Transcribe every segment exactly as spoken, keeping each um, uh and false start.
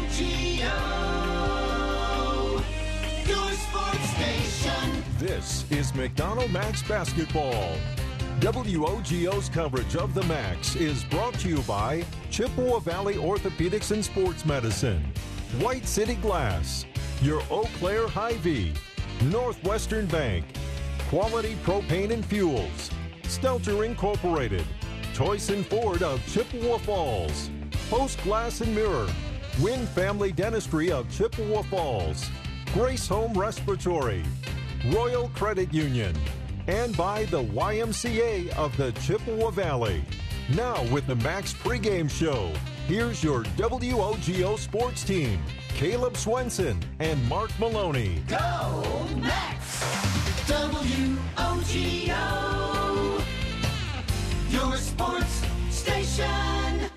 G O, your sports station. This is McDonald Max Basketball. W O G O's coverage of the Max is brought to you by Chippewa Valley Orthopedics and Sports Medicine, White City Glass, your Eau Claire Hy-Vee, Northwestern Bank, Quality Propane and Fuels, Stelter Incorporated, Toyson Ford of Chippewa Falls, Post Glass and Mirror, Wynn Family Dentistry of Chippewa Falls, Grace Home Respiratory, Royal Credit Union, and by the Y M C A of the Chippewa Valley. Now with the Max pregame show, here's your W O G O sports team, Caleb Swenson and Mark Maloney. Go Max! W O G O, your sports station.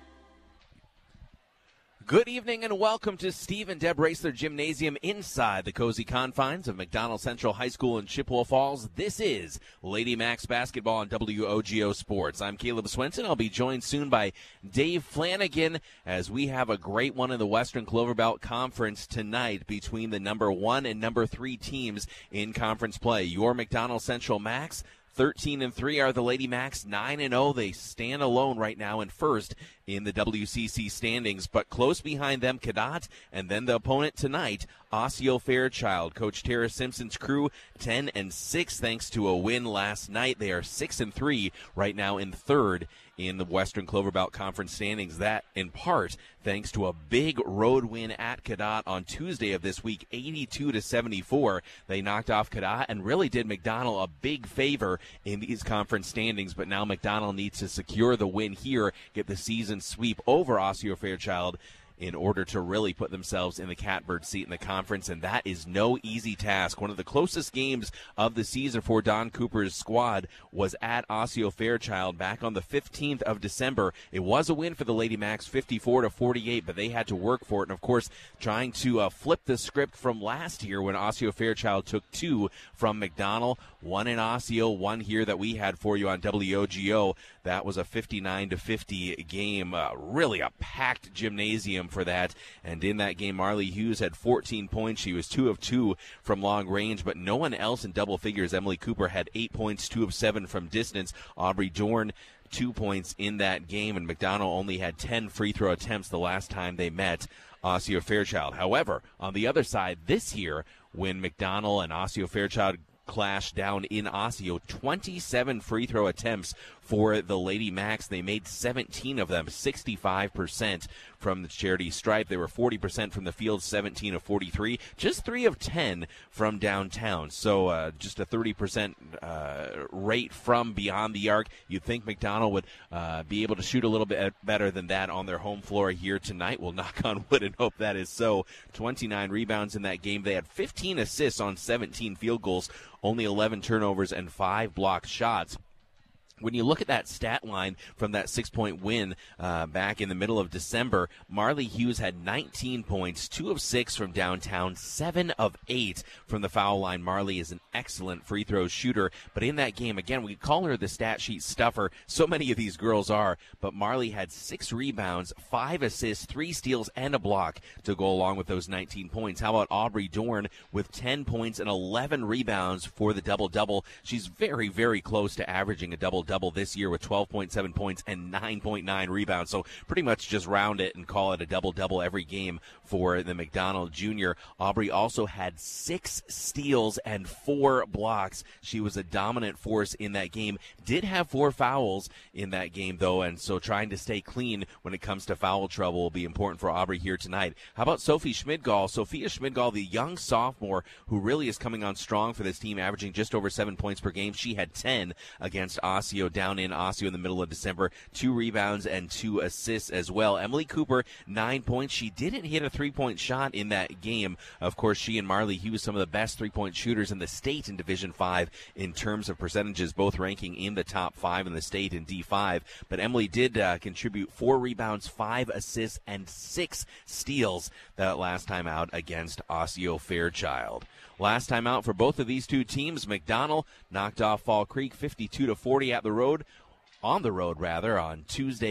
Good evening and welcome to Steve and Deb Raceler Gymnasium inside the cozy confines of McDonald Central High School in Chippewa Falls. This is Lady Max Basketball on W O G O Sports. I'm Caleb Swenson. I'll be joined soon by Dave Flanagan as we have a great one in the Western Clover Belt Conference tonight between the number one and number three teams in conference play. Your McDonald Central Max thirteen and three are the Lady Max, nine and oh. They stand alone right now in first in the W C C standings, but close behind them, Cadott, and then the opponent tonight, Osseo Fairchild. Coach Tara Simpson's crew, ten and six, thanks to a win last night. They are six and three right now in third in the Western Clover Belt Conference standings. That, in part, thanks to a big road win at Cadott on Tuesday of this week, eighty-two to seventy-four. They knocked off Cadott and really did McDonald a big favor in these conference standings, but now McDonald needs to secure the win here, get the season sweep over Osseo Fairchild in order to really put themselves in the catbird seat in the conference, and that is no easy task. One of the closest games of the season for Don Cooper's squad was at Osseo Fairchild back on the fifteenth of December. It was a win for the Lady Max, fifty-four to forty-eight, but they had to work for it, and of course, trying to uh, flip the script from last year when Osseo Fairchild took two from McDonald, one in Osseo, one here that we had for you on W O G O. That was a fifty-nine to fifty game, uh, really a packed gymnasium for that. And in that game, Marley Hughes had fourteen points. She was two of two from long range, but no one else in double figures. Emily Cooper had eight points, two of seven from distance. Aubrey Dorn, two points in that game, and McDonald only had ten free throw attempts the last time they met Osseo Fairchild. However, on the other side this year, when McDonald and Osseo Fairchild clashed down in Osseo, twenty-seven free throw attempts for the Lady Max. They made seventeen of them, sixty-five percent from the charity stripe. They were forty percent from the field, seventeen of forty-three, just three of ten from downtown. So uh, just a thirty percent uh, rate from beyond the arc. You'd think McDonald would uh, be able to shoot a little bit better than that on their home floor here tonight. We'll knock on wood and hope that is so. twenty-nine rebounds in that game. They had fifteen assists on seventeen field goals, only eleven turnovers and five blocked shots. When you look at that stat line from that six-point win uh, back in the middle of December, Marley Hughes had nineteen points, two of six from downtown, seven of eight from the foul line. Marley is an excellent free throw shooter, but in that game, again, we call her the stat sheet stuffer. So many of these girls are, but Marley had six rebounds, five assists, three steals, and a block to go along with those nineteen points. How about Aubrey Dorn with ten points and eleven rebounds for the double-double? She's very, very close to averaging a double-double this year with twelve point seven points and nine point nine rebounds. So pretty much just round it and call it a double-double every game for the McDonald Junior. Aubrey also had six steals and four blocks. She was a dominant force in that game. Did have four fouls in that game, though, and so trying to stay clean when it comes to foul trouble will be important for Aubrey here tonight. How about Sophie Schmidgall? Sophia Schmidgall, the young sophomore who really is coming on strong for this team, averaging just over seven points per game. She had ten against Osseo down in Osseo in the middle of December. Two rebounds and two assists as well. Emily Cooper, nine points. She didn't hit a three-point shot in that game. Of course, she and Marley Hughes, some of the best three-point shooters in the state in Division five in terms of percentages, both ranking in the top five in the state in D five. But Emily did uh, contribute four rebounds, five assists, and six steals that last time out against Osseo Fairchild. Last time out for both of these two teams, McDonald knocked off Fall Creek fifty-two to forty at the road, on the road rather, on Tuesday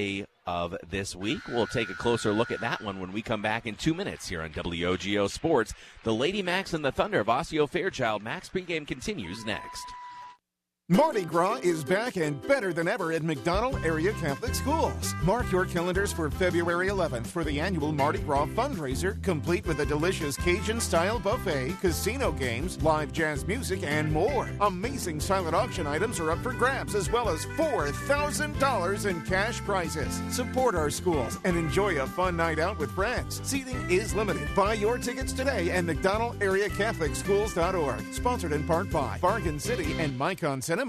of this week. We'll take a closer look at that one when we come back in two minutes here on W O G O Sports. The Lady Macs and the Thunder of Osseo Fairchild. Macs pregame continues next. Mardi Gras is back and better than ever at McDonald Area Catholic Schools. Mark your calendars for February eleventh for the annual Mardi Gras fundraiser, complete with a delicious Cajun-style buffet, casino games, live jazz music, and more. Amazing silent auction items are up for grabs, as well as four thousand dollars in cash prizes. Support our schools and enjoy a fun night out with friends. Seating is limited. Buy your tickets today at mcdonald area catholic schools dot org. Sponsored in part by Bargain City and Micon Cinemas.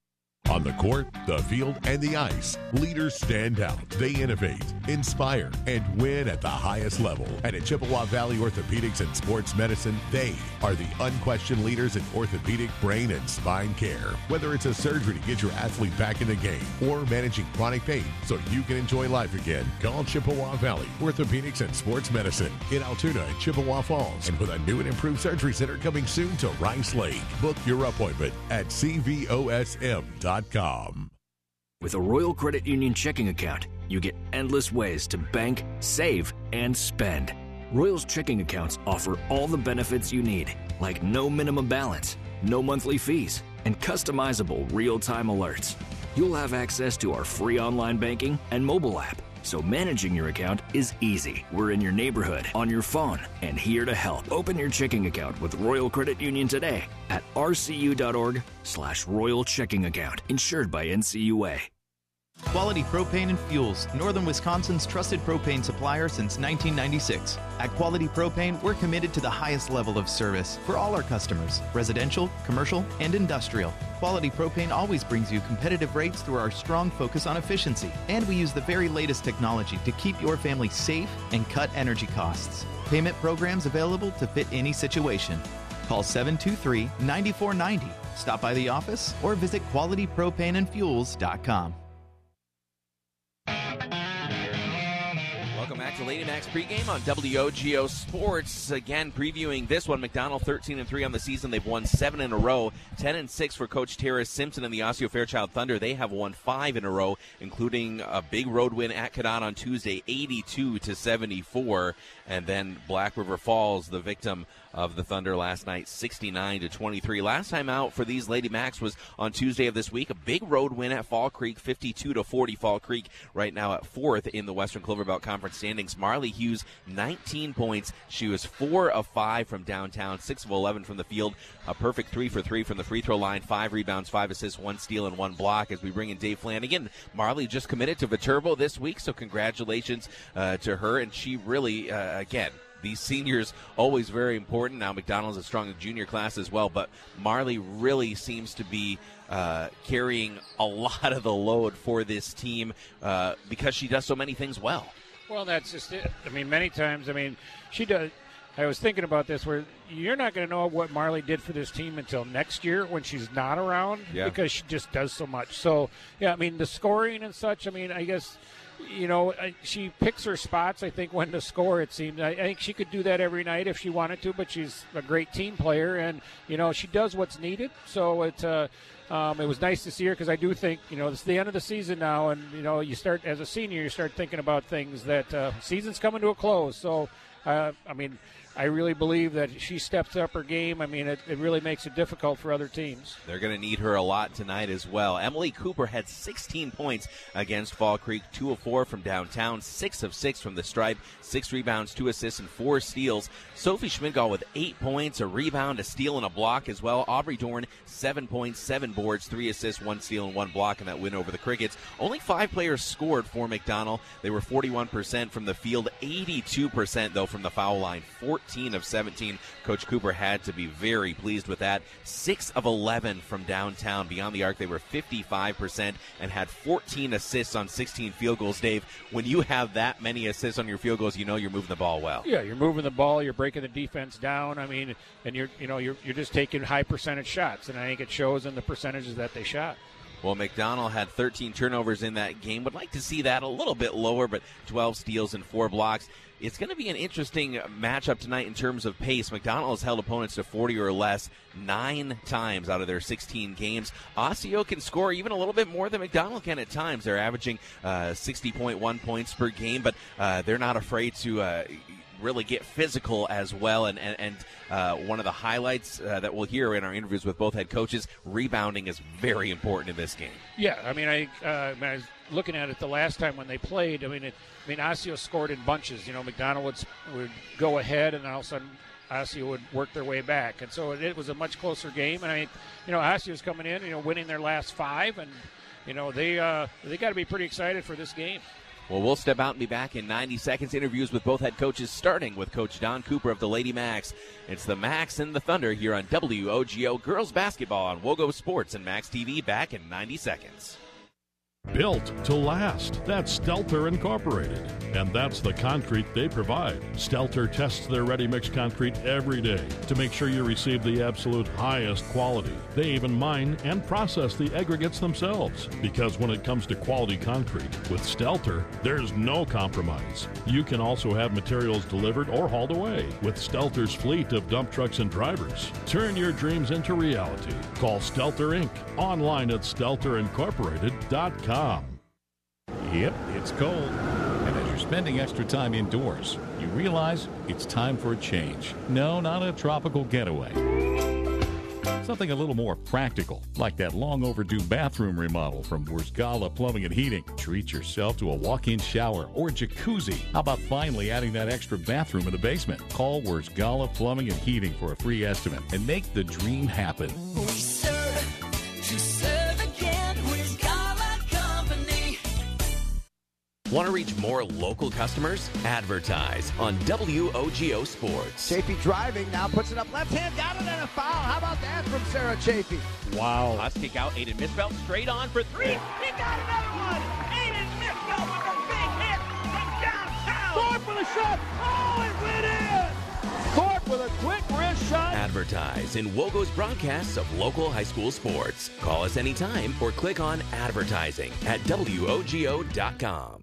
On the court, the field, and the ice, leaders stand out. They innovate, inspire, and win at the highest level. And at Chippewa Valley Orthopedics and Sports Medicine, they are the unquestioned leaders in orthopedic, brain, and spine care. Whether it's a surgery to get your athlete back in the game or managing chronic pain so you can enjoy life again, call Chippewa Valley Orthopedics and Sports Medicine in Altoona and Chippewa Falls. And with a new and improved surgery center coming soon to Rice Lake, book your appointment at c v o s m dot com. With a Royal Credit Union checking account, you get endless ways to bank, save, and spend. Royal's checking accounts offer all the benefits you need, like no minimum balance, no monthly fees, and customizable real-time alerts. You'll have access to our free online banking and mobile app, so managing your account is easy. We're in your neighborhood, on your phone, and here to help. Open your checking account with Royal Credit Union today at r c u dot org slash royal checking account. Insured by N C U A. Quality Propane and Fuels, Northern Wisconsin's trusted propane supplier since nineteen ninety-six. At Quality Propane, we're committed to the highest level of service for all our customers, residential, commercial, and industrial. Quality Propane always brings you competitive rates through our strong focus on efficiency, and we use the very latest technology to keep your family safe and cut energy costs. Payment programs available to fit any situation. Call seven two three, nine four nine zero, stop by the office, or visit quality propane and fuels dot com. Welcome back to Lady Macs pregame on W O G O Sports. Again, previewing this one, McDonald thirteen and three on the season. They've won seven in a row. ten and six for Coach Tara Simpson and the Osseo Fairchild Thunder. They have won five in a row, including a big road win at Cadott on Tuesday, eighty-two to seventy-four. And then Black River Falls, the victim of the Thunder last night, sixty-nine to twenty-three. Last time out for these Lady Macs was on Tuesday of this week. A big road win at Fall Creek, fifty-two to forty. Fall Creek right now at fourth in the Western Clover Belt Conference standings. Marley Hughes, nineteen points. She was four of five from downtown, six of eleven from the field. A perfect three for three from the free throw line. Five rebounds, five assists, one steal, and one block as we bring in Dave Flanagan. Marley just committed to Viterbo this week, so congratulations uh, to her. And she really, uh, again, these seniors always very important. Now McDonald's a strong junior class as well, but Marley really seems to be uh, carrying a lot of the load for this team uh, because she does so many things well. Well, that's just it. I mean, many times, I mean, she does. I was thinking about this where you're not going to know what Marley did for this team until next year when she's not around yeah. because she just does so much. So, yeah, I mean, the scoring and such, I mean, I guess, you know, she picks her spots, I think, when to score, it seems. I think she could do that every night if she wanted to, but she's a great team player, and, you know, she does what's needed. So it's uh, um, it was nice to see her because I do think, you know, it's the end of the season now, and, you know, you start, as a senior, you start thinking about things that uh, season's coming to a close. So, uh, I mean, I really believe that she steps up her game. I mean, it, it really makes it difficult for other teams. They're going to need her a lot tonight as well. Emily Cooper had sixteen points against Fall Creek, two of four from downtown, six of six from the stripe, six rebounds, two assists, and four steals. Sophie Schmidgall with eight points, a rebound, a steal, and a block as well. Aubrey Dorn, seven points, seven boards, three assists, one steal, and one block in that win over the Crickets. Only five players scored for McDonald. They were forty-one percent from the field, eighty-two percent, though, from the foul line, fourteen of seventeen. Coach Cooper had to be very pleased with that. six of eleven from downtown. Beyond the arc, they were fifty-five percent and had fourteen assists on sixteen field goals. Dave, when you have that many assists on your field goals, you know you're moving the ball well. Yeah, you're moving the ball, you're breaking the defense down. I mean, and you're you know you're you're just taking high percentage shots, and I think it shows in the percentages that they shot. Well, McDonald had thirteen turnovers in that game. Would like to see that a little bit lower, but twelve steals and four blocks. It's going to be an interesting matchup tonight in terms of pace. McDonald has held opponents to forty or less nine times out of their sixteen games. Osseo can score even a little bit more than McDonald can at times. They're averaging uh, sixty point one points per game, but uh, they're not afraid to uh, really get physical as well. And, and, and uh, one of the highlights uh, that we'll hear in our interviews with both head coaches, rebounding is very important in this game. Yeah, I mean, I, uh, I was looking at it the last time when they played. I mean, it, I mean, Osseo scored in bunches. You know, McDonald would, would go ahead, and then all of a sudden Osseo would work their way back. And so it, it was a much closer game. And, I you know, Osseo's coming in, you know, winning their last five. And, you know, they uh, they got to be pretty excited for this game. Well, we'll step out and be back in ninety seconds. Interviews with both head coaches, starting with Coach Don Cooper of the Lady Macs. It's the Macs and the Thunder here on W O G O Girls Basketball on Wogo Sports and Max T V. Back in ninety seconds. Built to last. That's Stelter Incorporated. And that's the concrete they provide. Stelter tests their ready-mix concrete every day to make sure you receive the absolute highest quality. They even mine and process the aggregates themselves. Because when it comes to quality concrete, with Stelter, there's no compromise. You can also have materials delivered or hauled away with Stelter's fleet of dump trucks and drivers. Turn your dreams into reality. Call Stelter Incorporated online at stelter incorporated dot com. Yep, it's cold. And as you're spending extra time indoors, you realize it's time for a change. No, not a tropical getaway. Something a little more practical, like that long overdue bathroom remodel from Wurzgala Plumbing and Heating. Treat yourself to a walk-in shower or jacuzzi. How about finally adding that extra bathroom in the basement? Call Wurzgala Plumbing and Heating for a free estimate and make the dream happen. We serve to serve again. Wurzgala Company. Want to reach more local customers? Advertise on W O G O Sports. Chafee driving, now puts it up left hand, got it, and a foul. How about that from Sarah Chafee? Wow. Let's kick out. Aiden Misfeld straight on for three. He got another one. Aiden Misfeld with a big hit from downtown. Corp with a shot. Oh, it went in. Corp with a quick wrist shot. Advertise in Wogo's broadcasts of local high school sports. Call us anytime or click on advertising at W O G O dot com.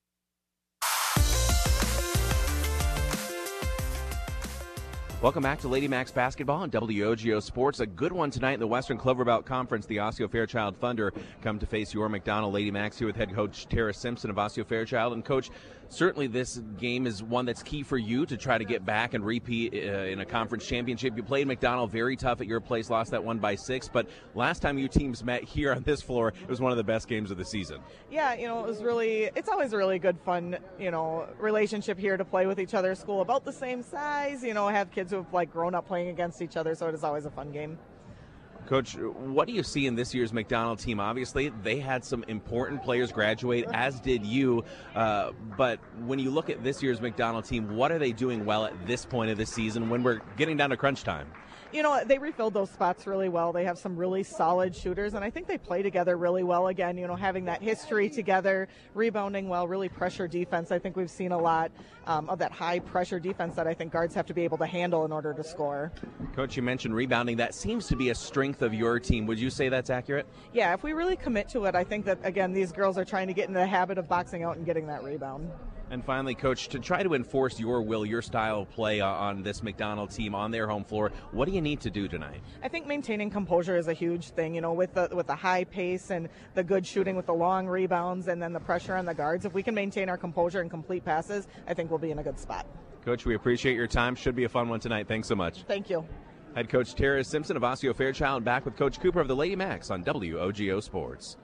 Welcome back to Lady Macs Basketball on W O G O Sports. A good one tonight in the Western Clover Belt Conference. The Osseo Fairchild Thunder come to face your McDonald Lady Macs here with head coach Tara Simpson of Osseo Fairchild. And, Coach, certainly this game is one that's key for you to try to get back and repeat uh, in a conference championship. You played McDonald very tough at your place, lost that one by six. But last time you teams met here on this floor, it was one of the best games of the season. Yeah, you know, it was really, it's always a really good, fun, you know, relationship here to play with each other. School about the same size, you know, have kids who have, like, grown up playing against each other, so it is always a fun game. Coach, what do you see in this year's McDonald team? Obviously, they had some important players graduate, as did you. Uh, but when you look at this year's McDonald team, what are they doing well at this point of the season when we're getting down to crunch time? You know, they refilled those spots really well. They have some really solid shooters, and I think they play together really well again, you know, having that history together, rebounding well, really pressure defense. I think we've seen a lot um, of that high pressure defense that I think guards have to be able to handle in order to score. Coach, you mentioned rebounding. That seems to be a strength of your team. Would you say that's accurate? Yeah, if we really commit to it, I think that, again, these girls are trying to get into the habit of boxing out and getting that rebound. And finally, Coach, to try to enforce your will, your style of play on this McDonald team on their home floor, what do you need to do tonight? I think maintaining composure is a huge thing, you know, with the with the high pace and the good shooting with the long rebounds and then the pressure on the guards. If we can maintain our composure and complete passes, I think we'll be in a good spot. Coach, we appreciate your time. Should be a fun one tonight. Thanks so much. Thank you. Head coach Tara Simpson of Osseo Fairchild back with Coach Cooper of the Lady Macs on W O G O Sports.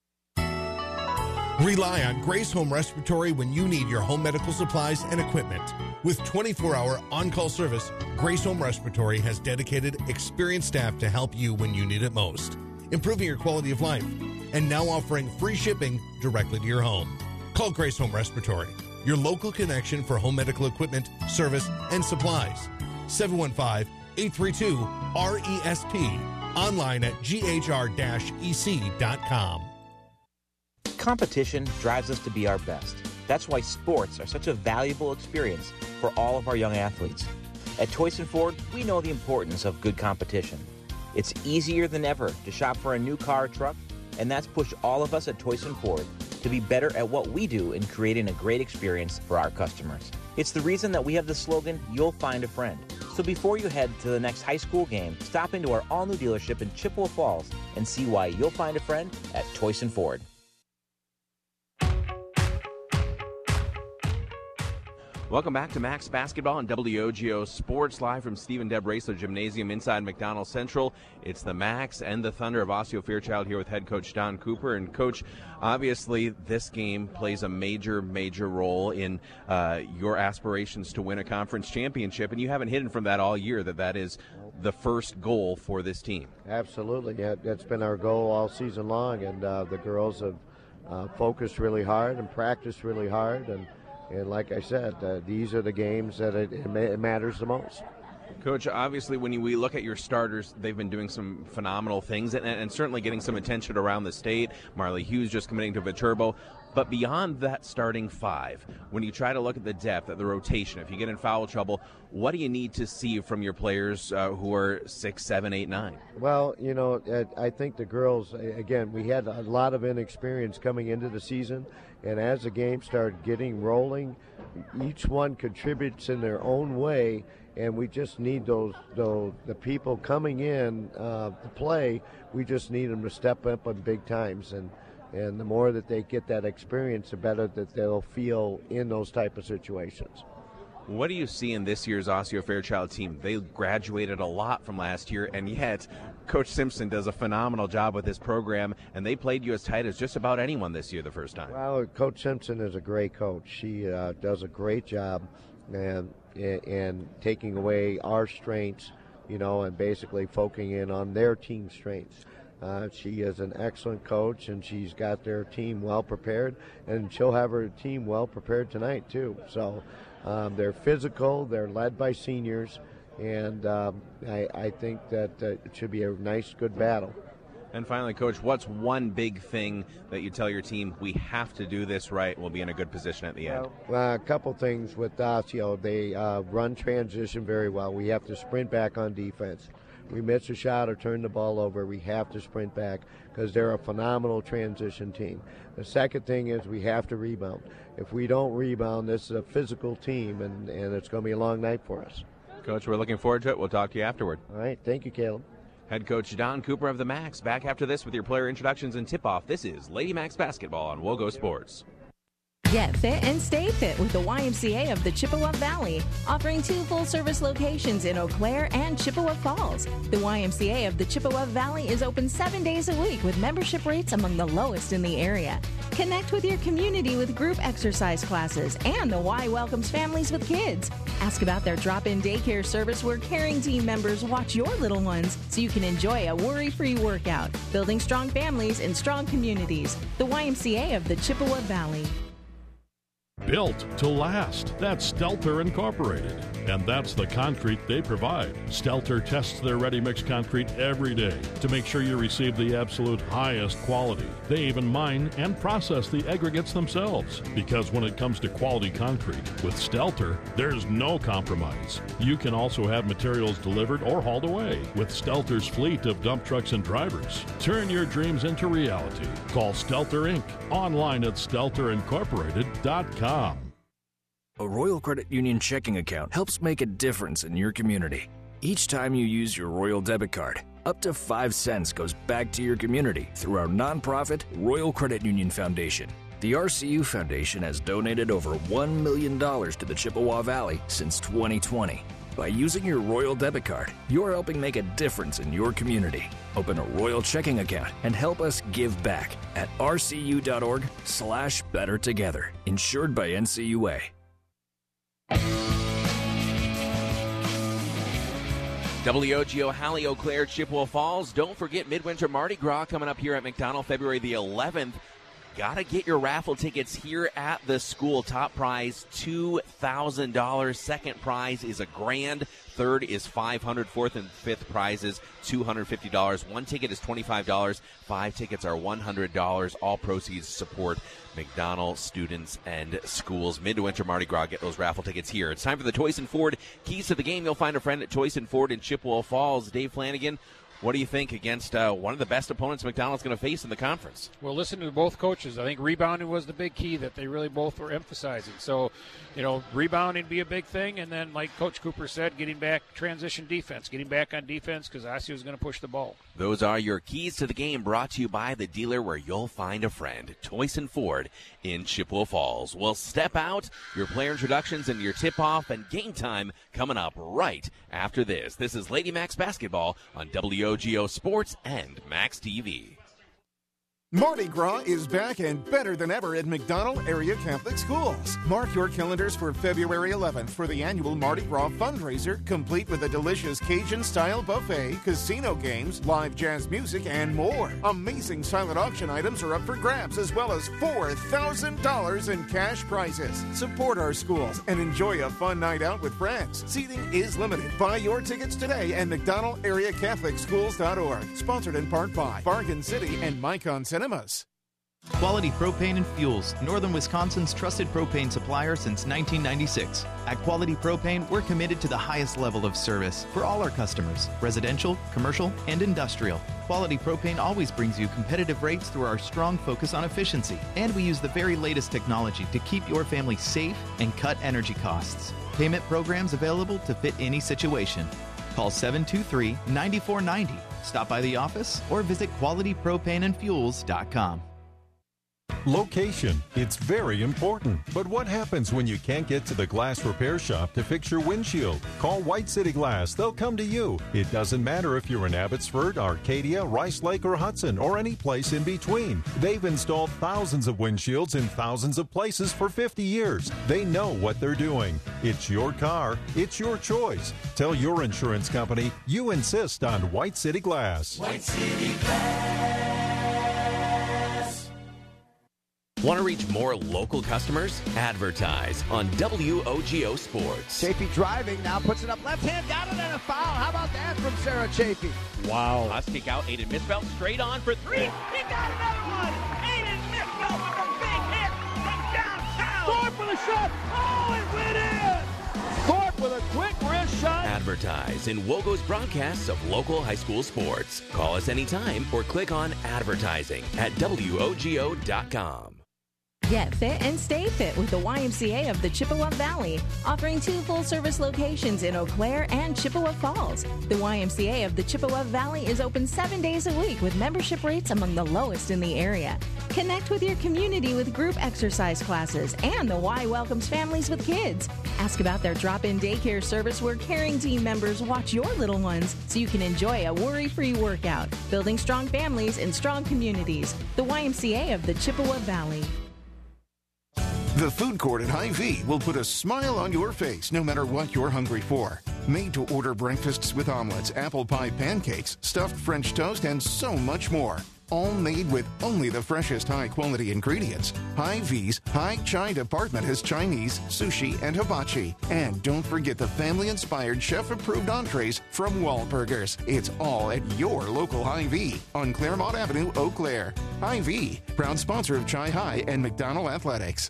Rely on Grace Home Respiratory when you need your home medical supplies and equipment. With twenty-four hour on-call service, Grace Home Respiratory has dedicated, experienced staff to help you when you need it most, improving your quality of life, and now offering free shipping directly to your home. Call Grace Home Respiratory, your local connection for home medical equipment, service, and supplies. seven one five, eight three two, R E S P. Online at G H R E C dot com. Competition drives us to be our best. That's why sports are such a valuable experience for all of our young athletes. At Toyson Ford, we know the importance of good competition. It's easier than ever to shop for a new car or truck and that's pushed all of us at Toyson Ford to be better at what we do in creating a great experience for our customers. It's the reason that we have the slogan, "You'll find a friend." So before you head to the next high school game, stop into our all-new dealership in Chippewa Falls and see why you'll find a friend at Toyson Ford. Welcome back to Max Basketball on W O G O Sports, live from Steve and Deb Raessler Gymnasium inside McDonald Central. It's the Max and the Thunder of Osseo Fairchild here with head coach Don Cooper. And, Coach, obviously this game plays a major, major role in uh, your aspirations to win a conference championship, and you haven't hidden from that all year, that that is the first goal for this team. Absolutely. Yeah, that's been our goal all season long, and uh, the girls have uh, focused really hard and practiced really hard, and And like I said, uh, these are the games that it, it, ma- it matters the most. Coach, obviously when we look at your starters, they've been doing some phenomenal things and, and certainly getting some attention around the state. Marley Hughes just committing to Viterbo. But beyond that starting five, when you try to look at the depth, at the rotation, if you get in foul trouble, what do you need to see from your players uh, who are six, seven, eight, nine? Well, you know, I think the girls, again, we had a lot of inexperience coming into the season, and as the game started getting rolling, each one contributes in their own way, and we just need those, those the people coming in uh, to play. We just need them to step up in big times, and and the more that they get that experience, the better that they'll feel in those type of situations. What do you see in this year's Osseo Fairchild team? They graduated a lot from last year, and yet Coach Simpson does a phenomenal job with this program, and they played you as tight as just about anyone this year the first time. Well, Coach Simpson is a great coach. She uh, does a great job and, and taking away our strengths, you know, and basically focusing in on their team strengths. Uh, she is an excellent coach, and she's got their team well prepared, and she'll have her team well prepared tonight too. So um, they're physical, they're led by seniors, and um, I, I think that uh, it should be a nice, good battle. And finally, Coach, what's one big thing that you tell your team, we have to do this right, we'll be in a good position at the end? Well, a couple things with Osseo. They uh, run transition very well. We have to sprint back on defense. We miss a shot or turn the ball over, we have to sprint back because they're a phenomenal transition team. The second thing is we have to rebound. If we don't rebound, this is a physical team, and, and it's going to be a long night for us. Coach, we're looking forward to it. We'll talk to you afterward. All right. Thank you, Caleb. Head coach Don Cooper of the Max. Back after this with your player introductions and tip-off. This is Lady Max Basketball on Wogo Sports. Get fit and stay fit with the Y M C A of the Chippewa Valley, offering two full-service locations in Eau Claire and Chippewa Falls. The Y M C A of the Chippewa Valley is open seven days a week with membership rates among the lowest in the area. Connect with your community with group exercise classes, and the Y welcomes families with kids. Ask about their drop-in daycare service where caring team members watch your little ones so you can enjoy a worry-free workout, building strong families and strong communities. The Y M C A of the Chippewa Valley. Built to last. That's Stelter Incorporated. And that's the concrete they provide. Stelter tests their ready-mix concrete every day to make sure you receive the absolute highest quality. They even mine and process the aggregates themselves. Because when it comes to quality concrete, with Stelter, there's no compromise. You can also have materials delivered or hauled away with Stelter's fleet of dump trucks and drivers. Turn your dreams into reality. Call Stelter Incorporated online at stelter incorporated dot com. A Royal Credit Union checking account helps make a difference in your community. Each time you use your Royal debit card, up to five cents goes back to your community through our nonprofit Royal Credit Union Foundation. The R C U Foundation has donated over one million dollars to the Chippewa Valley since twenty twenty. By using your Royal debit card, you're helping make a difference in your community. Open a Royal checking account and help us give back at rcu.org slash better together. Insured by N C U A. W O G O, Hallie, Eau Claire, Chippewa Falls. Don't forget Midwinter Mardi Gras coming up here at McDonald February the eleventh. Gotta get your raffle tickets here at the school. Top prize, two thousand dollars. Second prize is a grand. Third is five hundred dollars. Fourth and fifth prizes, two hundred fifty dollars. One ticket is twenty-five dollars. Five tickets are one hundred dollars. All proceeds support McDonald students and schools. Midwinter Mardi Gras. Get those raffle tickets here. It's time for the Toyson Ford Keys to the Game. You'll find a friend at Toyson Ford in Chippewa Falls. Dave Flanagan, What do you think against uh, one of the best opponents McDonald's going to face in the conference? Well, listen to both coaches. I think rebounding was the big key that they really both were emphasizing. So, you know, rebounding be a big thing, and then, like Coach Cooper said, getting back transition defense, getting back on defense because Osseo is going to push the ball. Those are your keys to the game, brought to you by the dealer where you'll find a friend, Toyson Ford in Chippewa Falls. We'll step out, your player introductions and your tip-off and game time coming up right after this. This is Lady Max Basketball on W O G O Sports and Max T V. Mardi Gras is back and better than ever at McDonald Area Catholic Schools. Mark your calendars for February eleventh for the annual Mardi Gras fundraiser, complete with a delicious Cajun-style buffet, casino games, live jazz music, and more. Amazing silent auction items are up for grabs, as well as four thousand dollars in cash prizes. Support our schools and enjoy a fun night out with friends. Seating is limited. Buy your tickets today at mcdonald area catholic schools dot org. Sponsored in part by Bargain City and Micon Cinemas. Quality Propane and Fuels, Northern Wisconsin's trusted propane supplier since nineteen ninety-six. At Quality Propane, we're committed to the highest level of service for all our customers, residential, commercial, and industrial. Quality Propane always brings you competitive rates through our strong focus on efficiency, and we use the very latest technology to keep your family safe and cut energy costs. Payment programs available to fit any situation. Call seven two three, nine four nine zero. Stop by the office or visit quality propane and fuels dot com. Location, it's very important. But what happens when you can't get to the glass repair shop to fix your windshield? Call White City Glass. They'll come to you. It doesn't matter if you're in Abbotsford, Arcadia, Rice Lake, or Hudson, or any place in between. They've installed thousands of windshields in thousands of places for fifty years. They know what they're doing. It's your car. It's your choice. Tell your insurance company you insist on White City Glass. White City Glass. Want to reach more local customers? Advertise on W O G O Sports. Chafee driving, now puts it up left hand, got it, and a foul. How about that from Sarah Chafee? Wow. Let's kick out. Aiden Misfeld straight on for three. He got another one. Aiden Misfeld with a big hit from downtown. Thorpe with a shot. Oh, it went in. Thorpe with a quick wrist shot. Advertise in Wogo's broadcasts of local high school sports. Call us anytime or click on advertising at W O G O dot com. Get fit and stay fit with the Y M C A of the Chippewa Valley, offering two full-service locations in Eau Claire and Chippewa Falls. The Y M C A of the Chippewa Valley is open seven days a week with membership rates among the lowest in the area. Connect with your community with group exercise classes, and the Y welcomes families with kids. Ask about their drop-in daycare service where caring team members watch your little ones so you can enjoy a worry-free workout, building strong families and strong communities. The Y M C A of the Chippewa Valley. The food court at Hy-Vee will put a smile on your face no matter what you're hungry for. Made to order breakfasts with omelets, apple pie pancakes, stuffed French toast, and so much more. All made with only the freshest high-quality ingredients. Hy-Vee's High Chai department has Chinese, sushi, and hibachi. And don't forget the family-inspired, chef-approved entrees from Wahlburgers. It's all at your local Hy-Vee on Claremont Avenue, Eau Claire. Hy-Vee, proud sponsor of Chai High and McDonald Athletics.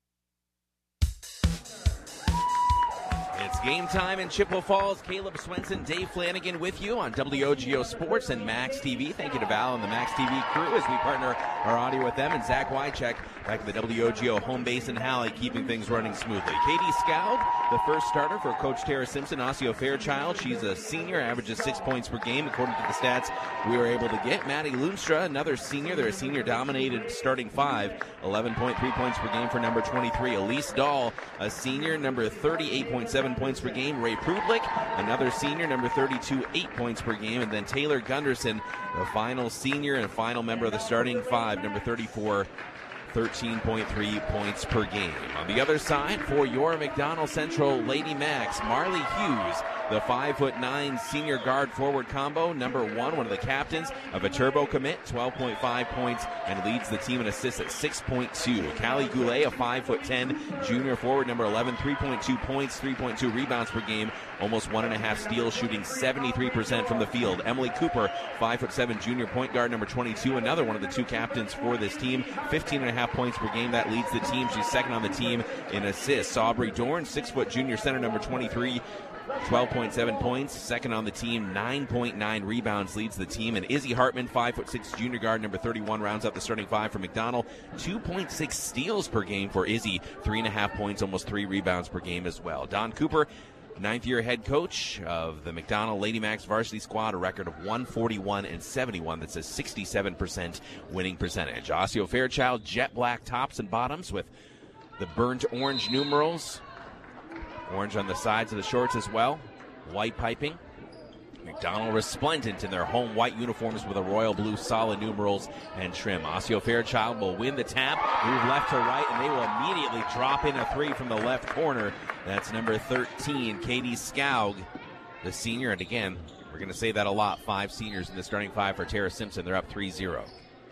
It's game time in Chippewa Falls. Caleb Swenson, Dave Flanagan with you on W O G O Sports and Max T V. Thank you to Val and the Max T V crew as we partner our audio with them. And Zach Wycheck back at the W O G O home base in Halley, keeping things running smoothly. Katie Scoud, the first starter for Coach Tara Simpson, Osseo Fairchild. She's a senior, averages six points per game according to the stats we were able to get. Maddie Loonstra, another senior. They're a senior-dominated starting five, eleven point three points per game for number twenty-three. Elise Dahl, a senior, number thirty-eight point seven points per game. Ray Prudlick, another senior, number thirty-two, eight points per game. And then Taylor Gunderson, the final senior and final member of the starting five, number thirty-four, thirteen point three points per game. On the other side, for your McDonald Central Lady Max, Marley Hughes, the five foot nine senior guard forward combo, number one, one of the captains of a turbo commit, twelve point five points, and leads the team in assists at six point two. Callie Goulet, a five foot ten junior forward, number eleven, three point two points, three point two rebounds per game, almost one and a half steals, shooting seventy-three percent from the field. Emily Cooper, five foot seven junior point guard, number twenty-two, another one of the two captains for this team, fifteen and a half points per game. That leads the team. She's second on the team in assists. Aubrey Dorn, six foot junior center, number twenty-three, twelve point seven points, second on the team, nine point nine rebounds, leads the team. And Izzy Hartman, five foot six junior guard, number thirty-one, rounds out the starting five for McDonell. two point six steals per game for Izzy, three and a half points, almost three rebounds per game as well. Don Cooper, ninth-year head coach of the McDonell Lady Macs varsity squad, a record of one forty-one and seventy-one. That's a sixty-seven percent winning percentage. Osseo Fairchild, jet black tops and bottoms with the burnt orange numerals. Orange on the sides of the shorts as well. White piping. McDonell resplendent in their home white uniforms with a royal blue solid numerals and trim. Osseo Fairchild will win the tap, move left to right, and they will immediately drop in a three from the left corner. That's number thirteen, Katie Skaug, the senior. And again, we're going to say that a lot. Five seniors in the starting five for Tara Simpson. They're up three zero.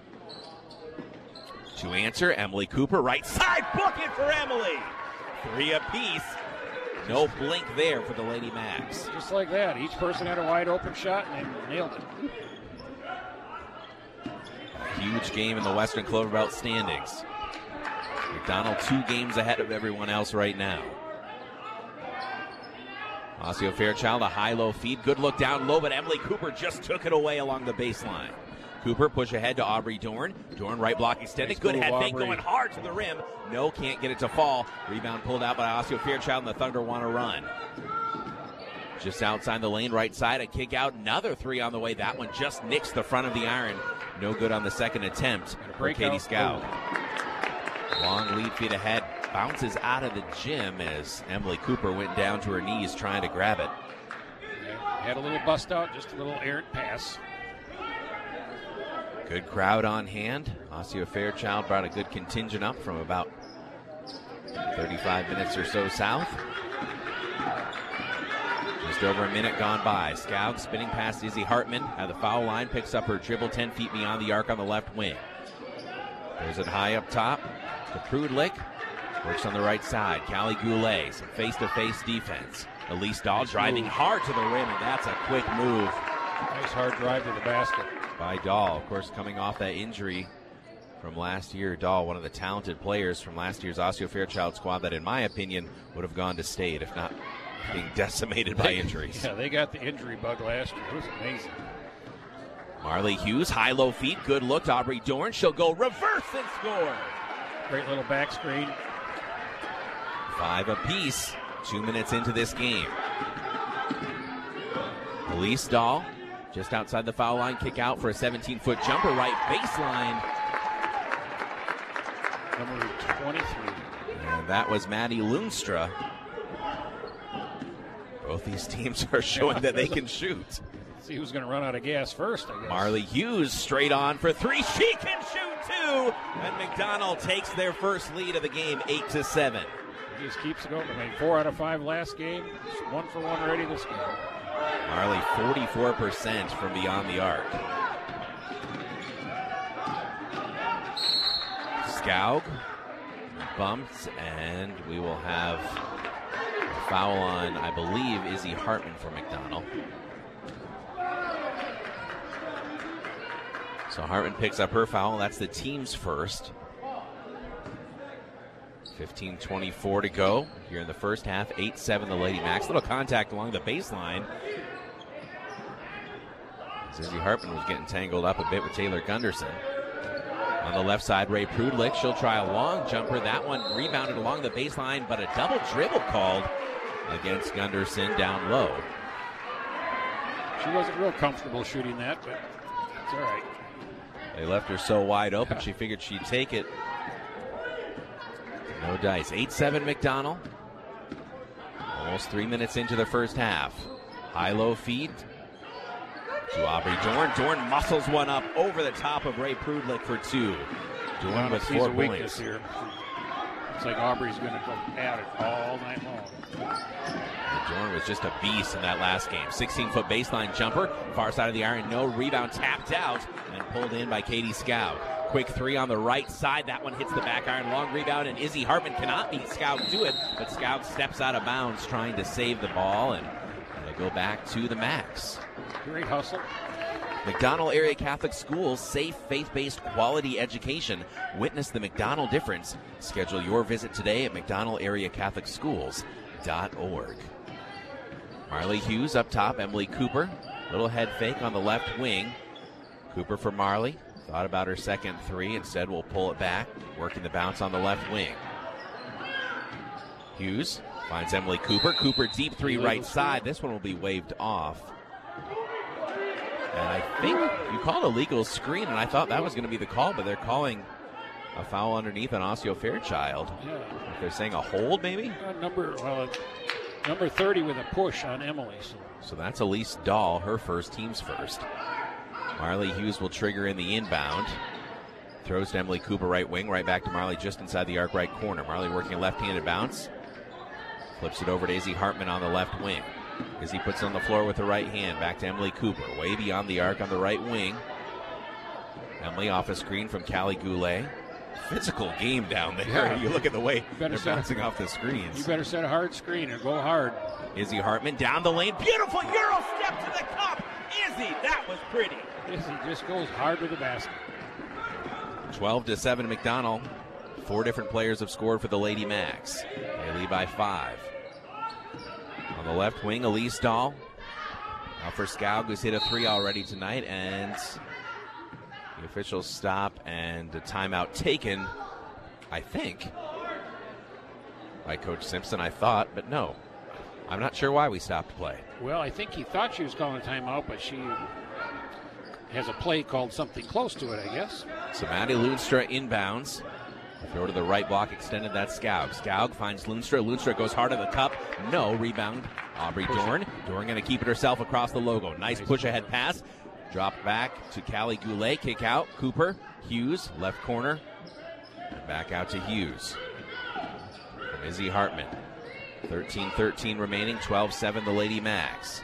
To answer, Emily Cooper, right side, book it for Emily. Three apiece. No blink there for the Lady Macs. Just like that. Each person had a wide open shot and they nailed it. A huge game in the Western Clover Belt standings. McDonell two games ahead of everyone else right now. Osseo Fairchild, a high-low feed. Good look down low, but Emily Cooper just took it away along the baseline. Cooper push ahead to Aubrey Dorn. Dorn right block extended. Nice. Good head fake going hard to the rim. No, can't get it to fall. Rebound pulled out by Osseo Fairchild, and the Thunder want to run. Just outside the lane, right side, a kick out. Another three on the way. That one just nicks the front of the iron. No good on the second attempt for Katie Scow. Long lead feet ahead. Bounces out of the gym as Emily Cooper went down to her knees trying to grab it. Yeah, had a little bust out, just a little errant pass. Good crowd on hand. Osseo Fairchild brought a good contingent up from about thirty-five minutes or so south. Just over a minute gone by. Scout spinning past Izzy Hartman at the foul line, picks up her dribble ten feet beyond the arc on the left wing. There's it high up top to Prudlick. Works on the right side. Callie Goulet, some face-to-face defense. Elise Dahl driving hard to the rim, and that's a quick move. Nice hard drive to the basket. By Dahl, of course, coming off that injury from last year. Dahl, one of the talented players from last year's Osseo Fairchild squad that, in my opinion, would have gone to state if not being decimated by injuries. Yeah, they got the injury bug last year. It was amazing. Marley Hughes, high-low feet, good look to Aubrey Dorn. She'll go reverse and score. Great little back screen. Five apiece, two minutes into this game. Elise Dahl, just outside the foul line, kick out for a seventeen-foot jumper, right baseline. Number twenty-three. And that was Maddie Lunstra. Both these teams are showing that they can shoot. See who's going to run out of gas first, I guess. Marley Hughes straight on for three. She can shoot too. And McDonell takes their first lead of the game, eight to seven. He just keeps going. I mean, four out of five last game. Just one for one already this game. Marley, forty-four percent from beyond the arc. Skaug bumped, and we will have a foul on, I believe, Izzy Hartman for McDonell. So Hartman picks up her foul. That's the team's first. fifteen twenty-four to go here in the first half. eight seven the Lady Macs. Little contact along the baseline. Izzy Hartman was getting tangled up a bit with Taylor Gunderson. On the left side, Ray Prudlick. She'll try a long jumper. That one rebounded along the baseline, but a double dribble called against Gunderson down low. She wasn't real comfortable shooting that, but it's all right. They left her so wide open, she figured she'd take it. No dice. eight seven McDonell. Almost three minutes into the first half. High-low feed to Aubrey Dorn. Dorn muscles one up over the top of Ray Prudlick for two. Dorn with four points. Here. It's like Aubrey's going to go at it all night long. And Dorn was just a beast in that last game. sixteen-foot baseline jumper. Far side of the iron. No rebound. Tapped out and pulled in by Katie Scout. Quick three on the right side. That one hits the back iron. Long rebound, and Izzy Hartman cannot beat Scout to it, but Scout steps out of bounds trying to save the ball, and they go back to the Macs. Great hustle. McDonell Area Catholic Schools, safe, faith-based, quality education. Witness the McDonell difference. Schedule your visit today at mcdonell area catholic schools dot org. Marley Hughes up top, Emily Cooper. Little head fake on the left wing. Cooper for Marley. Thought about her second three. Instead, will pull it back. Working the bounce on the left wing. Hughes finds Emily Cooper. Cooper deep three right side. This one will be waved off. And I think you called a legal screen, and I thought that was going to be the call, but they're calling a foul underneath on Osseo Fairchild. Yeah. They're saying a hold, maybe? Uh, number uh, number thirty with a push on Emily. So. so that's Elise Dahl, her first, team's first. Marley Hughes will trigger in the inbound. Throws to Emily Cooper, right wing, right back to Marley just inside the arc right corner. Marley working a left-handed bounce. Flips it over to Izzy Hartman on the left wing. Izzy puts it on the floor with the right hand. Back to Emily Cooper, way beyond the arc on the right wing. Emily off a screen from Callie Goulet. Physical game down there. Yeah. You look at the way they're set, bouncing off the screens. You better set a hard screen and go hard. Izzy Hartman down the lane. Beautiful Euro step to the cup. Izzy, that was pretty. Izzy just goes hard with the basket. twelve to seven McDonald. Four different players have scored for the Lady Macs. They lead by five. On the left wing, Elise Dahl. Now for Skaug, who's hit a three already tonight, and the officials stop and a timeout taken, I think, by Coach Simpson, I thought, but no. I'm not sure why we stopped play. Well, I think he thought she was calling a timeout, but she has a play called something close to it, I guess. So Maddie Loonstra inbounds. Throw to the right block, extended, that's Skaug. Skaug finds Loonstra. Loonstra goes hard on the cup. No, rebound. Aubrey Dorn. Dorn going to keep it herself across the logo. Nice push-ahead pass. Drop back to Callie Goulet. Kick out. Cooper. Hughes, left corner. And back out to Hughes. From Izzy Hartman. thirteen thirteen remaining. twelve seven the Lady Macs.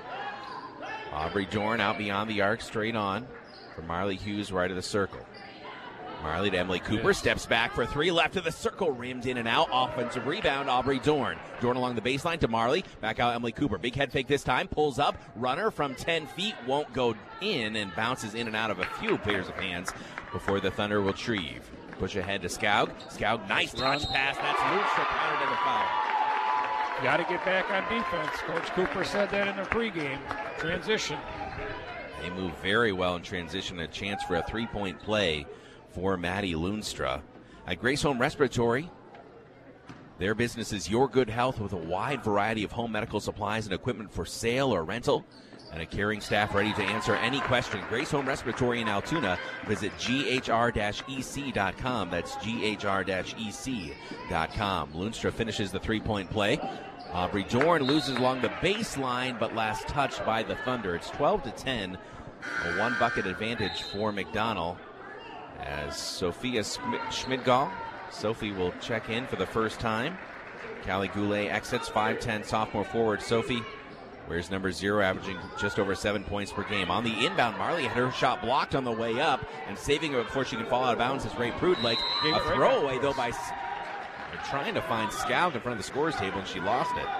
Aubrey Dorn out beyond the arc, straight on. For Marley Hughes, right of the circle. Marley to Emily Cooper, steps back for three, left of the circle, rimmed in and out, offensive rebound, Aubrey Dorn. Dorn along the baseline to Marley, back out Emily Cooper. Big head fake this time, pulls up, runner from ten feet, won't go in, and bounces in and out of a few pairs of hands before the Thunder will retrieve. Push ahead to Skaug. Skaug, nice touch pass, that's Loonstra, countered in the foul. Got to get back on defense. Coach Cooper said that in the pregame. Transition. They move very well in transition, a chance for a three-point play for Maddie Loonstra. At Grace Home Respiratory, their business is Your Good Health with a wide variety of home medical supplies and equipment for sale or rental, and a caring staff ready to answer any question. Grace Home Respiratory in Altoona. Visit G H R E C dot com. That's G H R E C dot com. Loonstra finishes the three-point play. Aubrey Dorn loses along the baseline, but last touched by the Thunder. It's twelve to ten, a one-bucket advantage for McDonald. As Sophia Schmidgall, Sophie will check in for the first time. Callie Goulet exits, five ten sophomore forward. Sophie wears number zero, averaging just over seven points per game. On the inbound, Marley had her shot blocked on the way up, and saving her before she can fall out of bounds is Ray Prudlake. A throwaway, though, by... They're trying to find Skaug in front of the scorer's table, and she lost it.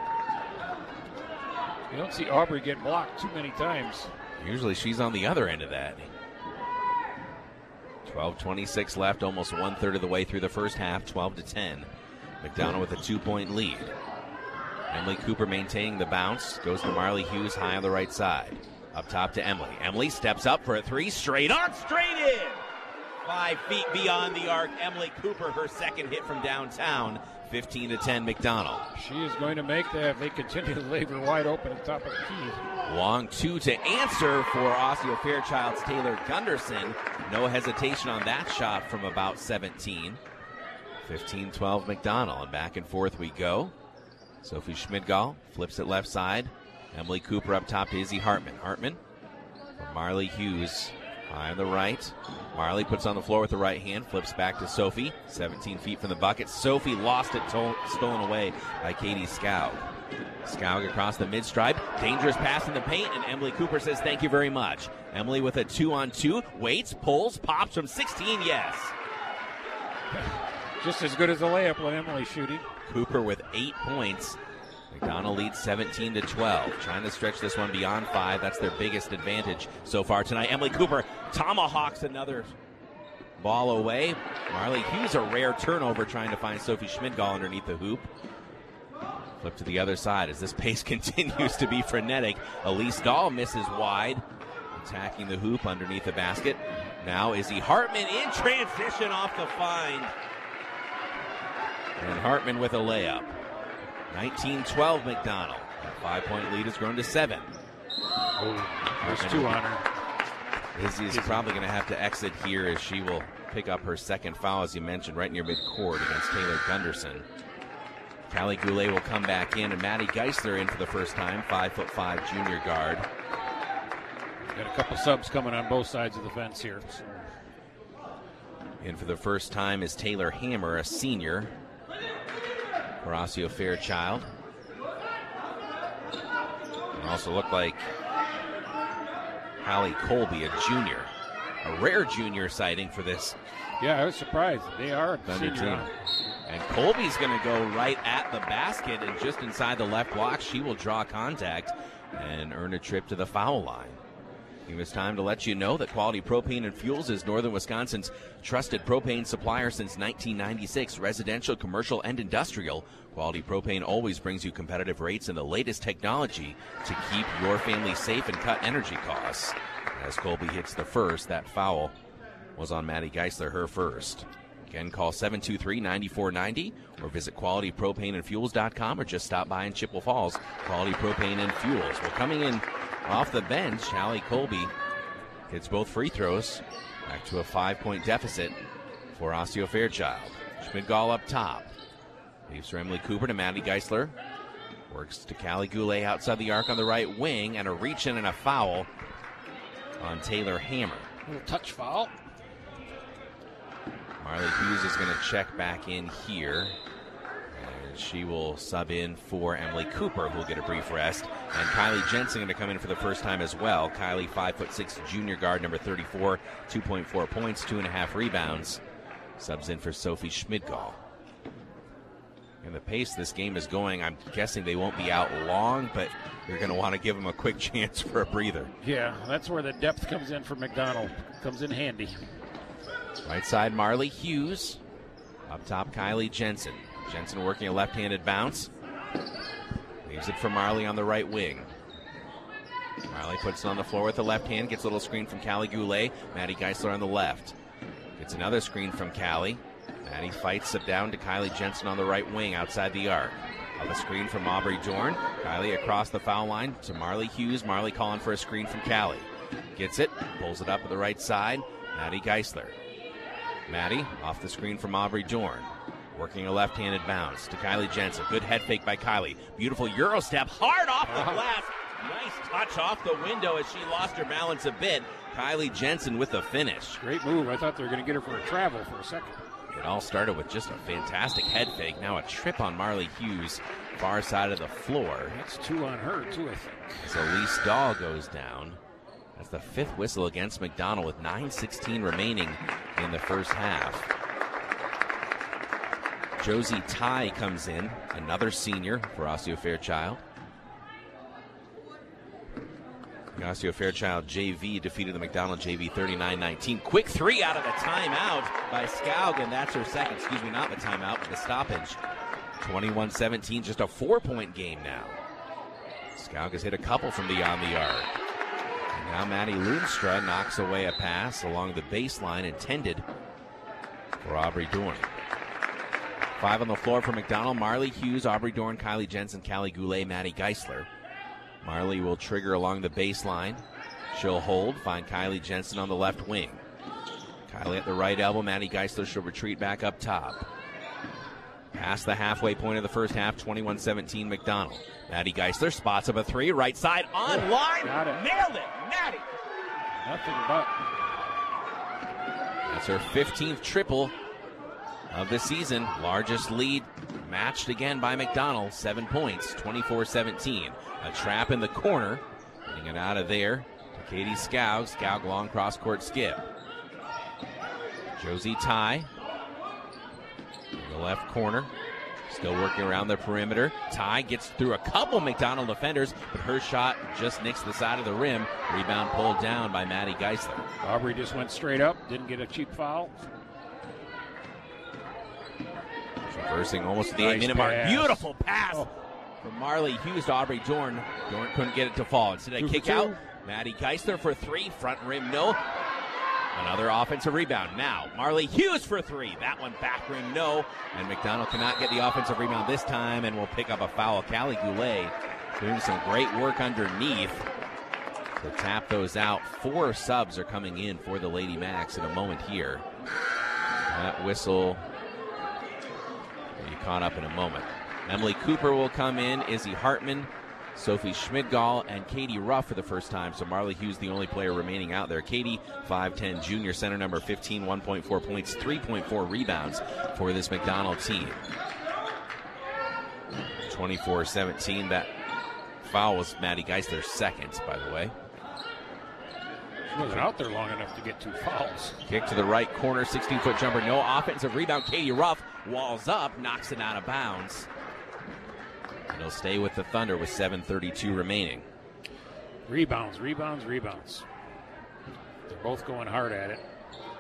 You don't see Aubrey get blocked too many times. Usually she's on the other end of that. twelve twenty-six left, almost one-third of the way through the first half, twelve to ten. McDonald with a two-point lead. Emily Cooper maintaining the bounce, goes to Marley Hughes high on the right side. Up top to Emily. Emily steps up for a three, straight on, straight in! Five feet beyond the arc, Emily Cooper, her second hit from downtown, fifteen to ten McDonald. She is going to make that if they continue to leave her wide open at the top of the key. Long two to answer for Osseo Fairchild's Taylor Gunderson. No hesitation on that shot from about seventeen. fifteen twelve McDonald, and back and forth we go. Sophie Schmidgall flips it left side. Emily Cooper up top to Izzy Hartman. Hartman from Marley Hughes. High on the right. Marley puts on the floor with the right hand, flips back to Sophie, seventeen feet from the bucket. Sophie lost it, to- stolen away by Katie Skaug. Skaug across the mid-stripe, dangerous pass in the paint, and Emily Cooper says thank you very much. Emily with a two-on-two, waits, pulls, pops from sixteen, yes. Just as good as a layup when Emily's shooting. Cooper with eight points. McDonald leads seventeen to twelve. Trying to stretch this one beyond five. That's their biggest advantage so far tonight. Emily Cooper tomahawks another ball away. Marley Hughes, a rare turnover, trying to find Sophie Schmidgall underneath the hoop. Flip to the other side as this pace continues to be frenetic. Elise Dahl misses wide, attacking the hoop underneath the basket. Now Izzy Hartman in transition off the find. And Hartman with a layup. nineteen twelve McDonald. That five-point lead has grown to seven. Oh, there's two on her. Izzy is probably going to have to exit here as she will pick up her second foul, as you mentioned, right near midcourt against Taylor Gunderson. Callie Goulet will come back in, and Maddie Geisler in for the first time, five foot five junior guard. Got a couple subs coming on both sides of the fence here. In for the first time is Taylor Hammer, a senior. Horacio Fairchild. And also looked like Hallie Colby, a junior. A rare junior sighting for this. Yeah, I was surprised. They are a Thunder senior. team. And Colby's going to go right at the basket, and just inside the left block, she will draw contact and earn a trip to the foul line. It was time to let you know that Quality Propane and Fuels is Northern Wisconsin's trusted propane supplier since nineteen ninety-six, residential, commercial, and industrial. Quality Propane always brings you competitive rates and the latest technology to keep your family safe and cut energy costs. As Colby hits the first, that foul was on Maddie Geisler, her first. Again, call seven two three, nine four nine zero or visit quality propane and fuels dot com or just stop by in Chippewa Falls. Quality Propane and Fuels. Well, coming in off the bench, Hallie Colby hits both free throws. Back to a five-point deficit for Horacio Fairchild. Schmidgall up top. Leaves for Emily Cooper to Maddie Geisler. Works to Callie Goulet outside the arc on the right wing, and a reach-in and a foul on Taylor Hammer. A little touch foul. Marley Hughes is going to check back in here. And she will sub in for Emily Cooper, who will get a brief rest. And Kylie Jensen going to come in for the first time as well. Kylie, five foot six, junior guard, number thirty-four, two point four points, two and a half rebounds. Subs in for Sophie Schmidgall. And the pace this game is going, I'm guessing they won't be out long, but you're going to want to give them a quick chance for a breather. Yeah, that's where the depth comes in for McDonald. Comes in handy. Right side, Marley Hughes. Up top, Kylie Jensen. Jensen working a left-handed bounce. Leaves it for Marley on the right wing. Marley puts it on the floor with the left hand. Gets a little screen from Callie Goulet. Maddie Geisler on the left. Gets another screen from Callie. Maddie fights it down to Kylie Jensen on the right wing outside the arc. Up a screen from Aubrey Dorn. Kylie across the foul line to Marley Hughes. Marley calling for a screen from Callie. Gets it. Pulls it up to the right side. Maddie Geisler. Maddie off the screen from Aubrey Dorn. Working a left-handed bounce to Kylie Jensen. Good head fake by Kylie. Beautiful Euro step. Hard off the glass. Nice touch off the window as she lost her balance a bit. Kylie Jensen with the finish. Great move. I thought they were going to get her for a travel for a second. It all started with just a fantastic head fake. Now a trip on Marley Hughes, far side of the floor. That's two on her, too, I think. As Elise Dahl goes down. That's the fifth whistle against McDonald with nine sixteen remaining in the first half. Josie Ty comes in, another senior for Horacio Fairchild. Horacio Fairchild J V defeated the McDonald J V thirty-nine nineteen. Quick three out of the timeout by Skaug, and that's her second. Excuse me, not the timeout, but the stoppage. twenty-one seventeen, just a four-point game now. Skaug has hit a couple from beyond the arc. And now Maddie Loonstra knocks away a pass along the baseline intended for Aubrey Dorn. Five on the floor for McDonald. Marley Hughes, Aubrey Dorn, Kylie Jensen, Callie Goulet, Maddie Geisler. Marley will trigger along the baseline. She'll hold, find Kylie Jensen on the left wing. Kylie at the right elbow. Maddie Geisler she'll retreat back up top. Past the halfway point of the first half, twenty-one seventeen McDonald. Maddie Geisler spots up a three, right side, on line. Got it. Nailed it, Maddie. Nothing but. That's her fifteenth triple of the season. Largest lead matched again by McDonald. Seven points, twenty-four seventeen. A trap in the corner. Getting it out of there to Katie Skaug. Skaug long cross-court skip. Josie Ty in the left corner. Still working around the perimeter. Ty gets through a couple McDonald defenders, but her shot just nicks the side of the rim. Rebound pulled down by Maddie Geisler. Aubrey just went straight up. Didn't get a cheap foul. Traversing almost the Nice eight-minute mark. pass. Beautiful pass. Oh. from Marley Hughes to Aubrey Dorn. Dorn couldn't get it to fall. Instead, a kick out. Maddie Geisler for three. Front rim, no. Another offensive rebound. Now, Marley Hughes for three. That one back rim, no. And McDonald cannot get the offensive rebound this time and will pick up a foul. Callie Goulet doing some great work underneath to tap those out. Four subs are coming in for the Lady Macs in a moment here. That whistle will be caught up in a moment. Emily Cooper will come in. Izzy Hartman, Sophie Schmidgall, and Katie Ruff for the first time. So Marley Hughes, the only player remaining out there. Katie, five ten junior, center number fifteen, one point four points, three point four rebounds for this McDonald team. twenty-four seventeen. That foul was Maddie Geisler's second, by the way. She wasn't out there long enough to get two fouls. Kick to the right corner, sixteen-foot jumper, no offensive rebound. Katie Ruff walls up, knocks it out of bounds. It'll stay with the Thunder with seven thirty-two remaining. Rebounds, rebounds, rebounds. They're both going hard at it.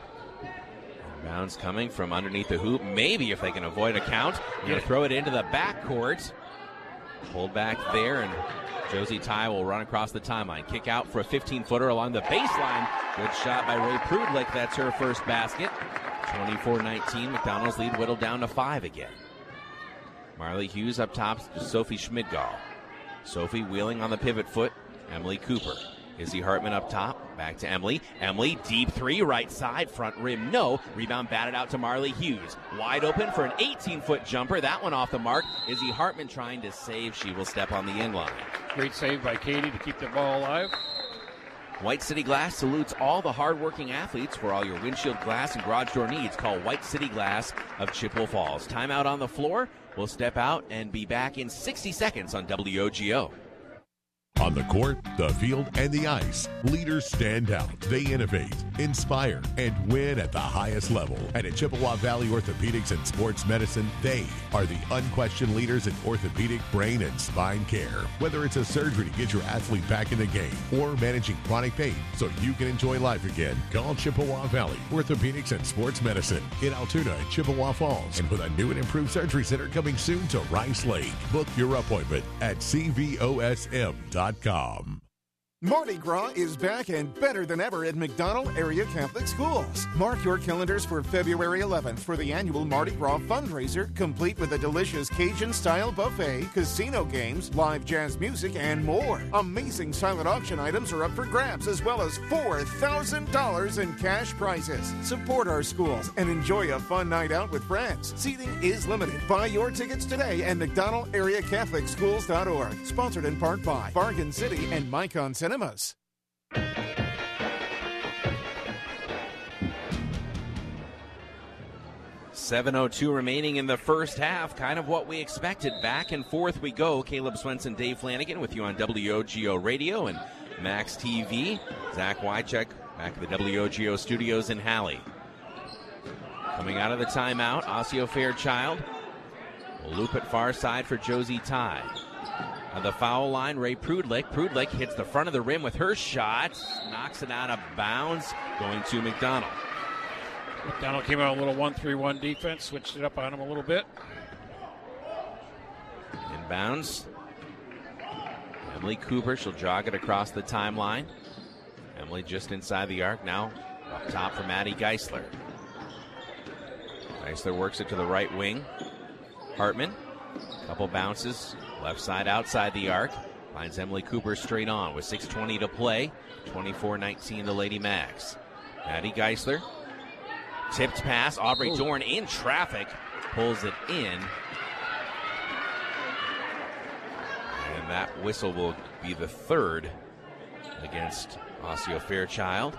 Rebounds coming from underneath the hoop. Maybe if they can avoid a count. You're going to throw it into the backcourt. Pulled back there, and Josie Ty will run across the timeline. Kick out for a fifteen-footer along the baseline. Good shot by Ray Prudlick. That's her first basket. twenty-four nineteen. McDonald's lead whittled down to five again. Marley Hughes up top, Sophie Schmidgall. Sophie wheeling on the pivot foot, Emily Cooper. Izzy Hartman up top, back to Emily. Emily, deep three, right side, front rim, no. Rebound batted out to Marley Hughes. Wide open for an eighteen-foot jumper. That one off the mark. Izzy Hartman trying to save. She will step on the end line. Great save by Katie to keep the ball alive. White City Glass salutes all the hardworking athletes. For all your windshield glass and garage door needs, call White City Glass of Chippewa Falls. Timeout on the floor. We'll step out and be back in sixty seconds on W O G O. On the court, the field, and the ice, leaders stand out. They innovate, inspire, and win at the highest level. And at Chippewa Valley Orthopedics and Sports Medicine, they are the unquestioned leaders in orthopedic, brain, and spine care. Whether it's a surgery to get your athlete back in the game or managing chronic pain so you can enjoy life again, call Chippewa Valley Orthopedics and Sports Medicine in Altoona and Chippewa Falls. And with a new and improved surgery center coming soon to Rice Lake, book your appointment at C V O S M dot com. Mardi Gras is back and better than ever at McDonald Area Catholic Schools. Mark your calendars for February eleventh for the annual Mardi Gras fundraiser, complete with a delicious Cajun-style buffet, casino games, live jazz music, and more. Amazing silent auction items are up for grabs, as well as four thousand dollars in cash prizes. Support our schools and enjoy a fun night out with friends. Seating is limited. Buy your tickets today at mcdonald area catholic schools dot org. Sponsored in part by Bargain City and Micon Cinemas. seven oh two remaining in the first half. Kind of what we expected. Back and forth we go. Caleb Swenson, Dave Flanagan with you on W O G O Radio and Max T V. Zach Wycheck back at the W O G O studios in Halley. Coming out of the timeout, Osseo Fairchild will loop it far side for Josie Ty. On the foul line, Ray Prudlick. Prudlick hits the front of the rim with her shot. Knocks it out of bounds, going to McDonald. McDonald came out a little one three one defense, switched it up on him a little bit. Inbounds. Emily Cooper, she'll jog it across the timeline. Emily just inside the arc now. Up top for Maddie Geisler. Geisler works it to the right wing. Hartman, couple bounces. Left side outside the arc. Finds Emily Cooper straight on with six twenty to play. twenty-four nineteen the Lady Macs. Maddie Geisler. Tipped pass. Aubrey Dorn in traffic. Pulls it in. And that whistle will be the third against Osseo Fairchild.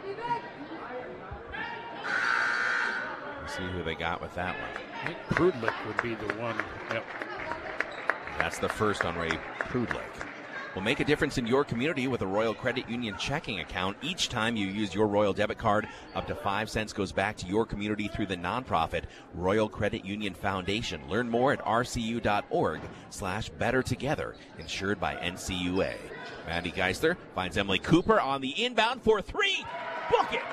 Let's see who they got with that one. I think Prudlick would be the one. Yep. That's the first on Ray Prudlick. Will make a difference in your community with a Royal Credit Union checking account. Each time you use your Royal debit card, up to five cents goes back to your community through the nonprofit Royal Credit Union Foundation. Learn more at rcu.org slash better together, insured by N C U A. Maddie Geisler finds Emily Cooper on the inbound for three. Book it!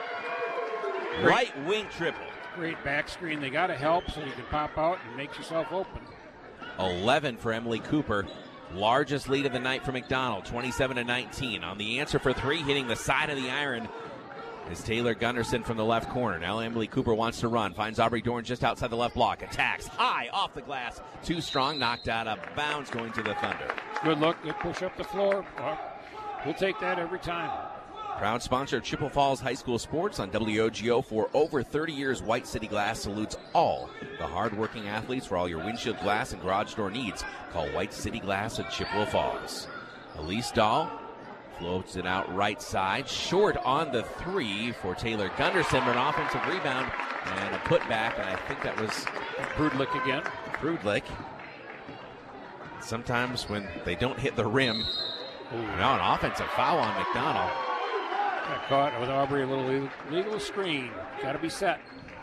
Right wing triple. Great back screen. They got to help so you can pop out and make yourself open. eleven for Emily Cooper. Largest lead of the night for McDonald, twenty-seven to nineteen. On the answer for three, hitting the side of the iron, is Taylor Gunderson from the left corner. Now Emily Cooper wants to run. Finds Aubrey Dorn just outside the left block. Attacks high off the glass. Too strong. Knocked out of bounds going to the Thunder. Good look. Good push up the floor. We'll take that every time. Proud sponsor of Chippewa Falls High School Sports on W O G O. For over thirty years, White City Glass salutes all the hardworking athletes. For all your windshield glass and garage door needs, call White City Glass at Chippewa Falls. Elise Dahl floats it out right side. Short on the three for Taylor Gunderson. An offensive rebound and a putback. And I think that was Prudlick again. Prudlick. Sometimes when they don't hit the rim, Ooh. Now an offensive foul on McDonald. Got caught with Aubrey, a little legal, legal screen. Got to be set.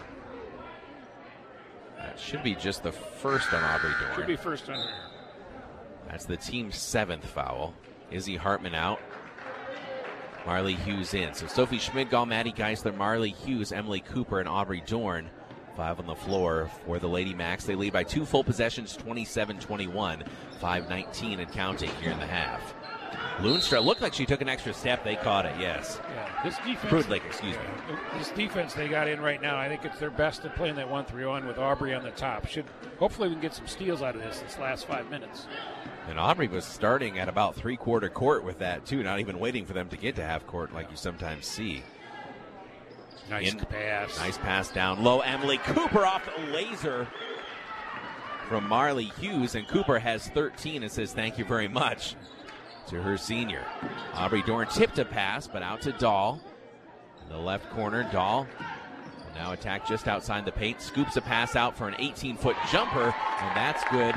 That should be just the first on Aubrey Dorn. Should be first on her. That's the team's seventh foul. Izzy Hartman out. Marley Hughes in. So Sophie Schmidgall, Maddie Geisler, Marley Hughes, Emily Cooper, and Aubrey Dorn. Five on the floor for the Lady Macs. They lead by two full possessions, twenty-seven twenty-one. five nineteen and counting here in the half. Loonstra looked like she took an extra step. They caught it, yes. Yeah, this defense. Prudlick, excuse me. This defense they got in right now, I think it's their best at playing that one three one with Aubrey on the top. Should hopefully we can get some steals out of this this last five minutes. And Aubrey was starting at about three-quarter court with that, too, not even waiting for them to get to half court like you sometimes see. Nice in, pass. Nice pass down low. Emily Cooper off the laser from Marley Hughes, and Cooper has thirteen and says thank you very much to her senior. Aubrey Dorn tipped a pass, but out to Dahl. In the left corner, Dahl now attacked just outside the paint. Scoops a pass out for an eighteen-foot jumper, and that's good.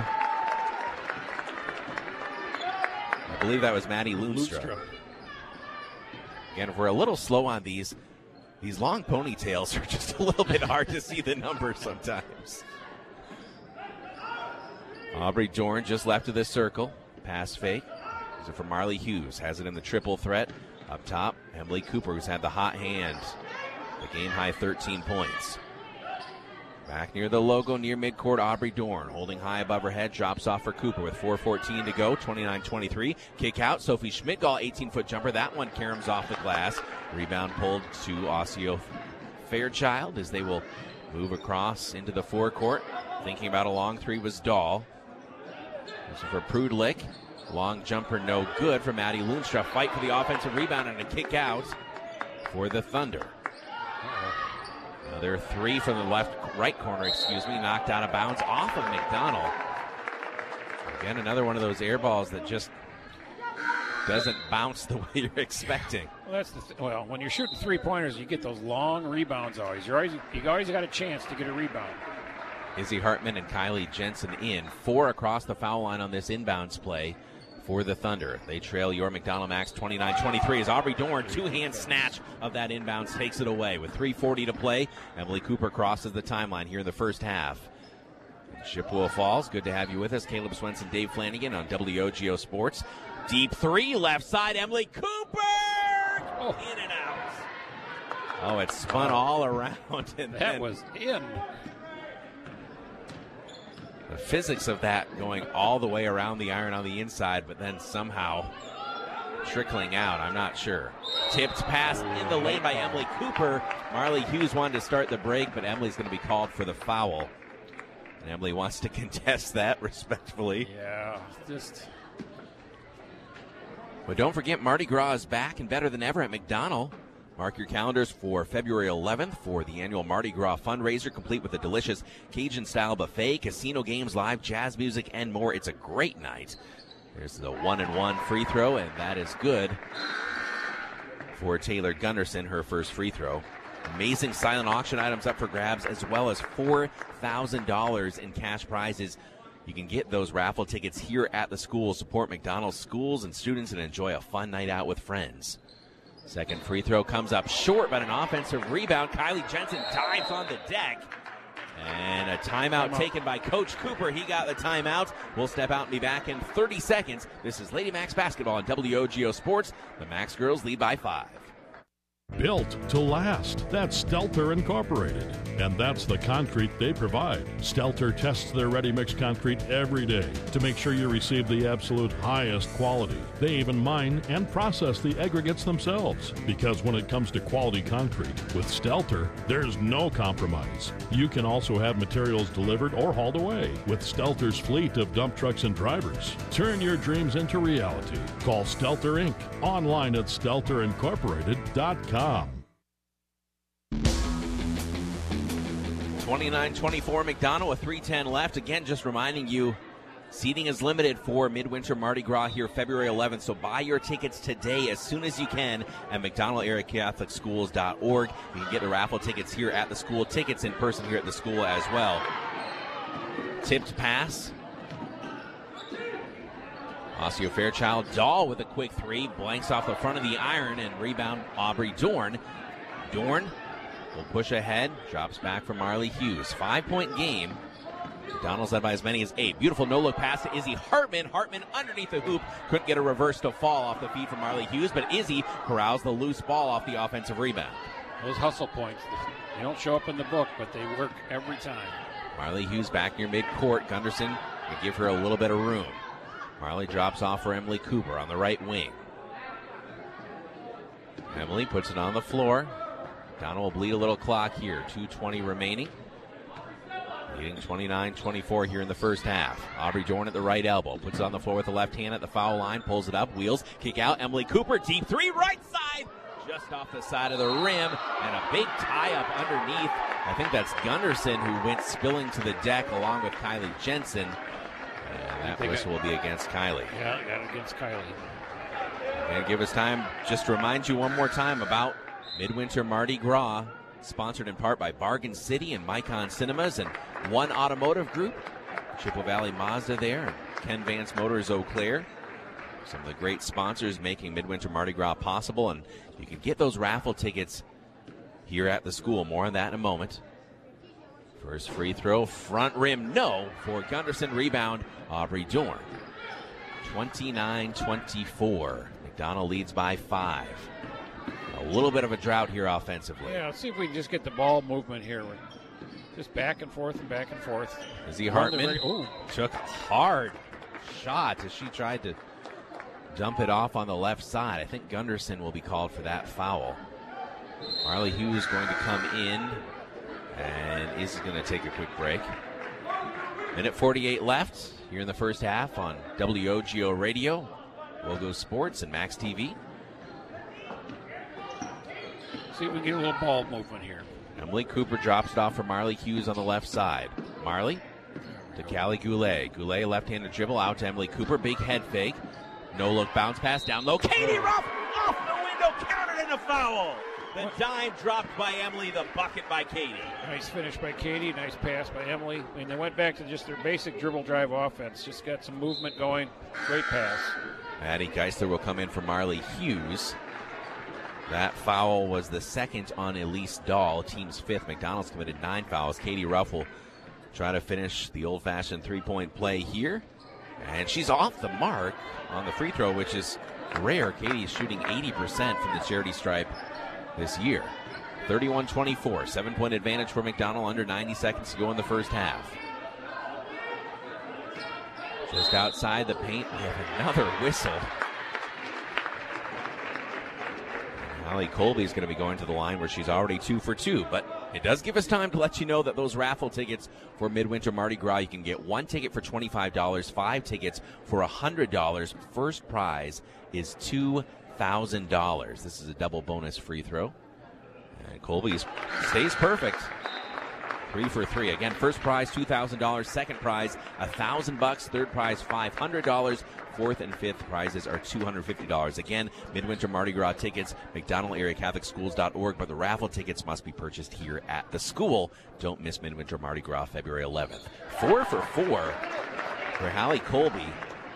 I believe that was Maddie Loonstra. Loonstra. Again, if we're a little slow on these, these long ponytails are just a little bit hard to see the numbers sometimes. Aubrey Dorn just left of this circle. Pass fake. Is it for Marley Hughes? Has it in the triple threat. Up top, Emily Cooper, who's had the hot hand. The game-high thirteen points. Back near the logo, near midcourt, Aubrey Dorn holding high above her head, drops off for Cooper with four fourteen to go, twenty-nine twenty-three. Kick out, Sophie Schmidgall, eighteen-foot jumper. That one caroms off the glass. Rebound pulled to Osseo Fairchild as they will move across into the forecourt. Thinking about a long three was Dahl. This is for Prudlick. Long jumper, no good for Maddie Loonstra. Fight for the offensive rebound and a kick out for the Thunder. Another three from the left, right corner, excuse me, knocked out of bounds off of McDonald. Again, another one of those air balls that just doesn't bounce the way you're expecting. Well, that's the th- well, when you're shooting three-pointers, you get those long rebounds always. You're always you always got a chance to get a rebound. Izzy Hartman and Kylie Jensen in. Four across the foul line on this inbounds play for the Thunder. They trail your McDonald Max twenty-nine twenty-three as Aubrey Dorn, two-hand snatch of that inbounds, takes it away. With three forty to play, Emily Cooper crosses the timeline here in the first half. Chippewa Falls, good to have you with us. Caleb Swenson, Dave Flanagan on W O G O Sports. Deep three, left side, Emily Cooper! Oh. In and out. Oh, it spun oh. all around. And that then was in. The physics of that going all the way around the iron on the inside, but then somehow trickling out, I'm not sure. Tipped pass in the lane by Emily Cooper. Marley Hughes wanted to start the break, but Emily's going to be called for the foul. And Emily wants to contest that respectfully. Yeah, just... But don't forget, Mardi Gras is back and better than ever at McDonald. Mark your calendars for February eleventh for the annual Mardi Gras fundraiser, complete with a delicious Cajun-style buffet, casino games, live jazz music, and more. It's a great night. There's the one-and-one free throw, and that is good for Taylor Gunderson, her first free throw. Amazing silent auction items up for grabs, as well as four thousand dollars in cash prizes. You can get those raffle tickets here at the school. Support McDonald's schools and students and enjoy a fun night out with friends. Second free throw comes up short, but an offensive rebound. Kylie Jensen dives on the deck. And a timeout, timeout taken by Coach Cooper. He got the timeout. We'll step out and be back in thirty seconds. This is Lady Macs basketball on W O G O Sports. The Macs girls lead by five. Built to last. That's Stelter Incorporated. And that's the concrete they provide. Stelter tests their ready-mix concrete every day to make sure you receive the absolute highest quality. They even mine and process the aggregates themselves. Because when it comes to quality concrete, with Stelter, there's no compromise. You can also have materials delivered or hauled away with Stelter's fleet of dump trucks and drivers. Turn your dreams into reality. Call Stelter Incorporated online at stelter incorporated dot com. twenty-nine twenty-four McDonald with three ten left. Again, just reminding you, seating is limited for Midwinter Mardi Gras here February eleventh, so buy your tickets today as soon as you can at mcdonald area catholic schools dot org. You can get the raffle tickets here at the school, tickets in person here at the school as well. Tipped pass. Osseo Fairchild. Dahl with a quick three, blanks off the front of the iron, and rebound Aubrey Dorn. Dorn will push ahead, drops back for Marley Hughes. Five-point game. McDonald's led by as many as eight. Beautiful no-look pass to Izzy Hartman. Hartman underneath the hoop. Couldn't get a reverse to fall off the feed from Marley Hughes, but Izzy corrals the loose ball off the offensive rebound. Those hustle points, they don't show up in the book, but they work every time. Marley Hughes back near midcourt. Gunderson will give her a little bit of room. Marley drops off for Emily Cooper on the right wing. Emily puts it on the floor. McDonald will bleed a little clock here. two twenty remaining. Leading twenty-nine twenty-four here in the first half. Aubrey Dorn at the right elbow. Puts it on the floor with the left hand at the foul line. Pulls it up. Wheels. Kick out. Emily Cooper. Deep three. Right side. Just off the side of the rim. And a big tie-up underneath. I think that's Gunderson who went spilling to the deck along with Kylie Jensen. And that whistle will be against Kylie. Yeah, got it against Kylie. And give us time just to remind you one more time about Midwinter Mardi Gras, sponsored in part by Bargain City and Micon Cinemas and One Automotive Group. Chippewa Valley Mazda there, and Ken Vance Motors Eau Claire. Some of the great sponsors making Midwinter Mardi Gras possible, and you can get those raffle tickets here at the school. More on that in a moment. First free throw, front rim, no, for Gunderson. Rebound, Aubrey Dorn. twenty-nine twenty-four. McDonald leads by five. A little bit of a drought here offensively. Yeah, let's see if we can just get the ball movement here. We're just back and forth and back and forth. Izzy Hartman took a hard shot as she tried to dump it off on the left side. I think Gunderson will be called for that foul. Marley Hughes going to come in. And is going to take a quick break. Minute forty-eight left here in the first half on W O G O Radio, Logo Sports, and Max T V. See if we can get a little ball movement here. Emily Cooper drops it off for Marley Hughes on the left side. Marley to Callie Goulet. Goulet left-handed dribble out to Emily Cooper. Big head fake. No-look bounce pass down low. Katie Ruff off the window, countered in a foul. The dime dropped by Emily, the bucket by Katie. Nice finish by Katie, nice pass by Emily. I mean, they went back to just their basic dribble drive offense. Just got some movement going. Great pass. Maddie Geisler will come in for Marley Hughes. That foul was the second on Elise Dahl, team's fifth. McDonald's committed nine fouls. Katie Ruff will try to finish the old-fashioned three-point play here. And she's off the mark on the free throw, which is rare. Katie is shooting eighty percent from the charity stripe this year. thirty-one twenty-four, seven-point advantage for McDonald, under ninety seconds to go in the first half. Just outside the paint, we have another whistle. Allie Colby is going to be going to the line where she's already two for two, but it does give us time to let you know that those raffle tickets for Midwinter Mardi Gras, you can get one ticket for twenty-five dollars, five tickets for one hundred dollars. First prize is two thousand dollars. This is a double bonus free throw. And Colby stays perfect. Three for three. Again, first prize two thousand dollars. Second prize one thousand bucks. Third prize five hundred dollars. Fourth and fifth prizes are two hundred fifty dollars. Again, Midwinter Mardi Gras tickets, mcdonald area catholic schools dot org, but the raffle tickets must be purchased here at the school. Don't miss Midwinter Mardi Gras February eleventh. Four for four for Hallie Colby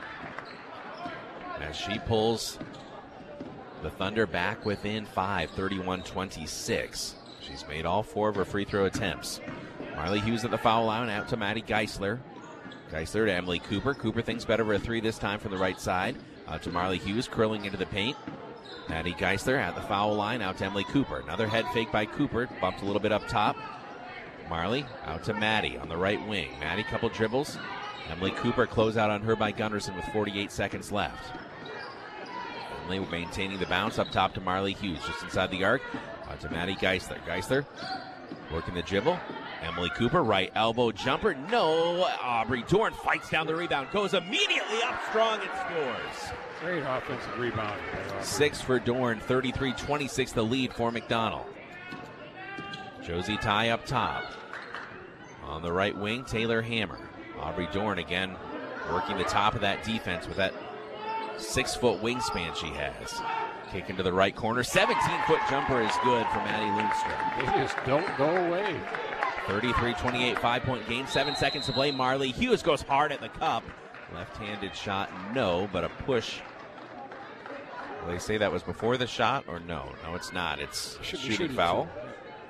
as she pulls the Thunder back within five, thirty-one twenty-six. She's made all four of her free throw attempts. Marley Hughes at the foul line, out to Maddie Geisler. Geisler to Emily Cooper. Cooper thinks better for a three this time from the right side. Out to Marley Hughes, curling into the paint. Maddie Geisler at the foul line, out to Emily Cooper. Another head fake by Cooper, bumped a little bit up top. Marley out to Maddie on the right wing. Maddie, couple dribbles. Emily Cooper close out on her by Gunderson with forty-eight seconds left. Emily maintaining the bounce up top to Marley Hughes, just inside the arc. Out to Maddie Geisler. Geisler working the dribble. Emily Cooper, right elbow jumper. No. Aubrey Dorn fights down the rebound, goes immediately up strong and scores. Great offensive rebound. Six for Dorn, thirty-three twenty-six the lead for McDonald. Josie Ty up top. On the right wing, Taylor Hammer. Aubrey Dorn again working the top of that defense with that six-foot wingspan she has. Kick into the right corner. seventeen-foot jumper is good for Maddie Lundstrom. They just don't go away. thirty-three twenty-eight, five-point game. Seven seconds to play. Marley Hughes goes hard at the cup. Left-handed shot, no, but a push. Will they say that was before the shot or no? No, it's not. It's Should shooting, shooting foul. too.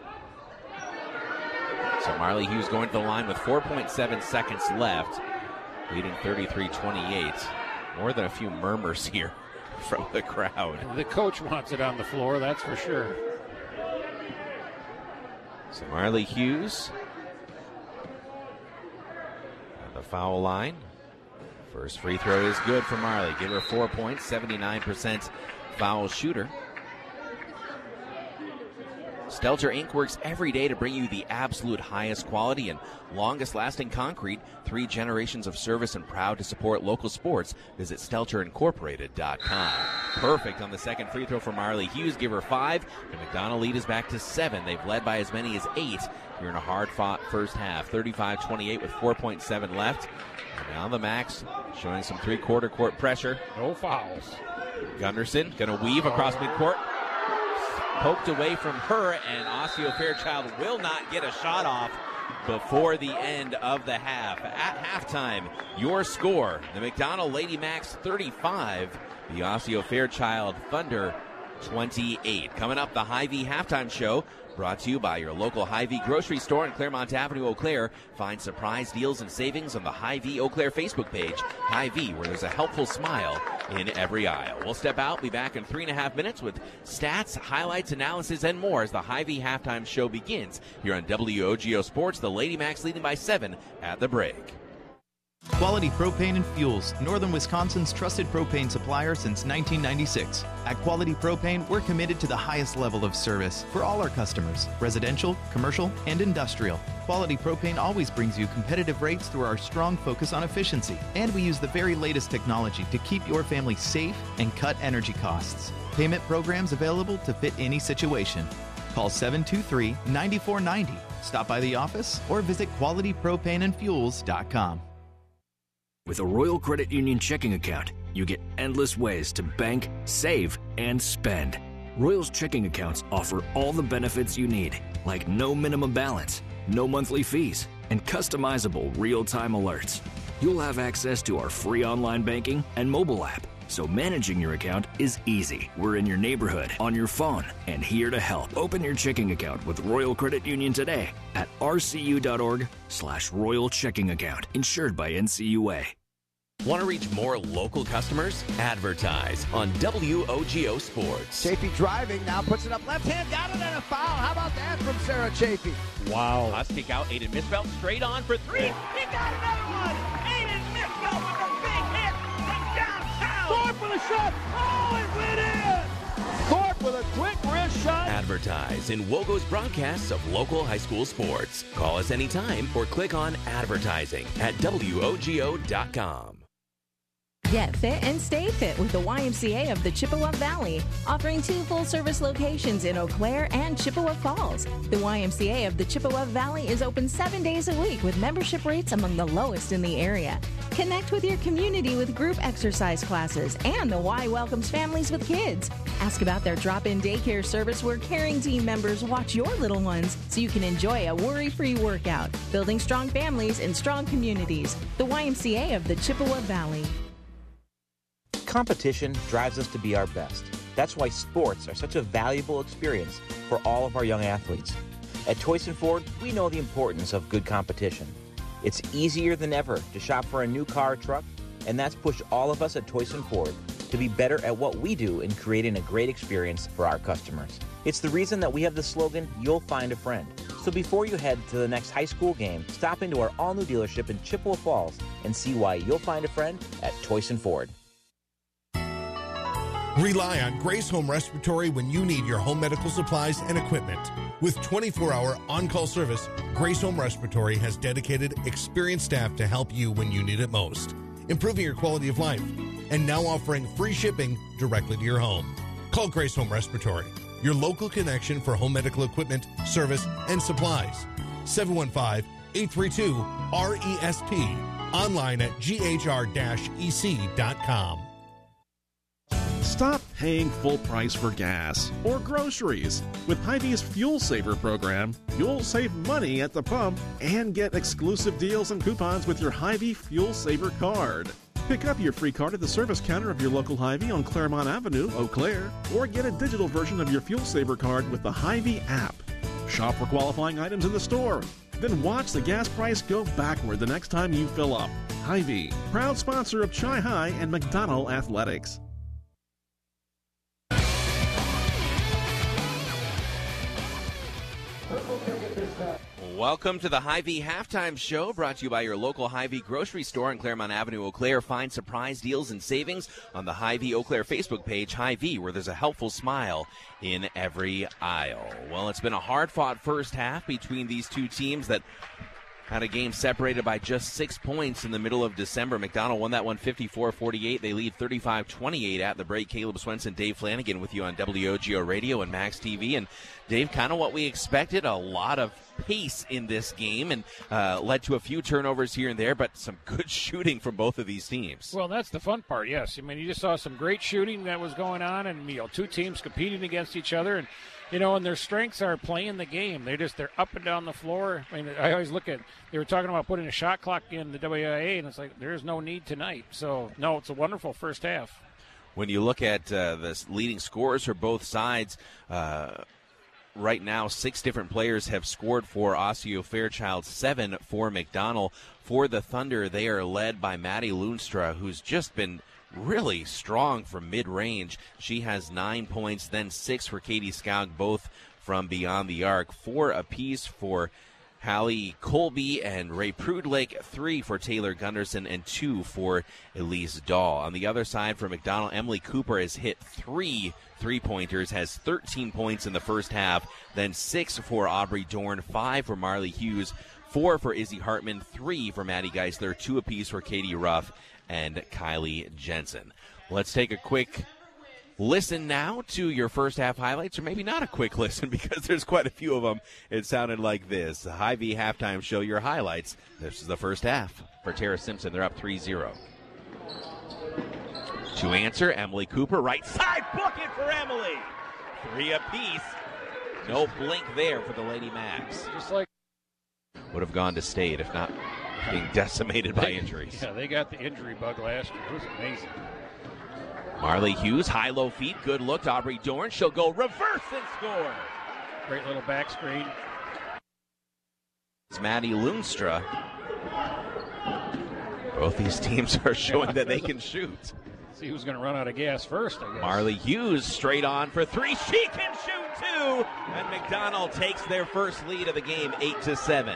So Marley Hughes going to the line with four point seven seconds left, leading thirty-three twenty-eight. More than a few murmurs here from the crowd. The coach wants it on the floor, that's for sure. So Marley Hughes at the foul line. First free throw is good for Marley. Give her four points, seventy-nine percent foul shooter. Stelter Incorporated works every day to bring you the absolute highest quality and longest lasting concrete. Three generations of service and proud to support local sports. Visit stelter incorporated dot com. Perfect on the second free throw for Marley Hughes. Give her five. The McDonald lead is back to seven. They've led by as many as eight here in a hard-fought first half. thirty-five twenty-eight with four point seven left. And now the Max showing some three-quarter court pressure. No fouls. Gunderson going to weave across midcourt. Poked away from her, and Osseo Fairchild will not get a shot off before the end of the half. At halftime, your score, the McDonald Lady Max thirty-five, the Osseo Fairchild Thunder twenty-eight. Coming up, the Hy-Vee halftime show, brought to you by your local Hy-Vee grocery store on Claremont Avenue, Eau Claire. Find surprise deals and savings on the Hy-Vee Eau Claire Facebook page. Hy-Vee, where there's a helpful smile in every aisle. We'll step out, be back in three and a half minutes with stats, highlights, analysis, and more as the Hy-Vee halftime show begins here on W O G O Sports. The Lady Max leading by seven at the break. Quality Propane and Fuels, Northern Wisconsin's trusted propane supplier since nineteen ninety-six. At Quality Propane, we're committed to the highest level of service for all our customers, residential, commercial, and industrial. Quality Propane always brings you competitive rates through our strong focus on efficiency, and we use the very latest technology to keep your family safe and cut energy costs. Payment programs available to fit any situation. Call seven two three, nine four nine zero, stop by the office, or visit quality propane and fuels dot com. With a Royal Credit Union checking account, you get endless ways to bank, save, and spend. Royal's checking accounts offer all the benefits you need, like no minimum balance, no monthly fees, and customizable real-time alerts. You'll have access to our free online banking and mobile app, so managing your account is easy. We're in your neighborhood, on your phone, and here to help. Open your checking account with Royal Credit Union today at r c u dot org slash royal checking account, insured by N C U A. Want to reach more local customers? Advertise on W O G O Sports. Chafee driving, now puts it up left hand, got it, and a foul. How about that from Sarah Chafee? Wow. Let's kick out. Aiden Misfeld straight on for three. He got another one. Aiden Misfeld with a big hit from downtown. Thorpe with a shot. Oh, it went in. Thorpe with a quick wrist shot. Advertise in Wogo's broadcasts of local high school sports. Call us anytime or click on advertising at W O G O dot com. Get fit and stay fit with the Y M C A of the Chippewa Valley, offering two full-service locations in Eau Claire and Chippewa Falls. The Y M C A of the Chippewa Valley is open seven days a week with membership rates among the lowest in the area. Connect with your community with group exercise classes, and the Y welcomes families with kids. Ask about their drop-in daycare service where caring team members watch your little ones so you can enjoy a worry-free workout. Building strong families and strong communities. The Y M C A of the Chippewa Valley. Competition drives us to be our best. That's why sports are such a valuable experience for all of our young athletes. At Toyson Ford, we know the importance of good competition. It's easier than ever to shop for a new car or truck, and that's pushed all of us at Toyson Ford to be better at what we do in creating a great experience for our customers. It's the reason that we have the slogan, "You'll find a friend." So before you head to the next high school game, stop into our all-new dealership in Chippewa Falls and see why you'll find a friend at Toyson Ford. Rely on Grace Home Respiratory when you need your home medical supplies and equipment. With twenty-four hour on-call service, Grace Home Respiratory has dedicated, experienced staff to help you when you need it most, improving your quality of life, and now offering free shipping directly to your home. Call Grace Home Respiratory, your local connection for home medical equipment, service, and supplies. seven one five, eight three two, R E S P. Online at G H R E C dot com. Stop paying full price for gas or groceries. With Hy-Vee's Fuel Saver program, you'll save money at the pump and get exclusive deals and coupons with your Hy-Vee Fuel Saver card. Pick up your free card at the service counter of your local Hy-Vee on Claremont Avenue, Eau Claire, or get a digital version of your Fuel Saver card with the Hy-Vee app. Shop for qualifying items in the store. Then watch the gas price go backward the next time you fill up. Hy-Vee, proud sponsor of Chi High and McDonald Athletics. Welcome to the Hy-Vee Halftime Show, brought to you by your local Hy-Vee grocery store on Claremont Avenue, Eau Claire. Find surprise deals and savings on the Hy-Vee Eau Claire Facebook page, Hy-Vee, where there's a helpful smile in every aisle. Well, it's been a hard-fought first half between these two teams that had a game separated by just six points in the middle of December. McDonald won that one fifty-four forty-eight. They lead thirty-five twenty-eight at the break. Caleb Swenson, Dave Flanagan with you on W O G O Radio and Max T V. And Dave, kind of what we expected, a lot of pace in this game, and uh, led to a few turnovers here and there, but some good shooting from both of these teams. Well, that's the fun part, yes. I mean, you just saw some great shooting that was going on, and, you know, two teams competing against each other, and, you know, and their strengths are playing the game. They just, they're up and down the floor. I mean, I always look at, they were talking about putting a shot clock in the W I A, and it's like, there's no need tonight. So, no, it's a wonderful first half. When you look at uh, the leading scorers for both sides, uh, right now, six different players have scored for Osseo Fairchild, seven for McDonald. For the Thunder, they are led by Maddie Loonstra, who's just been really strong from mid-range. She has nine points, then six for Katie Skaug, both from beyond the arc. Four apiece for Hallie Colby and Ray Prudlick, three for Taylor Gunderson, and two for Elise Dahl. On the other side for McDonald, Emily Cooper has hit three three-pointers, has thirteen points in the first half, then six for Aubrey Dorn, five for Marley Hughes, four for Izzy Hartman, three for Maddie Geisler, two apiece for Katie Ruff and Kylie Jensen. Let's take a quick listen now to your first half highlights, or maybe not a quick listen because there's quite a few of them. It sounded like this. The Hy-Vee Halftime Show, your highlights. This is the first half. For Tara Simpson, they're up three zero. To answer, Emily Cooper, right side, book it for Emily. Three apiece. No blink there for the Lady Macs. Just like would have gone to state if not being decimated by injuries. Yeah, they got the injury bug last year. It was amazing. Marley Hughes, high-low feet, good look to Aubrey Dorn. She'll go reverse and score. Great little back screen. It's Maddie Loonstra. Both these teams are showing that they can shoot. See who's going to run out of gas first, I guess. Marley Hughes straight on for three. She can shoot two. And McDonald takes their first lead of the game, eight to seven.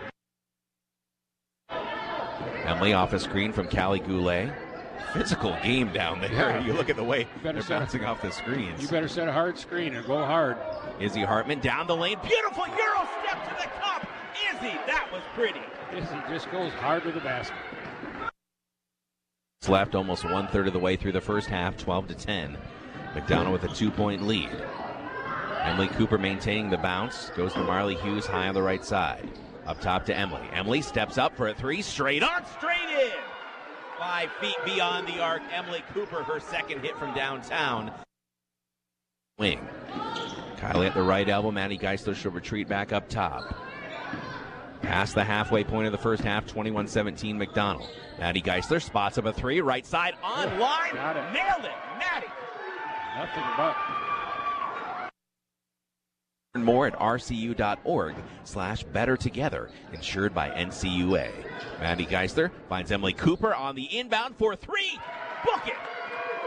Emily off a screen from Callie Goulet. Physical game down there. Yeah. You look at the way they're bouncing off the screens. You better set a hard screen and go hard. Izzy Hartman down the lane. Beautiful Euro step to the cup. Izzy, that was pretty. Izzy just goes hard to the basket. It's left almost one-third of the way through the first half, twelve to ten. McDonald with a two-point lead. Emily Cooper maintaining the bounce. Goes to Marley Hughes high on the right side. Up top to Emily. Emily steps up for a three. Straight on, straight in. Five feet beyond the arc. Emily Cooper, her second hit from downtown. Wing. Kylie at the right elbow. Maddie Geisler should retreat back up top. Past the halfway point of the first half, twenty-one seventeen McDonald. Maddie Geisler spots up a three. Right side on line. Got it. Nailed it. Maddie. Nothing but. Learn more at rcu.org slash better together. Insured by N C U A. Maddie Geisler finds Emily Cooper on the inbound for three. Book it.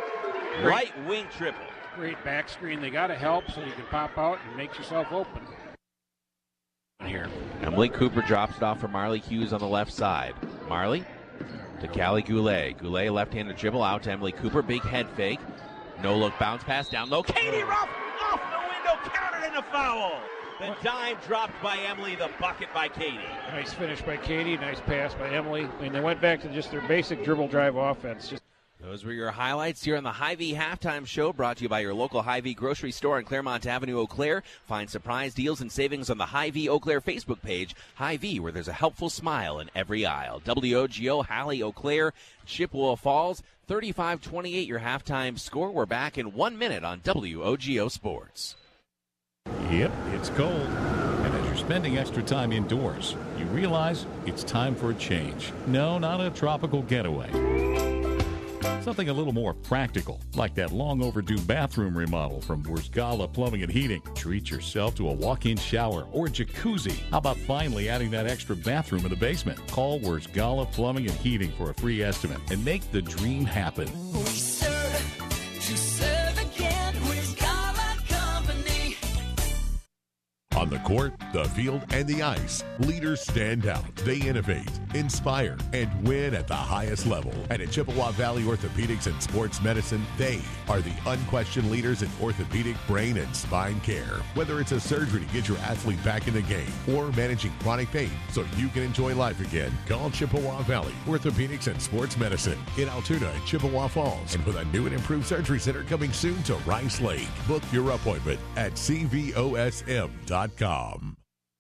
Right wing triple. Great back screen. They got to help so you can pop out and make yourself open. Here. Emily Cooper drops it off for Marley Hughes on the left side. Marley to Callie Goulet. Goulet left-handed dribble out to Emily Cooper. Big head fake. No look bounce pass down low. Katie Ruff off the window, countered in a foul. The dime dropped by Emily, the bucket by Katie. Nice finish by Katie. Nice pass by Emily. I mean, they went back to just their basic dribble drive offense. Just Those were your highlights here on the Hy-Vee Halftime Show, brought to you by your local Hy-Vee grocery store on Claremont Avenue, Eau Claire. Find surprise deals and savings on the Hy-Vee Eau Claire Facebook page, Hy-Vee, where there's a helpful smile in every aisle. W O G O, Hallie, Eau Claire, Chippewa Falls, thirty-five twenty-eight your halftime score. We're back in one minute on W O G O Sports. Yep, it's cold. And as you're spending extra time indoors, you realize it's time for a change. No, not a tropical getaway. Something a little more practical, like that long overdue bathroom remodel from Wurzgala Plumbing and Heating. Treat yourself to a walk-in shower or jacuzzi. How about finally adding that extra bathroom in the basement? Call Wurzgala Plumbing and Heating for a free estimate and make the dream happen. We serve to serve again. Wurzgala Company. On the court, the field, and the ice, leaders stand out. They innovate, inspire, and win at the highest level. And at Chippewa Valley Orthopedics and Sports Medicine, they are the unquestioned leaders in orthopedic, brain, and spine care. Whether it's a surgery to get your athlete back in the game or managing chronic pain so you can enjoy life again, call Chippewa Valley Orthopedics and Sports Medicine in Altoona and Chippewa Falls. And with a new and improved surgery center coming soon to Rice Lake, book your appointment at C V O S M dot com.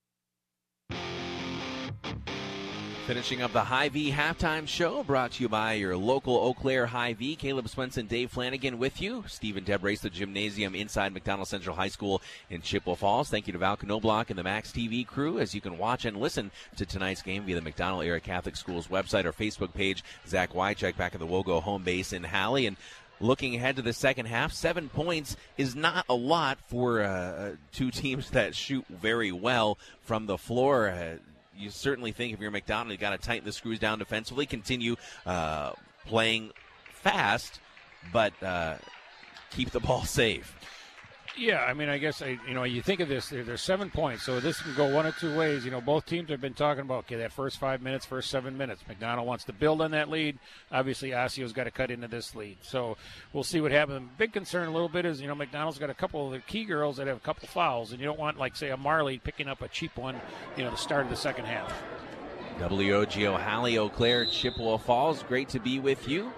Finishing up the Hy-Vee Halftime Show, brought to you by your local Eau Claire Hy-Vee. Caleb Swenson, Dave Flanagan with you. Steve and Deb race the gymnasium inside McDonald Central High School in Chippewa Falls. Thank you to Val Knobloch and the Max T V crew, as you can watch and listen to tonight's game via the McDonald Area Catholic Schools website or Facebook page. Zach Wycheck back at the Wogo home base in Hallie. And looking ahead to the second half, seven points is not a lot for uh, two teams that shoot very well from the floor. Uh, you certainly think if you're McDonald, you've got to tighten the screws down defensively, continue uh, playing fast, but uh, keep the ball safe. Yeah, I mean, I guess, I, you know, you think of this, there, there's seven points, so this can go one of two ways. You know, both teams have been talking about, okay, that first five minutes, first seven minutes. McDonald wants to build on that lead. Obviously, Osceola's got to cut into this lead. So we'll see what happens. Big concern a little bit is, you know, McDonald's got a couple of the key girls that have a couple fouls, and you don't want, like, say, a Marley picking up a cheap one, you know, the start of the second half. W O G O, Hallie, Eau Claire, Chippewa Falls, great to be with you.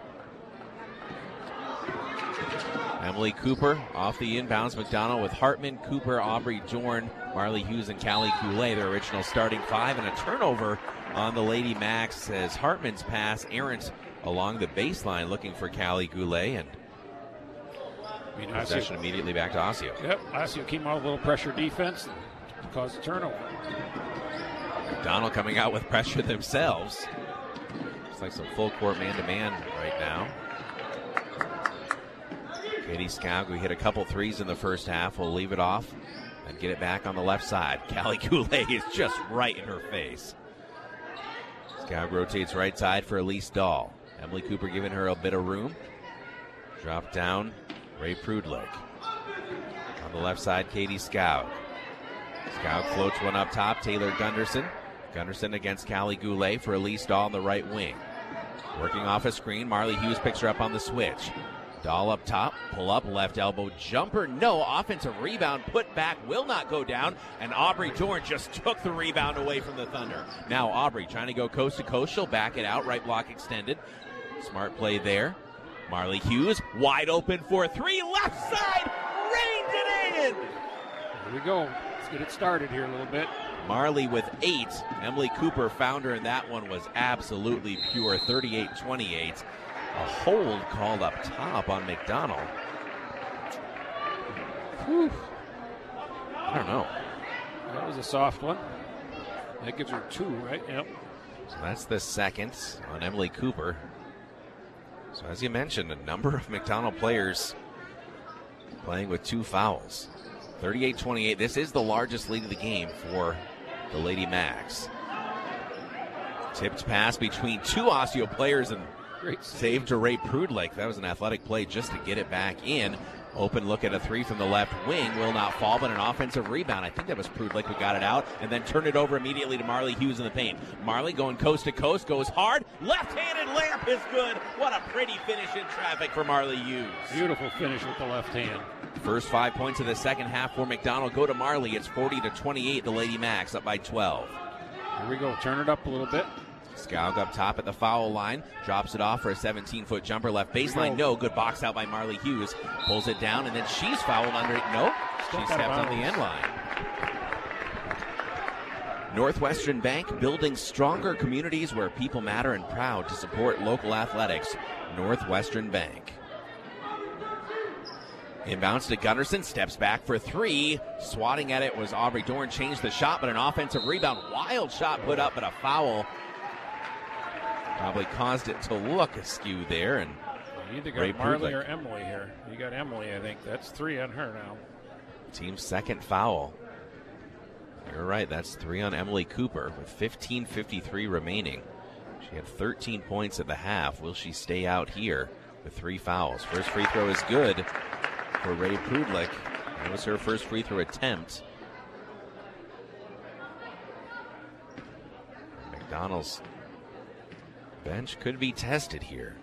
Emily Cooper off the inbounds. McDonald with Hartman, Cooper, Aubrey Dorn, Marley Hughes, and Callie Goulet, their original starting five. And a turnover on the Lady Max as Hartman's pass errant along the baseline looking for Callie Goulet. And I mean, possession Osseo, immediately back to Osseo. Yep, Osseo came out with a little pressure defense to cause a turnover. McDonald coming out with pressure themselves. Looks like some full court man-to-man right now. Katie Skaug, who hit a couple threes in the first half, will leave it off and get it back on the left side. Callie Goulet is just right in her face. Skaug rotates right side for Elise Dahl. Emily Cooper giving her a bit of room. Drop down, Ray Prudlick. On the left side, Katie Skaug. Skaug floats one up top, Taylor Gunderson. Gunderson against Callie Goulet for Elise Dahl on the right wing. Working off a screen, Marley Hughes picks her up on the switch. Dahl up top, pull up, left elbow jumper, no, offensive rebound, put back, will not go down, and Aubrey Dorn just took the rebound away from the Thunder. Now Aubrey trying to go coast to coast, she'll back it out, right block extended. Smart play there. Marley Hughes, wide open for three, left side, rained it in! Here we go, let's get it started here a little bit. Marley with eight, Emily Cooper found her, and that one was absolutely pure, thirty-eight twenty-eight. A hold called up top on McDonald. Whew. I don't know. That was a soft one. That gives her two, right? Yep. So that's the second on Emily Cooper. So as you mentioned, a number of McDonald players playing with two fouls. thirty-eight twenty-eight. This is the largest lead of the game for the Lady Max. Tipped pass between two Osseo players, and Great save. Save to Ray Prudlick. That was an athletic play just to get it back in. Open look at a three from the left wing. Will not fall, but an offensive rebound. I think that was Prudlick who got it out and then turned it over immediately to Marley Hughes in the paint. Marley going coast to coast, goes hard. Left-handed layup is good. What a pretty finish in traffic for Marley Hughes. Beautiful finish with the left hand. First five points of the second half for McDonald go to Marley. It's forty to twenty-eight. The Lady Macs up by twelve. Here we go. Turn it up a little bit. Skaug up top at the foul line. Drops it off for a seventeen-foot jumper. Left baseline, no. Good box out by Marley Hughes. Pulls it down, and then she's fouled under it. No, she stepped on the end line. Northwestern Bank, building stronger communities where people matter and proud to support local athletics. Northwestern Bank. Inbounds to Gunderson, steps back for three. Swatting at it was Aubrey Dorn. Changed the shot, but an offensive rebound. Wild shot put up, but a foul. Probably caused it to look askew there. And you either got Ray Marley Prudlick. or Emily here. You got Emily, I think. That's three on her now. Team's second foul. You're right, that's three on Emily Cooper with fifteen fifty-three remaining. She had thirteen points at the half. Will she stay out here with three fouls? First free throw is good for Ray Prudlick. That was her first free throw attempt. McDonald's bench could be tested here.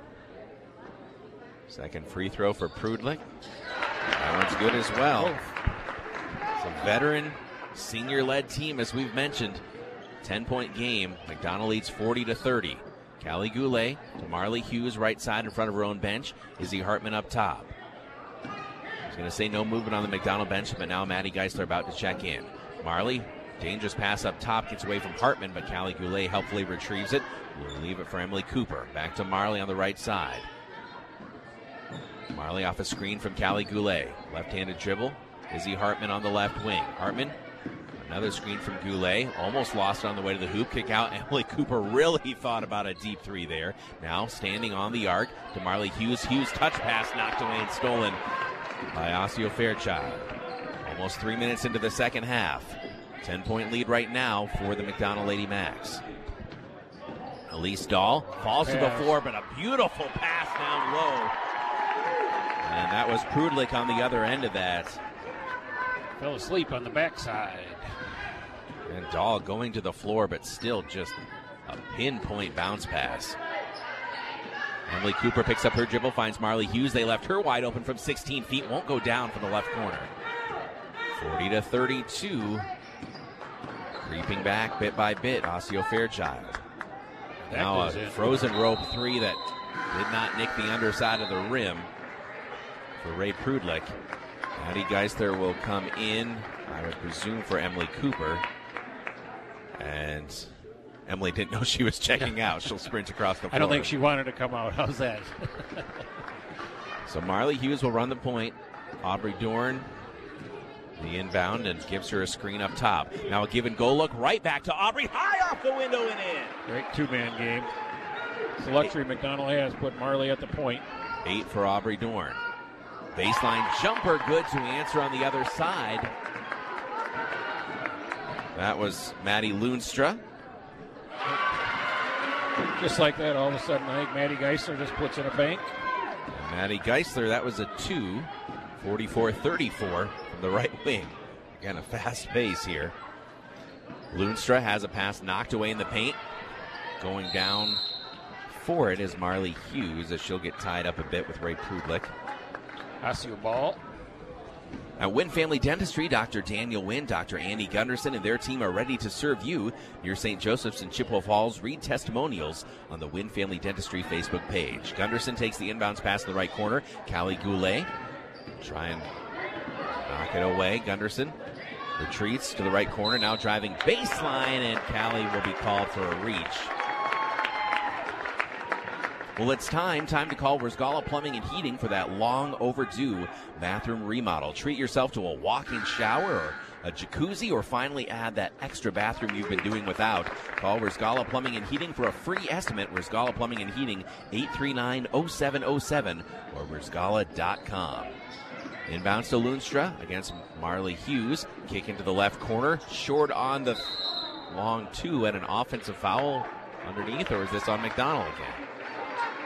Second free throw for Prudlick. That one's good as well. It's a veteran, senior-led team, as we've mentioned. ten-point game. McDonald leads forty to thirty. Callie Goulet to Marley Hughes, right side in front of her own bench. Izzy Hartman up top. I was going to say no movement on the McDonald bench, but now Maddie Geisler about to check in. Marley, dangerous pass up top, gets away from Hartman, but Callie Goulet helpfully retrieves it. We'll leave it for Emily Cooper. Back to Marley on the right side. Marley off a screen from Callie Goulet. Left-handed dribble. Izzy Hartman on the left wing. Hartman, another screen from Goulet. Almost lost it on the way to the hoop. Kick out. Emily Cooper really thought about a deep three there. Now standing on the arc to Marley Hughes. Hughes touch pass knocked away and stolen by Osseo Fairchild. Almost three minutes into the second half. ten-point lead right now for the McDonald Lady Macs. Elise Dahl falls to the floor, but a beautiful pass down low. And that was Prudlick on the other end of that. Fell asleep on the backside. And Dahl going to the floor, but still just a pinpoint bounce pass. Emily Cooper picks up her dribble, finds Marley Hughes. They left her wide open from sixteen feet. Won't go down from the left corner. forty to thirty-two. Creeping back bit by bit, Osseo Fairchild. That now a was it. frozen rope three that did not nick the underside of the rim for Ray Prudlick. Maddie Geisler will come in, I would presume, for Emily Cooper. And Emily didn't know she was checking out. She'll sprint across the floor. I don't think she wanted to come out. How's that? So Marley Hughes will run the point. Aubrey Dorn, the inbound, and gives her a screen up top. Now a give and go look right back to Aubrey. High off the window and in. Great two-man game. It's the luxury McDonald has, put Marley at the point. Eight for Aubrey Dorn. Baseline jumper good to answer on the other side. That was Maddie Loonstra. Just like that, all of a sudden, I think Maddie Geisler just puts in a bank. And Maddie Geisler, that was a two. forty-four thirty-four from the right wing. Again, a fast pace here. Loonstra has a pass knocked away in the paint. Going down for it is Marley Hughes, as she'll get tied up a bit with Ray Prudlick. Osseo ball. At Wynn Family Dentistry, Doctor Daniel Wynn, Doctor Andy Gunderson, and their team are ready to serve you near Saint Joseph's in Chippewa Falls. Read testimonials on the Wynn Family Dentistry Facebook page. Gunderson takes the inbounds pass in the right corner. Callie Goulet try and knock it away. Gunderson retreats to the right corner, now driving baseline, and Callie will be called for a reach. Well, it's time, time to call Rizgala Plumbing and Heating for that long overdue bathroom remodel. Treat yourself to a walk-in shower or a jacuzzi, or finally add that extra bathroom you've been doing without. Call Rizgala Plumbing and Heating for a free estimate. Rizgala Plumbing and Heating, eight three nine, oh seven oh seven or rizgala dot com. Inbounds to Loonstra against Marley Hughes. Kick into the left corner. Short on the long two, and an offensive foul underneath, or is this on McDonald again?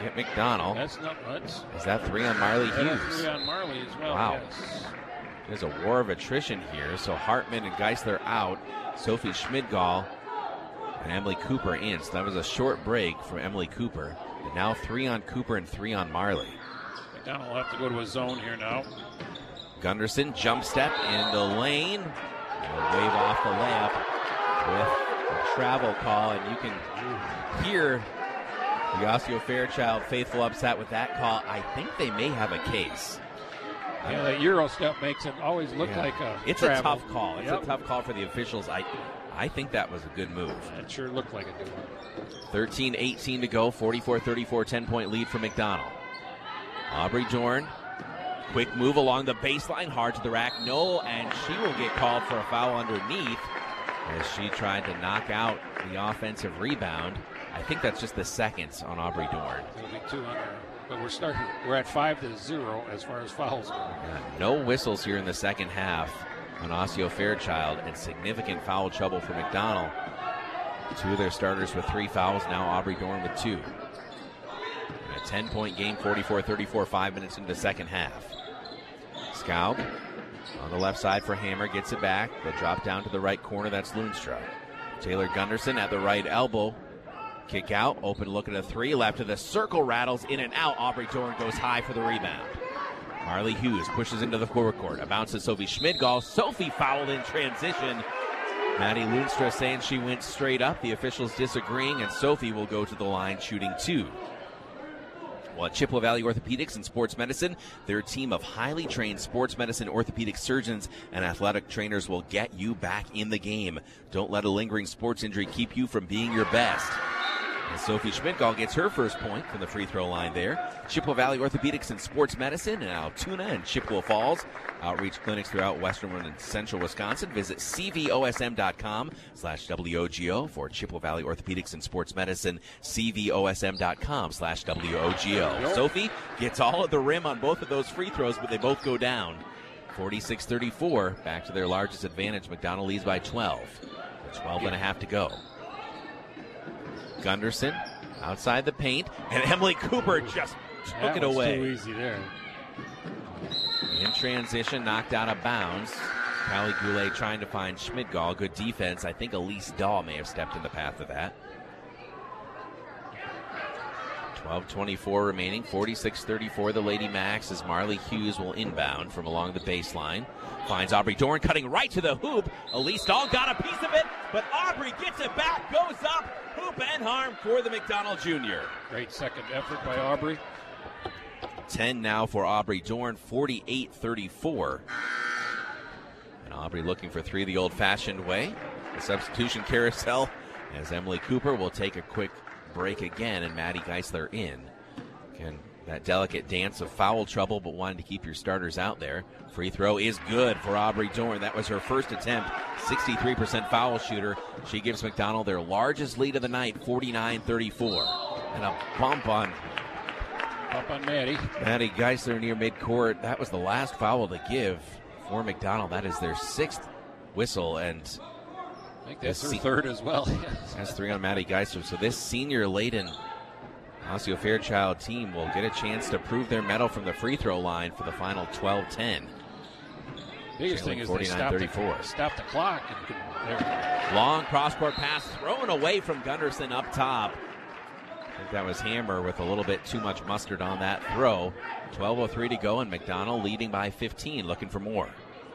get McDonald. That's not much. Is that three on Marley Yeah, Hughes? three on Marley as well. Wow. Yes. There's a war of attrition here. So Hartman and Geisler out. Sophie Schmidgall and Emily Cooper in. So that was a short break from Emily Cooper. And now three on Cooper and three on Marley. McDonald will have to go to a zone here now. Gunderson jump step in the lane. They'll wave off the layup with a travel call, and you can hear the Osseo Fairchild faithful upset with that call. I think they may have a case. Yeah, that Euro step makes it always look Yeah. like a It's travel. a tough call. It's Yep. a tough call for the officials. I I think that was a good move. It sure looked like it did. thirteen eighteen to go, forty-four thirty-four, ten-point lead for McDonald. Aubrey Dorn, quick move along the baseline, hard to the rack, no, and she will get called for a foul underneath as she tried to knock out the offensive rebound. I think that's just the second on Aubrey Dorn. It'll be two on her. But we're starting, we're at five to zero as far as fouls go. Yeah, no whistles here in the second half on Osseo Fairchild, and significant foul trouble for McDonald. Two of their starters with three fouls, now Aubrey Dorn with two. A ten-point game, forty-four thirty-four, five minutes into the second half. Scout on the left side for Hammer, gets it back. They'll drop down to the right corner, that's Loonstra. Taylor Gunderson at the right elbow. Kick out, open look at a three, left of the circle, rattles in and out. Aubrey Dorn goes high for the rebound. Marley Hughes pushes into the forward court. A bounce to Sophie Schmidgall. Sophie fouled in transition. Maddie Loonstra saying she went straight up. The officials disagreeing, and Sophie will go to the line shooting two. Well, at Chippewa Valley Orthopedics and Sports Medicine, their team of highly trained sports medicine orthopedic surgeons and athletic trainers will get you back in the game. Don't let a lingering sports injury keep you from being your best. And Sophie Schmidgall gets her first point from the free throw line there. Chippewa Valley Orthopedics and Sports Medicine in Altoona and Chippewa Falls. Outreach clinics throughout western and central Wisconsin. Visit cvosm.com slash WOGO for Chippewa Valley Orthopedics and Sports Medicine. cvosm.com slash WOGO. Sophie gets all at the rim on both of those free throws, but they both go down. forty-six thirty-four, back to their largest advantage. McDonald leads by twelve. With twelve and a half to go. Gunderson outside the paint, and Emily Cooper just took that it was away. Too easy there. In transition, knocked out of bounds. Callie Goulet trying to find Schmidgall. Good defense. I think Elise Dahl may have stepped in the path of that. twelve twenty-four remaining, forty-six thirty-four the Lady Max as Marley Hughes will inbound from along the baseline. Finds Aubrey Dorn cutting right to the hoop. Elise Dahl got a piece of it, but Aubrey gets it back, goes up, hoop and harm for the McDonald Junior. Great second effort by Aubrey. ten now for Aubrey Dorn, forty-eight thirty-four. And Aubrey looking for three the old-fashioned way. The substitution carousel as Emily Cooper will take a quick break again, and Maddie Geisler in. Again, that delicate dance of foul trouble, but wanted to keep your starters out there. Free throw is good for Aubrey Dorn. That was her first attempt. sixty-three percent foul shooter. She gives McDonald their largest lead of the night, forty-nine thirty-four. And a bump on Bump on Maddie. Maddie Geisler near midcourt. That was the last foul to give for McDonald. That is their sixth whistle, and I think that's her se- third as well. That's three on Maddie Geisler. So this senior-laden Osseo Fairchild team will get a chance to prove their mettle from the free throw line for the final twelve ten. Biggest thing is they stop the, stop the clock. And can, there. Long cross-court pass thrown away from Gunderson up top. I think that was Hammer with a little bit too much mustard on that throw. twelve oh three to go, and McDonald leading by fifteen, looking for more.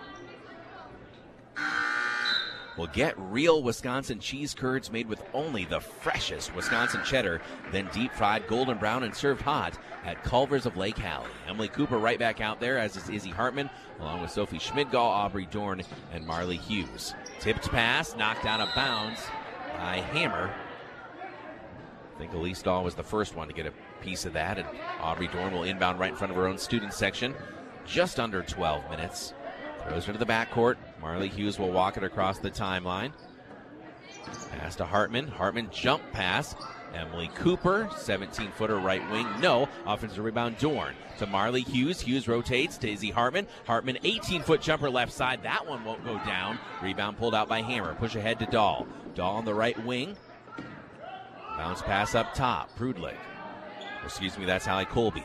We'll get real Wisconsin cheese curds made with only the freshest Wisconsin cheddar, then deep-fried golden brown and served hot at Culver's of Lake Hallie. Emily Cooper right back out there, as is Izzy Hartman, along with Sophie Schmidgall, Aubrey Dorn, and Marley Hughes. Tipped pass, knocked out of bounds by Hammer. I think Elise Dahl was the first one to get a piece of that, and Aubrey Dorn will inbound right in front of her own student section. Just under twelve minutes. Throws her to the backcourt. Marley Hughes will walk it across the timeline. Pass to Hartman. Hartman jump pass. Emily Cooper, seventeen-footer right wing. No. Offensive rebound, Dorn. To Marley Hughes. Hughes rotates to Izzy Hartman. Hartman, eighteen-foot jumper left side. That one won't go down. Rebound pulled out by Hammer. Push ahead to Dahl. Dahl on the right wing. Bounce pass up top. Prudlick Excuse me, that's Hallie Colby.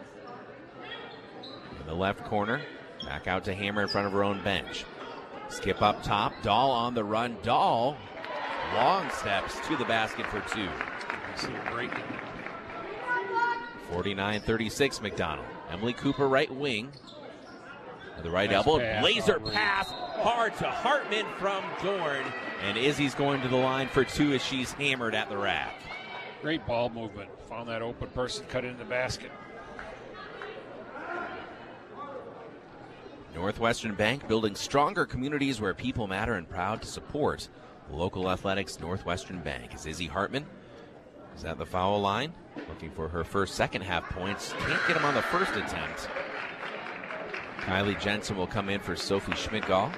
In the left corner, back out to Hammer in front of her own bench. Skip up top, Dahl on the run. Dahl, long steps to the basket for two. Great. forty-nine thirty-six McDonald. Emily Cooper, right wing. With the right Nice elbow, pass, laser Aubrey. pass, hard to Hartman from Dorn. And Izzy's going to the line for two as she's hammered at the rack. Great ball movement. Found that open person, cut it in the basket. Northwestern Bank, building stronger communities where people matter, and proud to support local athletics. Northwestern Bank. As Izzy Hartman is at the foul line, looking for her first second half points. Can't get them on the first attempt. Kylie Jensen will come in for Sophie Schmidgall.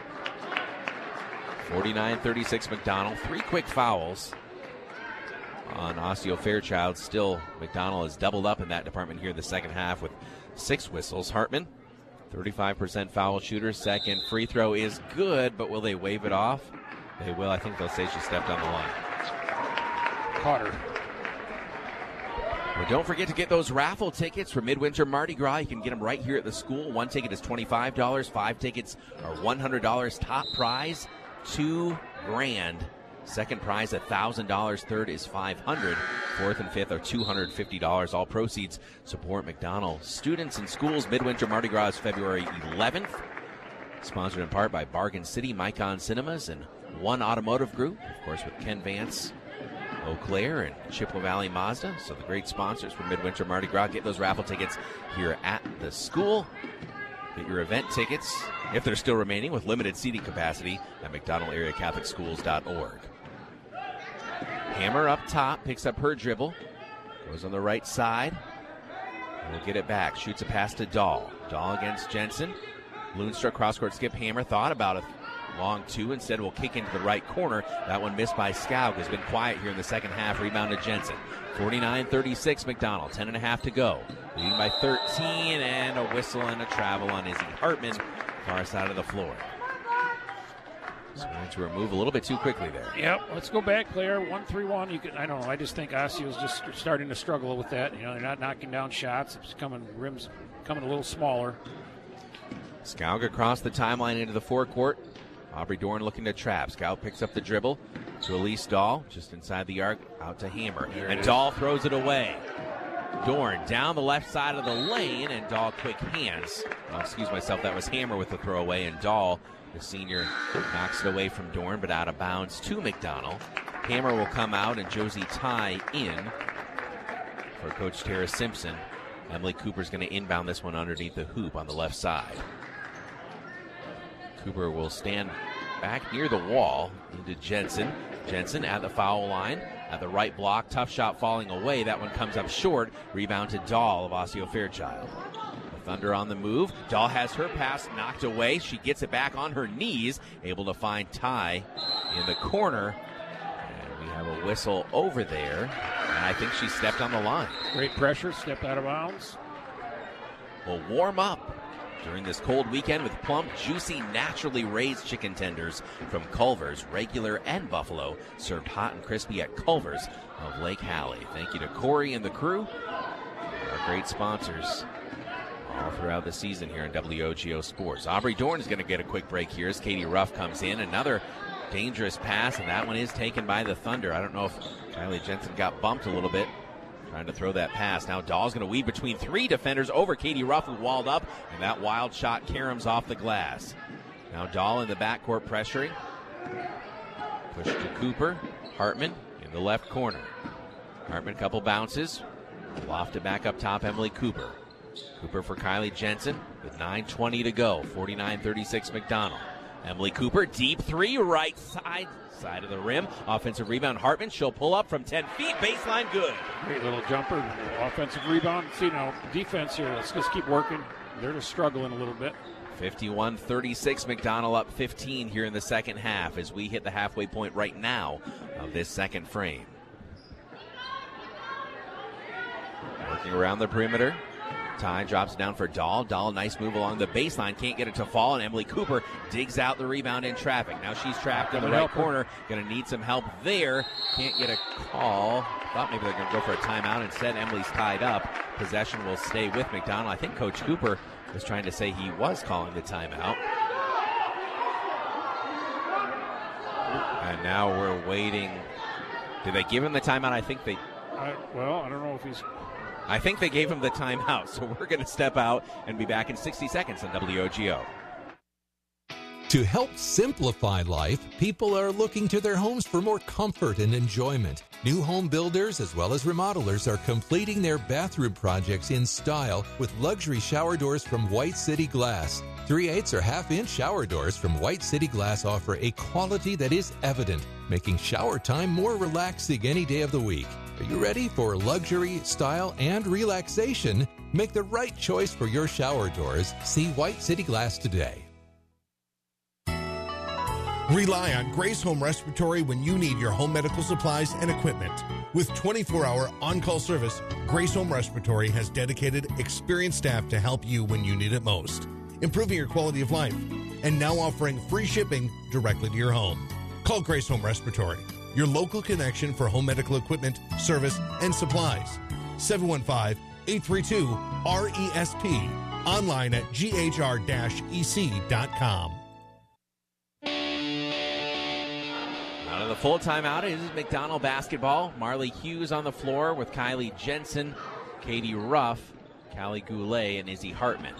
forty-nine thirty-six McDonald. Three quick fouls on Osseo Fairchild. Still, McDonald has doubled up in that department here in the second half with six whistles. Hartman, thirty-five percent foul shooter. Second free throw is good, but will they wave it off? They will. I think they'll say she stepped on the line. Caught her. Well, don't forget to get those raffle tickets for Midwinter Mardi Gras. You can get them right here at the school. One ticket is twenty-five dollars. Five tickets are one hundred dollars. Top prize, two grand. Second prize, one thousand dollars. Third is five hundred dollars. Fourth and fifth are two hundred fifty dollars. All proceeds support McDonald students and schools. Midwinter Mardi Gras is February eleventh. Sponsored in part by Bargain City, Micon Cinemas, and One Automotive Group. Of course, with Ken Vance, Eau Claire, and Chippewa Valley Mazda. So the great sponsors for Midwinter Mardi Gras. Get those raffle tickets here at the school. Get your event tickets, if they're still remaining, with limited seating capacity at mcdonald area catholic schools dot org. Hammer up top, picks up her dribble, goes on the right side. Will get it back, shoots a pass to Dahl. Dahl against Jensen. Loonstra cross-court skip. Hammer thought about a long two, instead will kick into the right corner. That one missed by Skaug, has been quiet here in the second half. Rebound to Jensen. forty-nine thirty-six McDonald, ten and a half to go. Leading by thirteen, and a whistle and a travel on Izzy Hartman, far side of the floor. Swinging to her move a little bit too quickly there. Yep, let's go back, Claire. one three one. You can, I don't know. I just think Osceo's just starting to struggle with that. You know, they're not knocking down shots. It's coming, rims coming a little smaller. Skaug across the timeline into the forecourt. Aubrey Dorn looking to trap. Scout picks up the dribble to Elise Dahl, just inside the arc, out to Hammer. There and it Dahl throws it away. Dorn down the left side of the lane, and Dahl quick hands. Oh, excuse myself, that was Hammer with the throwaway, and Dahl, the senior, knocks it away from Dorn, but out of bounds to McDonald. Hammer will come out, and Josie Ty in for Coach Tara Simpson. Emily Cooper's going to inbound this one underneath the hoop on the left side. Cooper will stand back near the wall into Jensen. Jensen at the foul line, at the right block. Tough shot falling away. That one comes up short. Rebound to Dahl of Osseo Fairchild. The Thunder on the move. Dahl has her pass knocked away. She gets it back on her knees. Able to find Ty in the corner. And we have a whistle over there. And I think she stepped on the line. Great pressure. Stepped out of bounds. Will warm up during this cold weekend with plump, juicy, naturally raised chicken tenders from Culver's, regular and buffalo, served hot and crispy at Culver's of Lake Hallie. Thank you to Corey and the crew, our great sponsors all throughout the season here in W O G O Sports. Aubrey Dorn is going to get a quick break here as Katie Ruff comes in. Another dangerous pass, and that one is taken by the Thunder. I don't know if Kylie Jensen got bumped a little bit trying to throw that pass. Now Dahl's going to weave between three defenders over Katie Ruff, who walled up, and that wild shot caroms off the glass. Now Dahl in the backcourt pressuring. Push to Cooper. Hartman in the left corner. Hartman, couple bounces. Lofted back up top, Emily Cooper. Cooper for Kylie Jensen with nine twenty to go. forty-nine thirty-six McDonald. Emily Cooper, deep three, right side. Side of the rim. Offensive rebound, Hartman. She'll pull up from ten feet. Baseline good. Great little jumper. Offensive rebound. See, now, defense here. Let's just keep working. They're just struggling a little bit. fifty-one thirty-six. McDonald up fifteen here in the second half as we hit the halfway point right now of this second frame. Working around the perimeter. Ty drops it down for Dahl. Dahl, nice move along the baseline. Can't get it to fall, and Emily Cooper digs out the rebound in traffic. Now she's trapped in the right corner. Going to need some help there. Can't get a call. thought maybe they're going to go for a timeout. Instead, Emily's tied up. Possession will stay with McDonell. I think Coach Cooper was trying to say he was calling the timeout. And now we're waiting. Did they give him the timeout? I think they... I, well, I don't know if he's... I think they gave him the timeout, so we're going to step out and be back in sixty seconds on W O G O. To help simplify life, people are looking to their homes for more comfort and enjoyment. New home builders as well as remodelers are completing their bathroom projects in style with luxury shower doors from White City Glass. three eighths or half-inch shower doors from White City Glass offer a quality that is evident, making shower time more relaxing any day of the week. Are you ready for luxury, style, and relaxation? Make the right choice for your shower doors. See White City Glass today. Rely on Grace Home Respiratory when you need your home medical supplies and equipment. With twenty-four hour on-call service, Grace Home Respiratory has dedicated, experienced staff to help you when you need it most, improving your quality of life, and now offering free shipping directly to your home. Call Grace Home Respiratory, your local connection for home medical equipment, service, and supplies. seven one five, eight three two, R E S P. Online at G H R E C dot com. Out of the full timeout is McDonell basketball. Marley Hughes on the floor with Kylie Jensen, Katie Ruff, Callie Goulet, and Izzy Hartman.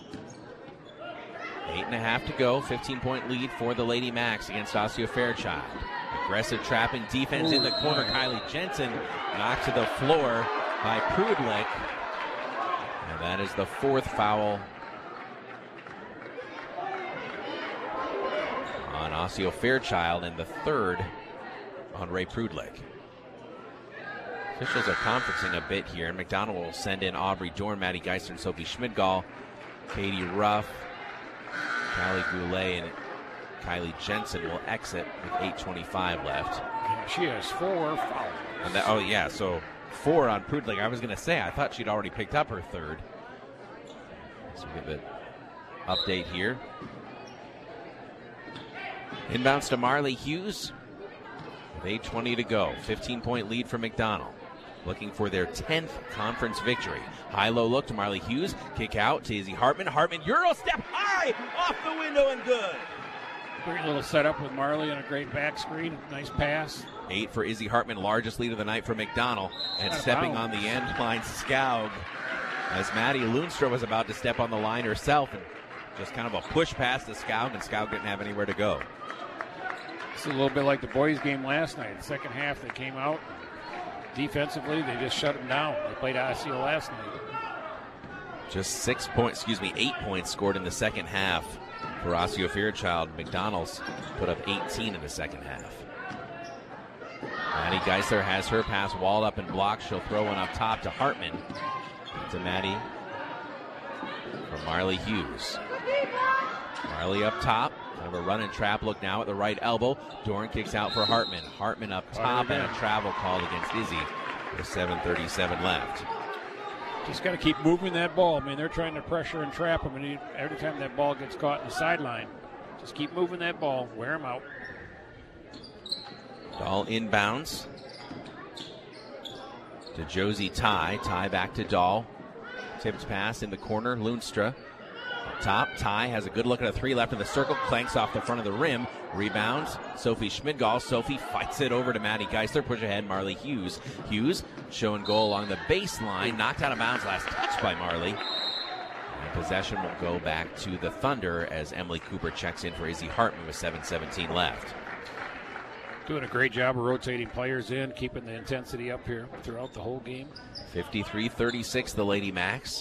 Eight and a half to go. fifteen-point lead for the Lady Macs against Osseo Fairchild. Aggressive trapping defense in the corner. Kylie Jensen knocked to the floor by Prudlick. And that is the fourth foul on Osseo Fairchild and the third on Ray Prudlick. Officials are conferencing a bit here, and McDonell will send in Aubrey Dorn, Maddie Geister, and Sophie Schmidgall. Katie Ruff, Callie Goulet, and Kylie Jensen will exit with eight twenty-five left. Yeah, she has four fouls. And that, oh, yeah, so four on Prudlick. I was going to say, I thought she'd already picked up her third. So we get the update here. Inbounds to Marley Hughes with eight twenty to go. fifteen-point lead for McDonell. Looking for their tenth conference victory. High-low look to Marley Hughes. Kick out to Izzy Hartman. Hartman, Euro step high off the window and good. Great little setup with Marley and a great back screen. Nice pass. Eight for Izzy Hartman, largest lead of the night for McDonell. And stepping on the end line, Skaug. As Maddie Loonstra was about to step on the line herself. And just kind of a push pass to Skaug, and Skaug didn't have anywhere to go. It's a little bit like the boys' game last night. The second half, they came out. Defensively, they just shut them down. They played Osseo last night. Just six points, excuse me, eight points scored in the second half for Osseo Fairchild. McDonell's put up eighteen in the second half. Maddie Geisler has her pass walled up and blocked. She'll throw one up top to Hartman. To Maddie from Marley Hughes. Marley up top. Kind of a run and trap look now at the right elbow. Dorn kicks out for Hartman. Hartman up top and a travel called against Izzy with seven thirty-seven left. Just got to keep moving that ball. I mean, they're trying to pressure and trap him, and every time that ball gets caught in the sideline, just keep moving that ball. Wear him out. Dahl inbounds to Josie Ty. Ty back to Dahl. Tipped pass in the corner. Loonstra up top. Ty has a good look at a three left in the circle. Clanks off the front of the rim. Rebounds. Sophie Schmidgall. Sophie fights it over to Maddie Geisler. Push ahead Marley Hughes. Hughes showing goal along the baseline. Knocked out of bounds last touch by Marley. And possession will go back to the Thunder as Emily Cooper checks in for Izzy Hartman with seven seventeen left. Doing a great job of rotating players in, keeping the intensity up here throughout the whole game. fifty-three thirty-six, the Lady Macs.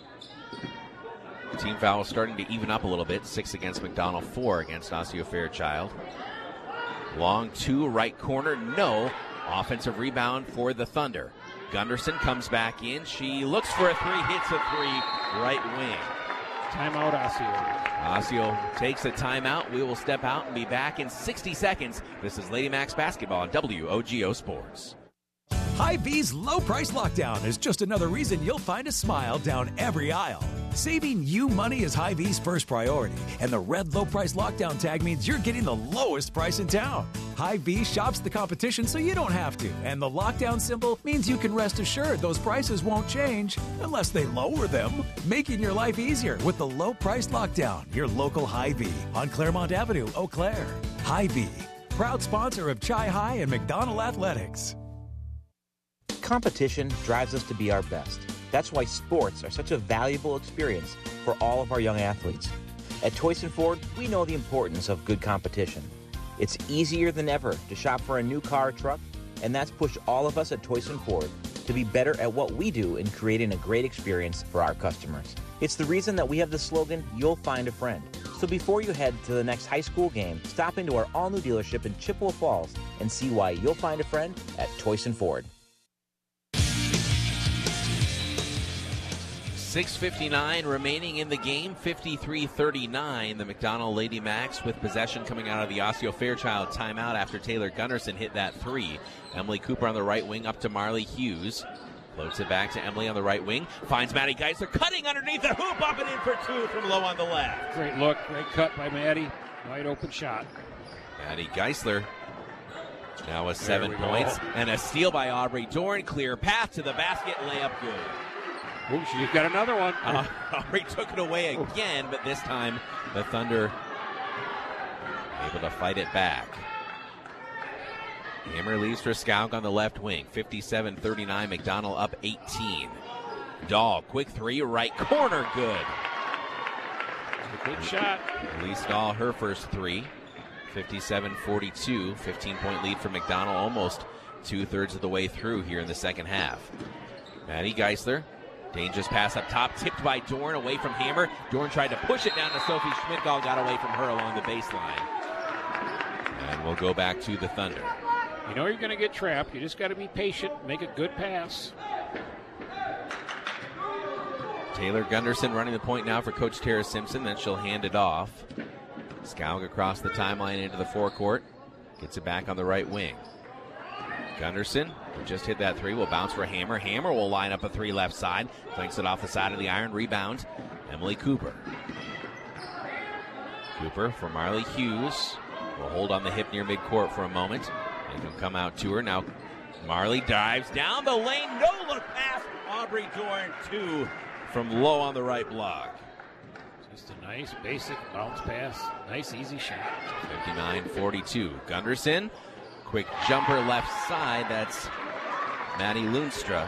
Team foul starting to even up a little bit. Six against McDonell, four against Osseo Fairchild. Long two, right corner, no. Offensive rebound for the Thunder. Gunderson comes back in. She looks for a three, hits a three, right wing. Timeout, Osseo. Osseo takes a timeout. We will step out and be back in sixty seconds. This is Lady Macs basketball on W O G O Sports. Hy-Vee's low price lockdown is just another reason you'll find a smile down every aisle. Saving you money is Hy-Vee's first priority, and the red low price lockdown tag means you're getting the lowest price in town. Hy-Vee shops the competition so you don't have to, and the lockdown symbol means you can rest assured those prices won't change unless they lower them, making your life easier with the low price lockdown. Your local Hy-Vee on Claremont Avenue, Eau Claire. Hy-Vee, proud sponsor of Chi High and McDonald Athletics. Competition drives us to be our best. That's why sports are such a valuable experience for all of our young athletes. At Toyson Ford, we know the importance of good competition. It's easier than ever to shop for a new car or truck, and that's pushed all of us at Toyson Ford to be better at what we do in creating a great experience for our customers. It's the reason that we have the slogan, "You'll find a friend." So before you head to the next high school game, stop into our all-new dealership in Chippewa Falls and see why you'll find a friend at Toyson Ford. six fifty-nine remaining in the game, fifty-three thirty-nine. The McDonald Lady Macs with possession coming out of the Osseo Fairchild timeout after Taylor Gunderson hit that three. Emily Cooper on the right wing up to Marley Hughes. Floats it back to Emily on the right wing. Finds Maddie Geisler cutting underneath the hoop, up and in for two from low on the left. Great look, great cut by Maddie. Wide open shot. Maddie Geisler now with seven points. Go. And a steal by Aubrey Dorn. Clear path to the basket, layup good. Oh, she's got another one. Uh, Aubrey took it away again, but this time the Thunder able to fight it back. Hammer leaves for Skaug on the left wing. fifty-seven thirty-nine, McDonald up eighteen. Dahl, quick three, right corner, good. A good shot. Lee Stahl, her first three. fifty-seven forty-two, fifteen-point lead for McDonald, almost two-thirds of the way through here in the second half. Maddie Geisler. Dangerous pass up top, tipped by Dorn, away from Hammer. Dorn tried to push it down to Sophie Schmidgall, got away from her along the baseline. And we'll go back to the Thunder. You know you're going to get trapped. You just got to be patient, make a good pass. Taylor Gunderson running the point now for Coach Tara Simpson. Then she'll hand it off. Skaug across the timeline into the forecourt. Gets it back on the right wing. Gunderson, who just hit that three, will bounce for Hammer. Hammer will line up a three left side. Flanks it off the side of the iron. Rebound, Emily Cooper. Cooper for Marley Hughes. Will hold on the hip near midcourt for a moment. They can come out to her. Now Marley dives down the lane. No look pass. Aubrey Dorn, two from low on the right block. Just a nice basic bounce pass. Nice easy shot. fifty-nine forty-two. Gunderson. Quick jumper left side. That's Maddie Loonstra.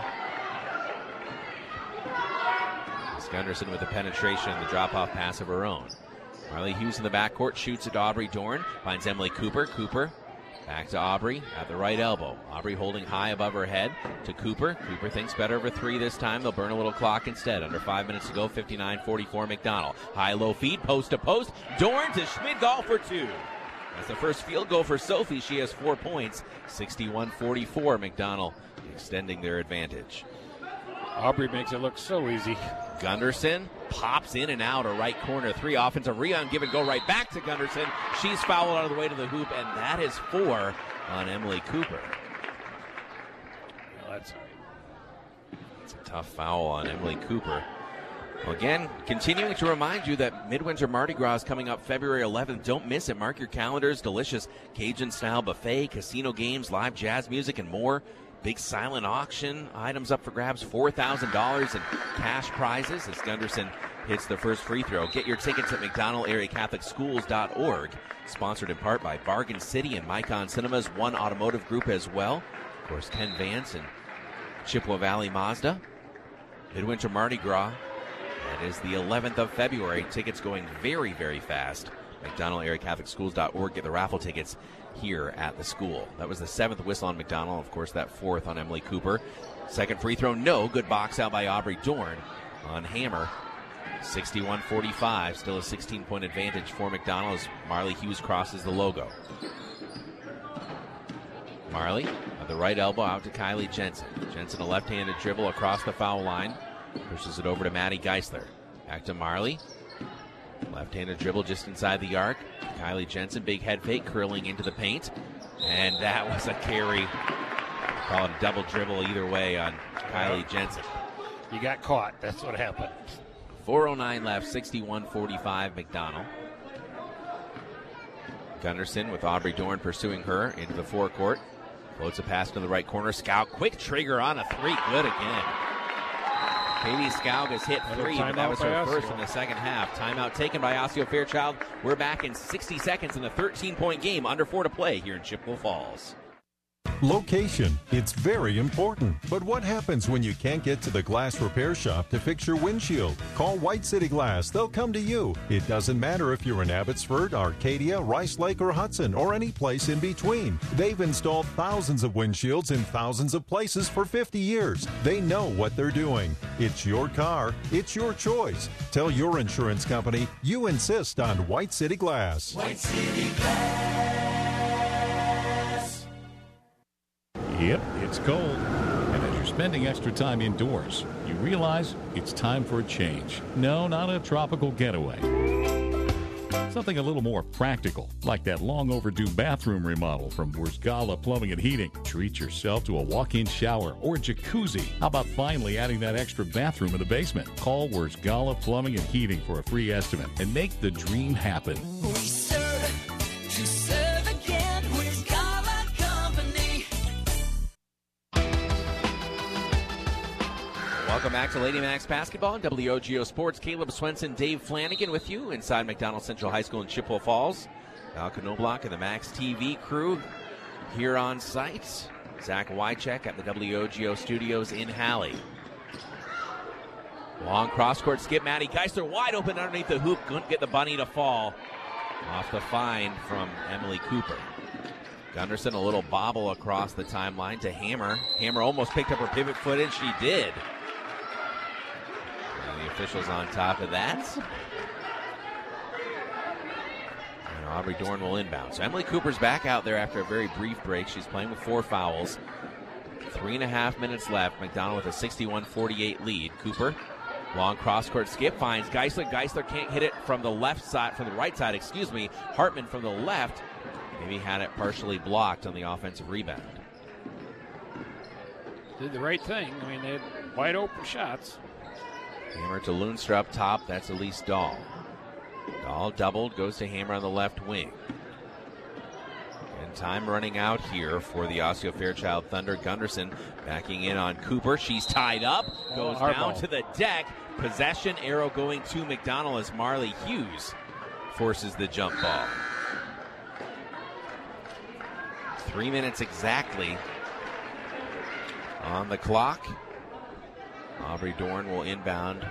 It's Gunderson with the penetration and the drop-off pass of her own. Marley Hughes in the backcourt shoots at Aubrey Dorn. Finds Emily Cooper. Cooper back to Aubrey at the right elbow. Aubrey holding high above her head to Cooper. Cooper thinks better of a three this time. They'll burn a little clock instead. Under five minutes to go. fifty-nine forty-four McDonald. High-low feed. Post to post. Dorn to Schmidgall for two. That's the first field goal for Sophie. She has four points. sixty-one forty-four. McDonald extending their advantage. Aubrey makes it look so easy. Gunderson pops in and out a right corner three. Offensive rebound, give and go right back to Gunderson. She's fouled out of the way to the hoop, and that is four on Emily Cooper. Well, that's all right. It's a tough foul on Emily Cooper. Well, again, continuing to remind you that Midwinter Mardi Gras is coming up February eleventh. Don't miss it. Mark your calendars. Delicious Cajun-style buffet, casino games, live jazz music, and more. Big silent auction. Items up for grabs. four thousand dollars in cash prizes as Gunderson hits the first free throw. Get your tickets at McDonald Area Catholic Schools dot org. Sponsored in part by Bargain City and Micon Cinemas, One Automotive Group as well. Of course, Ken Vance and Chippewa Valley Mazda. Midwinter Mardi Gras. That is the eleventh of February. Tickets going very, very fast. McDonald Area Catholic Schools dot org. Get the raffle tickets here at the school. That was the seventh whistle on McDonald. Of course, that fourth on Emily Cooper. Second free throw, no. Good box out by Aubrey Dorn on Hammer. sixty-one forty-five. Still a sixteen-point advantage for McDonald as Marley Hughes crosses the logo. Marley at the right elbow out to Kylie Jensen. Jensen a left-handed dribble across the foul line. Pushes it over to Maddie Geisler. Back to Marley. Left-handed dribble just inside the arc. Kylie Jensen, big head fake, curling into the paint. And that was a carry Call it a double dribble either way on Kylie Jensen. You got caught. That's what happened. four oh nine left, sixty-one forty-five McDonald. Gunderson with Aubrey Dorn pursuing her into the forecourt. Floats a pass to the right corner. Scout, quick trigger on a three. Good again. Katie Scout has hit three, but that was her first in the second half. Timeout taken by Osseo Fairchild. We're back in sixty seconds in a thirteen-point game. Under four to play here in Chippewa Falls. Location, it's very important. But what happens when you can't get to the glass repair shop to fix your windshield? Call White City Glass. They'll come to you. It doesn't matter if you're in Abbotsford, Arcadia, Rice Lake, or Hudson, or any place in between. They've installed thousands of windshields in thousands of places for fifty years. They know what they're doing. It's your car. It's your choice. Tell your insurance company you insist on White City Glass. White City Glass. Yep, it's cold. And as you're spending extra time indoors, you realize it's time for a change. No, not a tropical getaway. Something a little more practical, like that long overdue bathroom remodel from Wurzgala Plumbing and Heating. Treat yourself to a walk-in shower or jacuzzi. How about finally adding that extra bathroom in the basement? Call Wurzgala Plumbing and Heating for a free estimate and make the dream happen. We serve to serve again. Wurzgala Company. Welcome back to Lady Max Basketball on W O G O Sports. Caleb Swenson, Dave Flanagan with you inside McDonald Central High School in Chippewa Falls. Val Knobloch and the Max T V crew here on site. Zach Wycheck at the W O G O studios in Halley. Long cross-court skip. Maddie Geisler wide open underneath the hoop. Couldn't get the bunny to fall. Off the find from Emily Cooper. Gunderson, a little bobble across the timeline to Hammer. Hammer almost picked up her pivot foot, and she did. The officials on top of that. And Aubrey Dorn will inbound. So Emily Cooper's back out there after a very brief break. She's playing with four fouls. Three and a half minutes left. McDonald with a sixty-one forty-eight lead. Cooper, long cross-court skip, finds Geisler. Geisler can't hit it from the left side, from the right side, excuse me. Hartman from the left. Maybe had it partially blocked on the offensive rebound. Did the right thing. I mean, they had wide open shots. Hammer to Loonstra up top. That's Elise Dahl. Dahl doubled, goes to Hammer on the left wing. And time running out here for the Osseo Fairchild Thunder. Gunderson backing in on Cooper. She's tied up, goes oh, down to the deck. Possession arrow going to McDonald as Marley Hughes forces the jump ball. Three minutes exactly on the clock. Aubrey Dorn will inbound.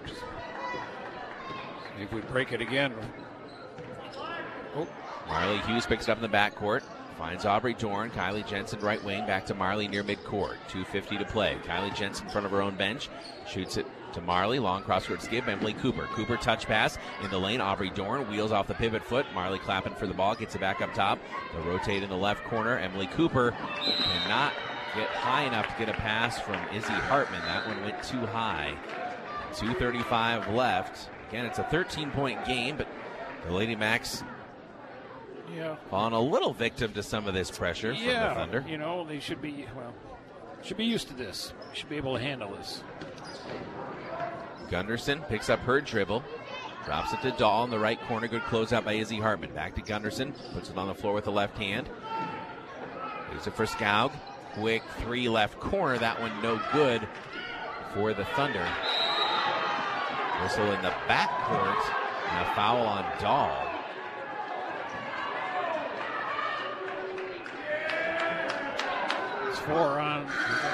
If we break it again. Oh. Marley Hughes picks it up in the backcourt. Finds Aubrey Dorn. Kylie Jensen right wing. Back to Marley near midcourt. two fifty to play. Kylie Jensen in front of her own bench. Shoots it to Marley. Long crosscourt skip. Emily Cooper. Cooper touch pass in the lane. Aubrey Dorn wheels off the pivot foot. Marley clapping for the ball. Gets it back up top. They'll rotate in the left corner. Emily Cooper cannot get high enough to get a pass from Izzy Hartman. That one went too high. two thirty-five left. Again, it's a thirteen-point game, but the Lady Macs yeah. falling a little victim to some of this pressure from yeah, the Thunder. You know, they should be, well, should be used to this. Should be able to handle this. Gunderson picks up her dribble. Drops it to Dahl in the right corner. Good closeout by Izzy Hartman. Back to Gunderson. Puts it on the floor with the left hand. Leaves it for Skaug. Quick three left corner. That one no good for the Thunder. Whistle in the backcourt. And a foul on Dahl. It's four on.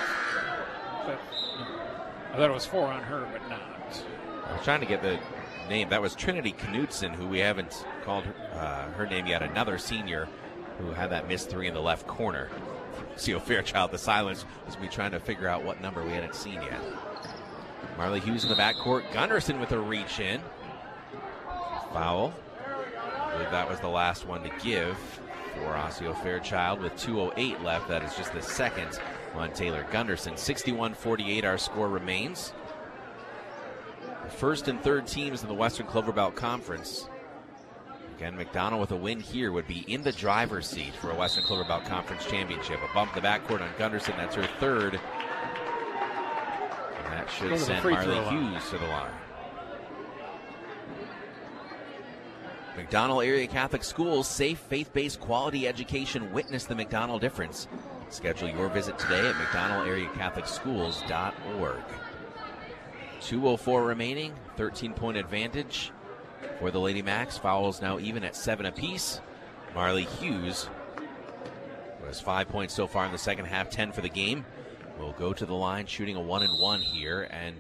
I thought it was four on her, but not. I was trying to get the name. That was Trinity Knutson, who we haven't called uh, her name yet. Another senior who had that missed three in the left corner. Osseo Fairchild, the silence was me trying to figure out what number we hadn't seen yet. Marley Hughes in the backcourt. Gunderson with a reach in. Foul. I believe that was the last one to give for Osseo Fairchild with two oh eight left. That is just the second on Taylor Gunderson. sixty-one forty-eight our score remains. The first and third teams in the Western Clover Belt Conference Again, McDonald with a win here would be in the driver's seat for a Western Clover Belt Conference Championship. A bump in the backcourt on Gunderson. That's her third. And that should send Marley Hughes to the line. McDonald Area Catholic Schools, safe, faith-based quality education. Witness the McDonald difference. Schedule your visit today at mcdonald area catholic schools dot org. two oh four remaining, thirteen-point advantage for the Lady Macs. Fouls now even at seven apiece. Marley Hughes, who has five points so far in the second half, ten for the game, will go to the line shooting a one and one here. And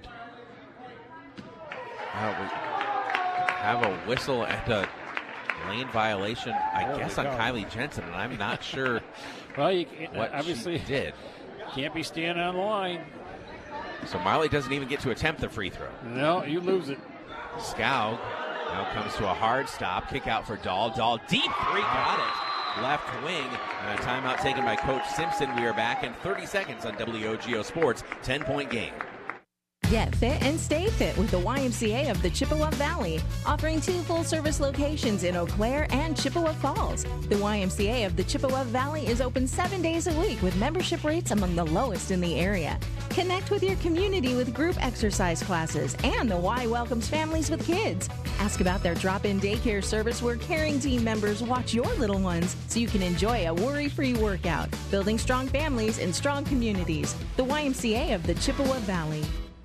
uh, we have a whistle and a lane violation, I Holy guess, on cow. Kylie Jensen, and I'm not sure well, you, what obviously she did. Can't be standing on the line. So Marley doesn't even get to attempt the free throw. No, you lose it. Scow now comes to a hard stop. Kick out for Dahl. Dahl deep three, got it. Left wing, and a timeout taken by Coach Simpson. We are back in thirty seconds on W O G O Sports. ten-point game. Get fit and stay fit with the Y M C A of the Chippewa Valley, offering two full-service locations in Eau Claire and Chippewa Falls. The Y M C A of the Chippewa Valley is open seven days a week with membership rates among the lowest in the area. Connect with your community with group exercise classes, and the Y welcomes families with kids. Ask about their drop-in daycare service where caring team members watch your little ones so you can enjoy a worry-free workout. Building strong families and strong communities. The Y M C A of the Chippewa Valley.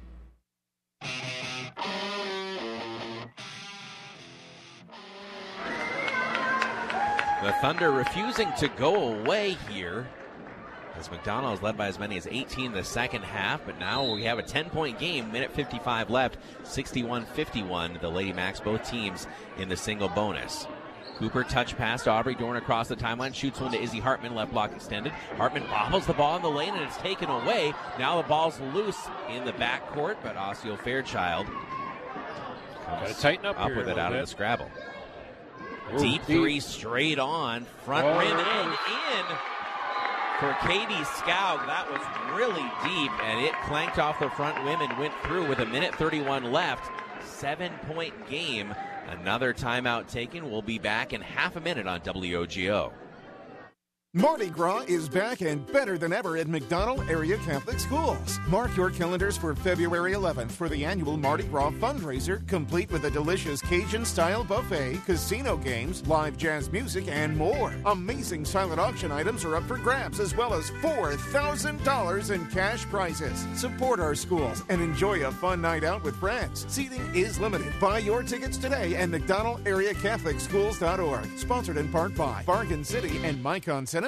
The Thunder refusing to go away here, as McDonald is led by as many as eighteen in the second half, but now we have a ten-point game, minute fifty-five left, sixty-one fifty-one. The Lady Macs, both teams in the single bonus. Cooper touch pass to Aubrey Dorn across the timeline, shoots one to Izzy Hartman, left block extended. Hartman bobbles the ball in the lane, and it's taken away. Now the ball's loose in the backcourt, but Osceola Fairchild Got to tighten up, up here with it out of the scrabble. Ooh, deep, deep three straight on, front oh, rim and in for Katie Scow. That was really deep, and it clanked off the front rim and went through with a minute thirty-one left. Seven-point game. Another timeout taken. We'll be back in half a minute on W O G O. Mardi Gras is back and better than ever at McDonald Area Catholic Schools. Mark your calendars for February eleventh for the annual Mardi Gras fundraiser, complete with a delicious Cajun-style buffet, casino games, live jazz music, and more. Amazing silent auction items are up for grabs, as well as four thousand dollars in cash prizes. Support our schools and enjoy a fun night out with friends. Seating is limited. Buy your tickets today at mcdonald area catholic schools dot org. Sponsored in part by Bargain City and Micon Cinemas.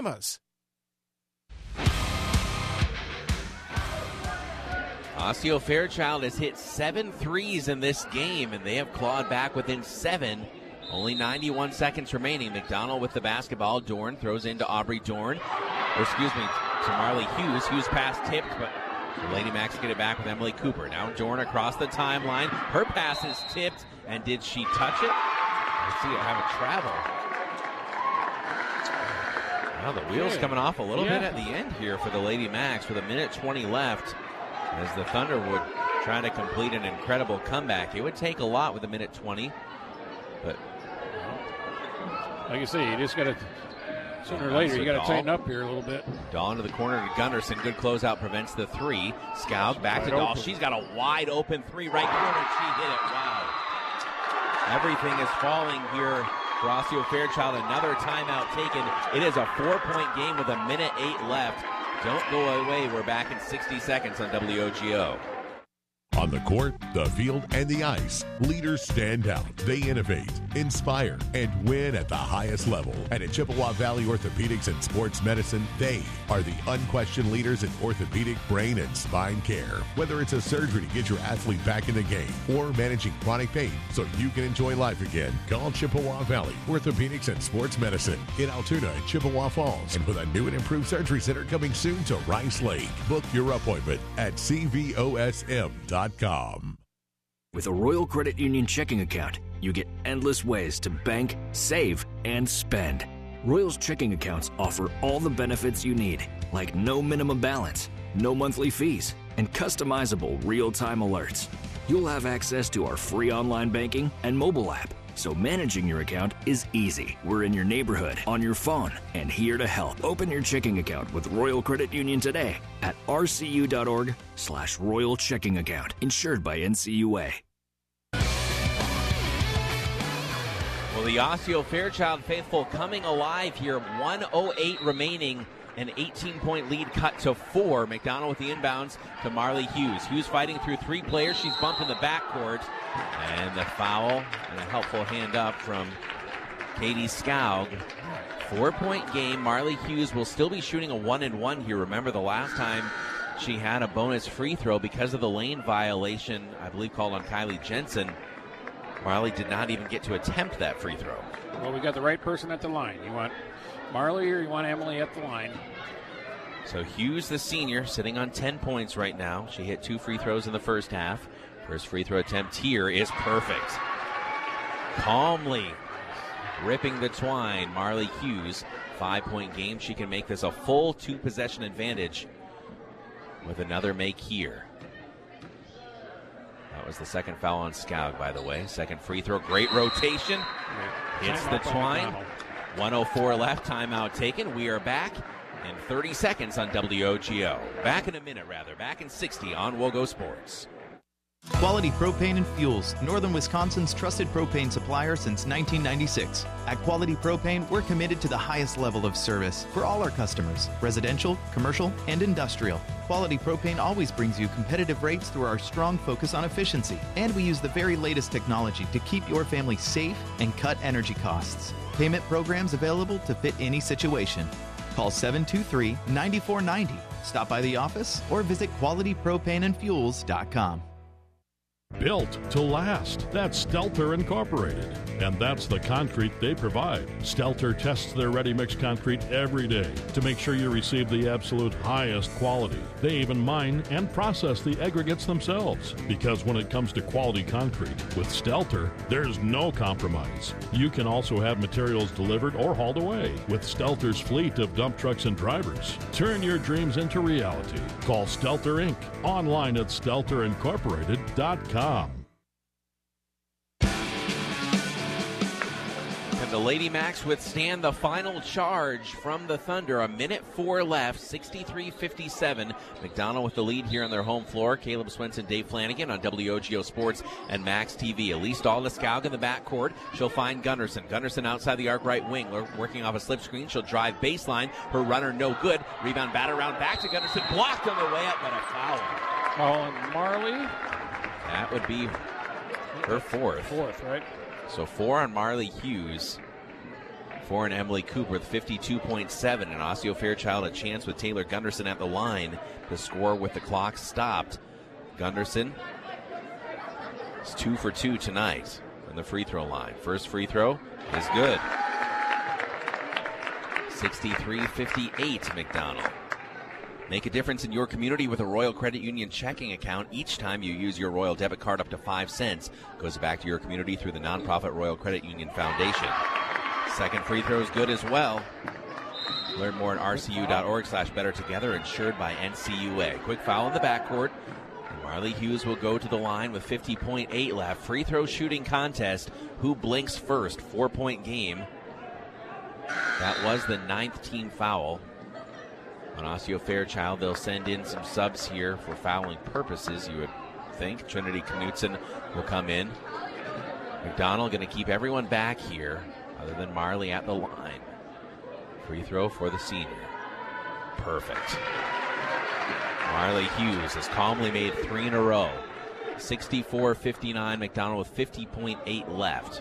Osceola Fairchild has hit seven threes in this game, and they have clawed back within seven. Only ninety-one seconds remaining. McDonald with the basketball. Dorn throws into Aubrey Dorn. Or excuse me, to Marley Hughes. Hughes pass tipped, but the Lady Macs get it back with Emily Cooper. Now Dorn across the timeline. Her pass is tipped, and did she touch it? I see it have a travel. Well, the wheels yeah. coming off a little yeah. bit at the end here for the Lady Macs with a minute twenty left, as the Thunder would try to complete an incredible comeback. It would take a lot with a minute twenty, but like you say, you just got to, sooner or later, you got to tighten up here a little bit. Dahl into the corner to Gunderson. Good closeout, prevents the three. Scout back wide to Dahl. open. She's got a wide open three right corner. She hit it. Wow. Everything is falling here. Osceola Fairchild, another timeout taken. It is a four-point game with a minute eight left. Don't go away. We're back in sixty seconds on W O G O. On the court, the field, and the ice, leaders stand out. They innovate, inspire, and win at the highest level. And at Chippewa Valley Orthopedics and Sports Medicine, they are the unquestioned leaders in orthopedic, brain, and spine care. Whether it's a surgery to get your athlete back in the game or managing chronic pain so you can enjoy life again, call Chippewa Valley Orthopedics and Sports Medicine in Altoona and Chippewa Falls. And with a new and improved surgery center coming soon to Rice Lake, book your appointment at C V O S M dot com. With a Royal Credit Union checking account, you get endless ways to bank, save, and spend. Royal's checking accounts offer all the benefits you need, like no minimum balance, no monthly fees, and customizable real-time alerts. You'll have access to our free online banking and mobile app, So managing your account is easy. We're in your neighborhood, on your phone, and here to help. Open your checking account with Royal Credit Union today at rcu.org slash Royal Checking Account. Insured by N C U A. Well, the Osseo Fairchild faithful coming alive here. one oh eight remaining. An eighteen-point lead cut to four. McDonald with the inbounds to Marley Hughes. Hughes fighting through three players. She's bumped in the backcourt. And the foul and a helpful hand up from Katie Skaug. Four-point game. Marley Hughes will still be shooting a one and one here. Remember the last time she had a bonus free throw because of the lane violation, I believe called on Kylie Jensen. Marley did not even get to attempt that free throw. Well, we got the right person at the line. You want Marley or you want Emily at the line? So Hughes, the senior, sitting on ten points right now. She hit two free throws in the first half. First free throw attempt here is perfect. Calmly ripping the twine, Marley Hughes. Five-point game. She can make this a full two-possession advantage with another make here. That was the second foul on Skaug, by the way. Second free throw. Great rotation. Hits the twine. one oh four left. Timeout taken. We are back in thirty seconds on W O G O. Back in a minute, rather. Back in sixty on Wogo Sports. Quality Propane and Fuels, Northern Wisconsin's trusted propane supplier since nineteen ninety-six. At Quality Propane, we're committed to the highest level of service for all our customers, residential, commercial, and industrial. Quality Propane always brings you competitive rates through our strong focus on efficiency. And we use the very latest technology to keep your family safe and cut energy costs. Payment programs available to fit any situation. Call seven two three, nine four nine zero. Stop by the office or visit quality propane and fuels dot com. Built to last. That's Stelter Incorporated. And that's the concrete they provide. Stelter tests their ready-mix concrete every day to make sure you receive the absolute highest quality. They even mine and process the aggregates themselves. Because when it comes to quality concrete, with Stelter, there's no compromise. You can also have materials delivered or hauled away with Stelter's fleet of dump trucks and drivers. Turn your dreams into reality. Call Stelter Incorporated online at stelter incorporated dot com. Can the Lady Macs withstand the final charge from the Thunder? A minute four left, sixty-three fifty-seven. McDonald with the lead here on their home floor. Caleb Swenson, Dave Flanagan on W O G O Sports and Max T V. Elise Dahl-Skaug in the backcourt. She'll find Gunderson. Gunderson outside the arc right wing, working off a slip screen. She'll drive baseline. Her runner no good. Rebound bat around back to Gunderson. Blocked on the way up, but a foul. Oh, and Marley? That would be her fourth. Fourth, right? So four on Marley Hughes. Four on Emily Cooper with fifty-two point seven. And Osseo Fairchild a chance with Taylor Gunderson at the line to score with the clock stopped. Gunderson is two for two tonight on the free throw line. First free throw is good. sixty-three fifty-eight McDonald. Make a difference in your community with a Royal Credit Union checking account. Each time you use your Royal debit card, up to five cents goes back to your community through the nonprofit Royal Credit Union Foundation. Second free throw is good as well. Learn more at rcu.org slash better together, insured by N C U A. Quick foul in the backcourt. And Marley Hughes will go to the line with fifty point eight left. Free throw shooting contest. Who blinks first? Four-point game. That was the ninth team foul on Osseo Fairchild. They'll send in some subs here for fouling purposes, you would think. Trinity Knutson will come in. McDonald going to keep everyone back here other than Marley at the line. Free throw for the senior. Perfect. Marley Hughes has calmly made three in a row. sixty-four fifty-nine, McDonald with fifty point eight left.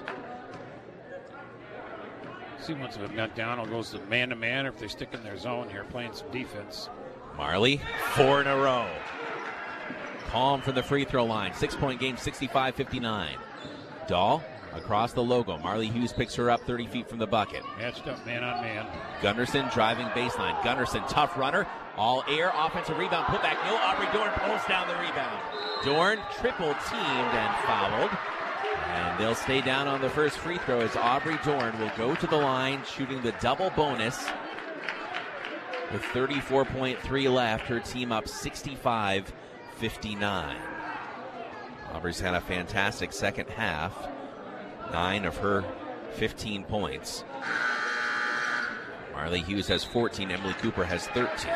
See, once McDonald goes to man-to-man, or if they stick in their zone here, playing some defense. Marley, four in a row. Calm from the free throw line. Six-point game, sixty-five fifty-nine. Dahl across the logo. Marley Hughes picks her up thirty feet from the bucket. Matched up man-on-man. Gunderson driving baseline. Gunderson, tough runner. All air, offensive rebound, put back. No, Aubrey Dorn pulls down the rebound. Dorn triple teamed and fouled. And they'll stay down on the first free throw as Aubrey Dorn will go to the line shooting the double bonus with thirty-four point three left. Her team up sixty-five fifty-nine. Aubrey's had a fantastic second half. nine of her fifteen points. Marley Hughes has fourteen. Emily Cooper has thirteen.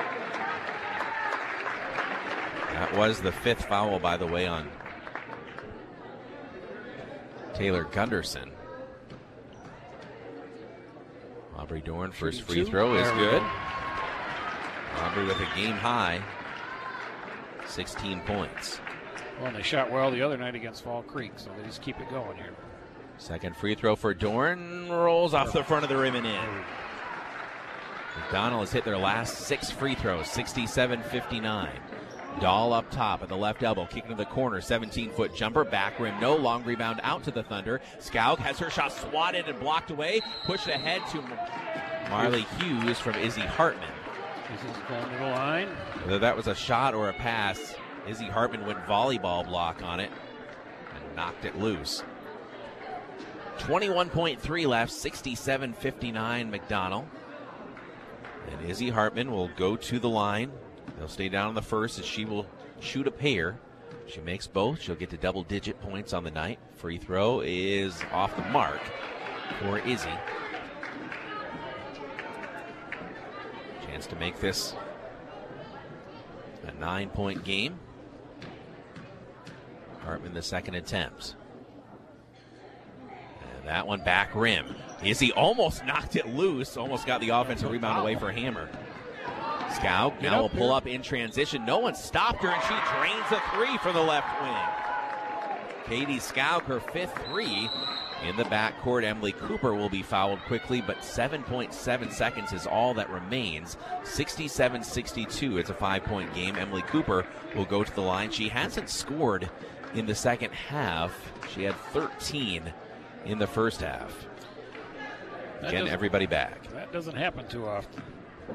That was the fifth foul, by the way, on Taylor Gunderson. Aubrey Dorn, first free throw is good. Aubrey with a game high, sixteen points. Well, and they shot well the other night against Fall Creek, so they just keep it going here. Second free throw for Dorn, rolls off the front of the rim and in. McDonald has hit their last six free throws, sixty-seven fifty-nine. Dahl up top at the left elbow, kicking to the corner, seventeen-foot jumper, back rim, no, long rebound out to the Thunder. Skaug has her shot swatted and blocked away, pushed ahead to Marley Hughes from Izzy Hartman. Izzy's going to the line. Whether that was a shot or a pass, Izzy Hartman went volleyball block on it and knocked it loose. twenty-one point three left, sixty-seven fifty-nine McDonald. And Izzy Hartman will go to the line. They'll stay down on the first as she will shoot a pair. She makes both. She'll get to double-digit points on the night. Free throw is off the mark for Izzy. Chance to make this a nine-point game. Hartman the second attempt. And that one back rim. Izzy almost knocked it loose. Almost got the offensive rebound away for Hammer. Skaug now will pull up in transition. No one stopped her, and she drains a three for the left wing. Katie Skaug, her fifth three in the backcourt. Emily Cooper will be fouled quickly, but seven point seven seconds is all that remains. sixty-seven sixty-two. It's a five-point game. Emily Cooper will go to the line. She hasn't scored in the second half. She had thirteen in the first half. Again, everybody back. That doesn't happen too often.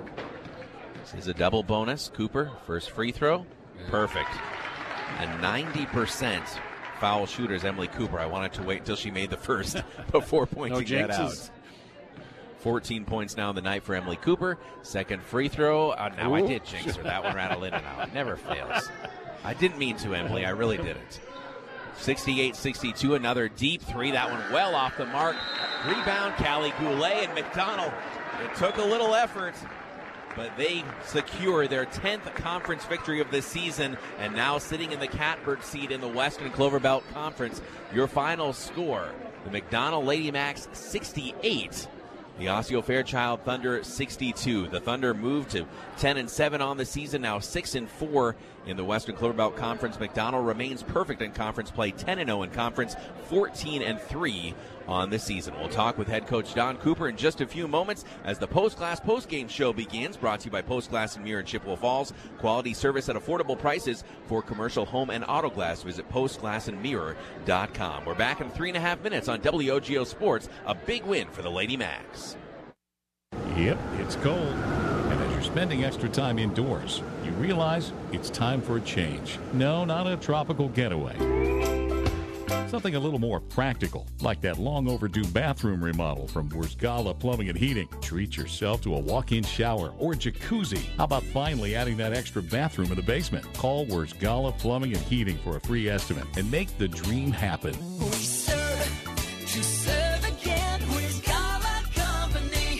This is a double bonus. Cooper, first free throw. Perfect. And ninety percent foul shooters, Emily Cooper. I wanted to wait until she made the first before pointing no that out. fourteen points now in the night for Emily Cooper. Second free throw. Uh, now Ooh. I did jinx her. That one rattled in and out. It never fails. I didn't mean to, Emily. I really didn't. sixty-eight sixty-two, another deep three. That one well off the mark. Rebound, Callie Goulet and McDonald. It took a little effort, but they secure their tenth conference victory of the season, and now sitting in the catbird seat in the Western Clover Belt Conference. Your final score, the McDonald Lady Macs sixty-eight, the Osseo Fairchild Thunder sixty-two. The Thunder moved to ten and seven on the season, now six and four in the Western Clover Belt Conference. McDonald remains perfect in conference play, ten and oh in conference, fourteen and three on the season. We'll talk with head coach Don Cooper in just a few moments as the Post Glass Postgame Show begins, brought to you by Post Glass and Mirror in Chippewa Falls. Quality service at affordable prices for commercial home and auto glass. Visit post glass and mirror dot com. We're back in three and a half minutes on W O G O Sports. A big win for the Lady Macs. Yep, it's cold. And as you're spending extra time indoors, you realize it's time for a change. No, not a tropical getaway. Something a little more practical, like that long overdue bathroom remodel from Wurzgala Plumbing and Heating. Treat yourself to a walk-in shower or jacuzzi. How about finally adding that extra bathroom in the basement? Call Wurzgala Plumbing and Heating for a free estimate and make the dream happen. We serve, to serve again, Wurzgala Company.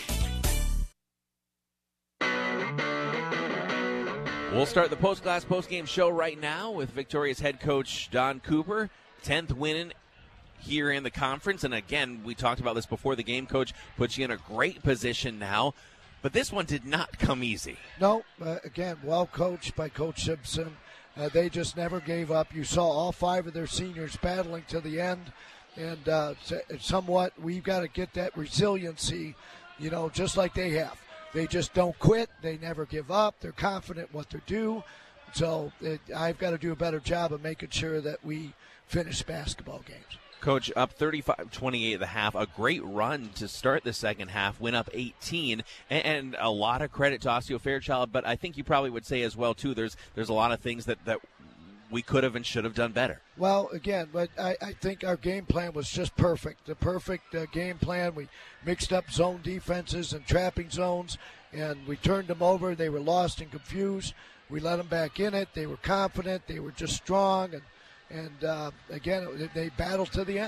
We'll start the Post Glass Postgame Show right now with Victoria's head coach Don Cooper. tenth win here in the conference. And again, we talked about this before the game. Coach puts you in a great position now. But this one did not come easy. No, uh, again, well coached by Coach Simpson. Uh, they just never gave up. You saw all five of their seniors battling to the end. And uh, somewhat, we've got to get that resiliency, you know, just like they have. They just don't quit. They never give up. They're confident what they do. So it, I've got to do a better job of making sure that we finish basketball games. Coach, up thirty-five twenty-eight at the half. A great run to start the second half. Went up eighteen. And, and a lot of credit to Osseo Fairchild. But I think you probably would say as well, too, there's there's a lot of things that, that we could have and should have done better. Well, again, but I, I think our game plan was just perfect. The perfect uh, game plan. We mixed up zone defenses and trapping zones, and we turned them over. They were lost and confused. We let them back in it. They were confident. They were just strong. And, and uh, again, they battled to the end.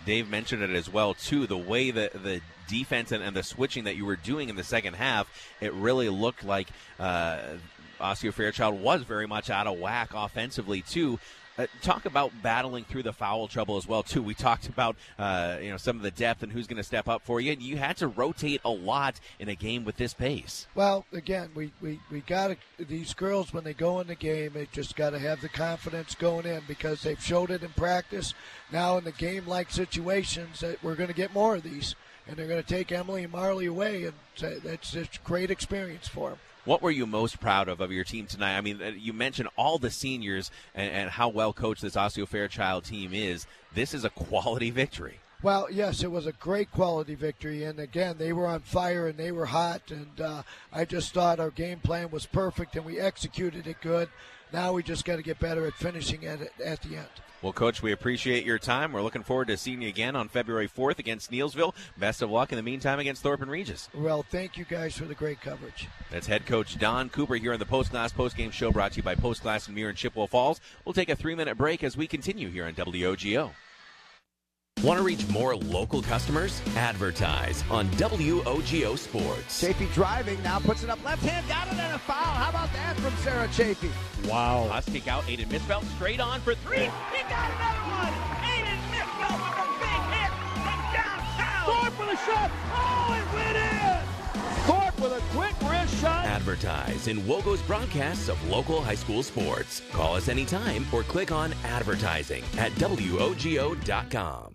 Dave mentioned it as well, too. The way that the defense and, and the switching that you were doing in the second half, it really looked like uh, Osseo Fairchild was very much out of whack offensively, too. Uh, talk about battling through the foul trouble as well, too. We talked about uh, you know some of the depth and who's going to step up for you. You had to rotate a lot in a game with this pace. Well, again, we, we, we got to, these girls, when they go in the game, they just got to have the confidence going in because they've showed it in practice. Now in the game-like situations, that we're going to get more of these, and they're going to take Emily and Marley away, and that's just a great experience for them. What were you most proud of of your team tonight? I mean, you mentioned all the seniors and, and how well coached this Osseo Fairchild team is. This is a quality victory. Well, yes, it was a great quality victory, and again, they were on fire and they were hot, and uh, I just thought our game plan was perfect and we executed it good. Now we just got to get better at finishing at it at the end. Well, Coach, we appreciate your time. We're looking forward to seeing you again on February fourth against Neelsville. Best of luck in the meantime against Thorpe and Regis. Well, thank you guys for the great coverage. That's head coach Don Cooper here on the Post Glass Postgame Show, brought to you by Post Glass and Mirror in Chippewa Falls. We'll take a three-minute break as we continue here on W O G O. Want to reach more local customers? Advertise on W O G O Sports. Chafee driving, now puts it up left hand, got it, and a foul. How about that from Sarah Chafee? Wow. Let's kick out. Aiden Misfeld straight on for three. He got another one. Aiden Misfeld with a big hit from downtown. Thorpe with a shot. Oh, it went in. Thorpe with a quick wrist shot. Advertise in Wogo's broadcasts of local high school sports. Call us anytime or click on advertising at W O G O dot com.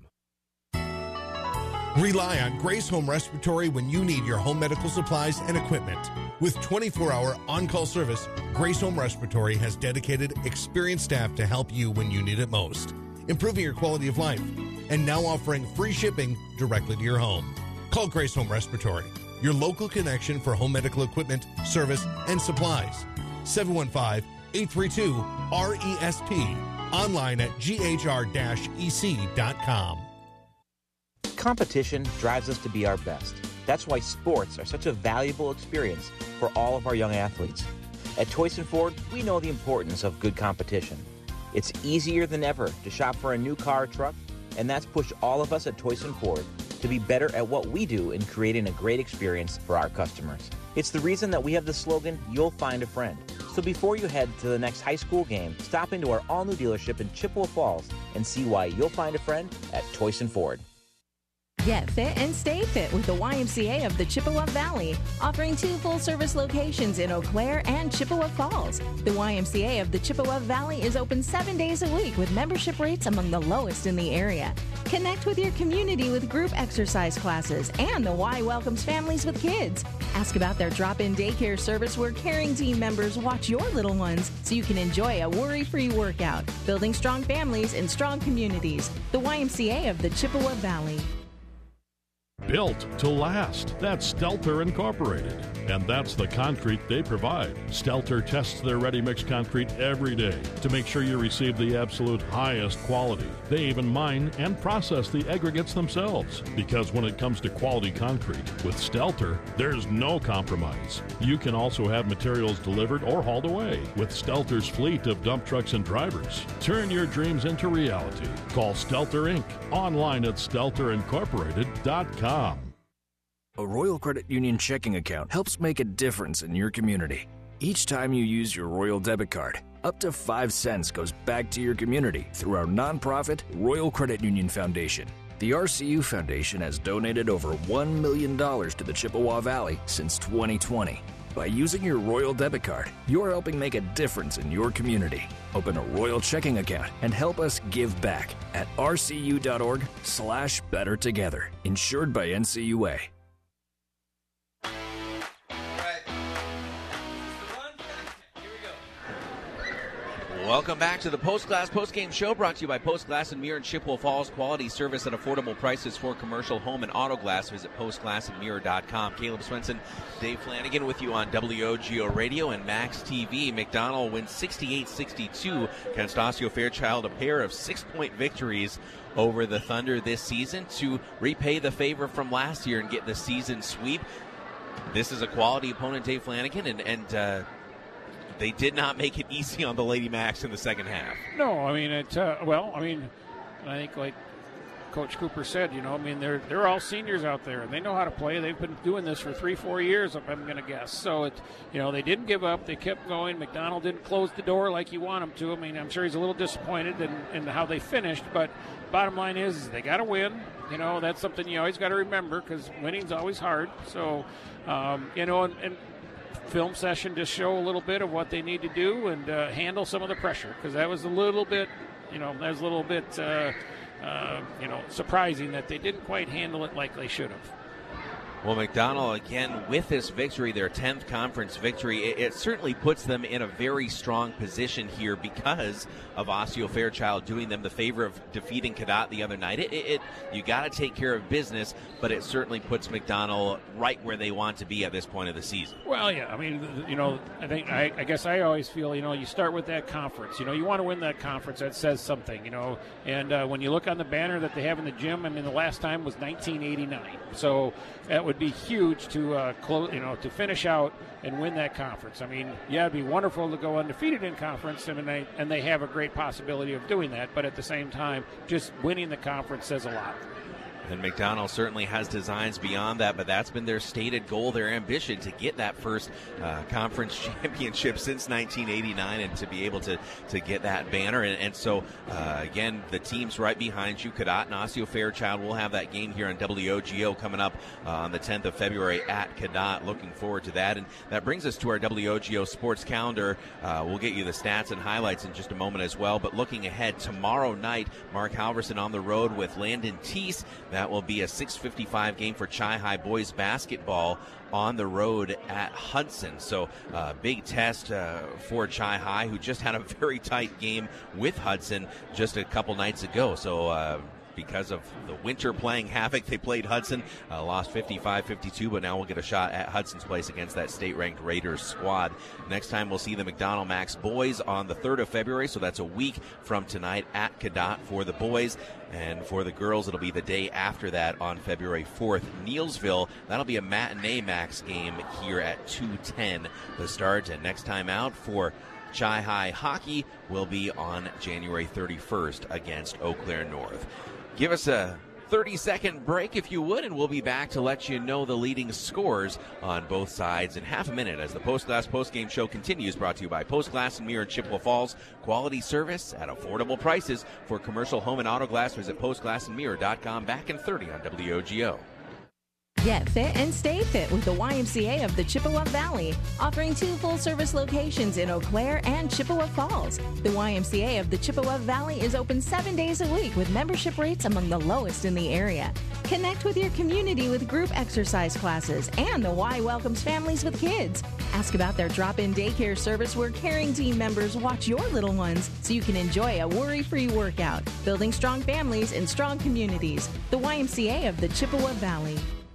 Rely on Grace Home Respiratory when you need your home medical supplies and equipment. With twenty-four hour on-call service, Grace Home Respiratory has dedicated, experienced staff to help you when you need it most, improving your quality of life, and now offering free shipping directly to your home. Call Grace Home Respiratory, your local connection for home medical equipment, service, and supplies. seven one five, eight three two, R E S P. Online at G H R E C dot com. Competition drives us to be our best. That's why sports are such a valuable experience for all of our young athletes. At Toyson Ford, we know the importance of good competition. It's easier than ever to shop for a new car or truck, and that's pushed all of us at Toyson Ford to be better at what we do in creating a great experience for our customers. It's the reason that we have the slogan, "You'll find a friend." So before you head to the next high school game, stop into our all-new dealership in Chippewa Falls and see why you'll find a friend at Toyson Ford. Get fit and stay fit with the Y M C A of the Chippewa Valley, offering two full-service locations in Eau Claire and Chippewa Falls. The Y M C A of the Chippewa Valley is open seven days a week with membership rates among the lowest in the area. Connect with your community with group exercise classes, and the Y welcomes families with kids. Ask about their drop-in daycare service where caring team members watch your little ones so you can enjoy a worry-free workout, building strong families and strong communities. The Y M C A of the Chippewa Valley. Built to last. That's Stelter Incorporated. And that's the concrete they provide. Stelter tests their ready-mix concrete every day to make sure you receive the absolute highest quality. They even mine and process the aggregates themselves. Because when it comes to quality concrete, with Stelter, there's no compromise. You can also have materials delivered or hauled away with Stelter's fleet of dump trucks and drivers. Turn your dreams into reality. Call Stelter Incorporated online at stelter incorporated dot com. A Royal Credit Union checking account helps make a difference in your community. Each time you use your Royal debit card, up to five cents goes back to your community through our nonprofit Royal Credit Union Foundation. The R C U Foundation has donated over one million dollars to the Chippewa Valley since twenty twenty. By using your Royal debit card, you're helping make a difference in your community. Open a Royal checking account and help us give back at rcu.org slash better together. Insured by N C U A. Welcome back to the Post Glass Postgame Show, brought to you by Post Glass and Mirror in Chippewa Falls. Quality service at affordable prices for commercial, home, and auto glass. Visit post glass and mirror dot com. Caleb Swenson, Dave Flanagan with you on W O G O Radio and Max T V. McDonald wins sixty-eight sixty-two against Osseo Fairchild, a pair of six-point victories over the Thunder this season to repay the favor from last year and get the season sweep. This is a quality opponent, Dave Flanagan, and, and uh, they did not make it easy on the Lady Macs in the second half. No, I mean, it. Uh, well, I mean, I think like Coach Cooper said, you know, I mean, they're they're all seniors out there, and they know how to play. They've been doing this for three, four years, I'm going to guess. So, it, you know, they didn't give up. They kept going. McDonald didn't close the door like you want them to. I mean, I'm sure he's a little disappointed in, in how they finished, but bottom line is, is they got to win. You know, that's something you always got to remember because winning's always hard. So, um, you know, and, and film session to show a little bit of what they need to do and uh, handle some of the pressure because that was a little bit, you know, that was a little bit, uh, uh, you know, surprising that they didn't quite handle it like they should have. Well, McDonald, again, with this victory, their tenth conference victory, it, it certainly puts them in a very strong position here because of Osseo Fairchild doing them the favor of defeating Cadott the other night. It, it, it you got to take care of business, but it certainly puts McDonald right where they want to be at this point of the season. Well, yeah, I mean, you know, I think I, I guess I always feel, you know, you start with that conference. You know, you want to win that conference. That says something, you know. And uh, when you look on the banner that they have in the gym, I mean, the last time was nineteen eighty-nine. So that would be huge to uh, close, you know, to finish out and win that conference. I mean, yeah, it'd be wonderful to go undefeated in conference, and they and they have a great possibility of doing that. But at the same time, just winning the conference says a lot. And McDonald certainly has designs beyond that, but that's been their stated goal, their ambition to get that first uh, conference championship since nineteen eighty-nine and to be able to, to get that banner. And, and so, uh, again, the teams right behind you, Cadott and Osseo Fairchild, will have that game here on W O G O coming up uh, on the tenth of February at Cadott. Looking forward to that. And that brings us to our W O G O sports calendar. Uh, we'll get you the stats and highlights in just a moment as well. But looking ahead, tomorrow night, Mark Halverson on the road with Landon Teese. That will be a six fifty-five game for Chi High boys basketball on the road at Hudson. So uh, big test uh, for Chi High, who just had a very tight game with Hudson just a couple nights ago. So uh, because of the winter playing havoc, they played Hudson, uh, lost fifty-five fifty-two, but now we'll get a shot at Hudson's place against that state-ranked Raiders squad. Next time we'll see the McDonald Max boys on the third of February, so that's a week from tonight at Cadott for the boys. And for the girls, it'll be the day after that on February fourth. Neelsville, that'll be a matinee Max game here at two ten to start. And next time out for Chi High hockey will be on January thirty-first against Eau Claire North. Give us a thirty-second break, if you would, and we'll be back to let you know the leading scores on both sides in half a minute as the Post Glass Postgame Show continues, brought to you by Post Glass and Mirror in Chippewa Falls. Quality service at affordable prices. For commercial home and auto glass, visit post glass and mirror dot com. Back in thirty on W O G O. Get fit and stay fit with the Y M C A of the Chippewa Valley, offering two full-service locations in Eau Claire and Chippewa Falls. The Y M C A of the Chippewa Valley is open seven days a week with membership rates among the lowest in the area. Connect with your community with group exercise classes, and the Y welcomes families with kids. Ask about their drop-in daycare service where caring team members watch your little ones so you can enjoy a worry-free workout, building strong families and strong communities. The Y M C A of the Chippewa Valley.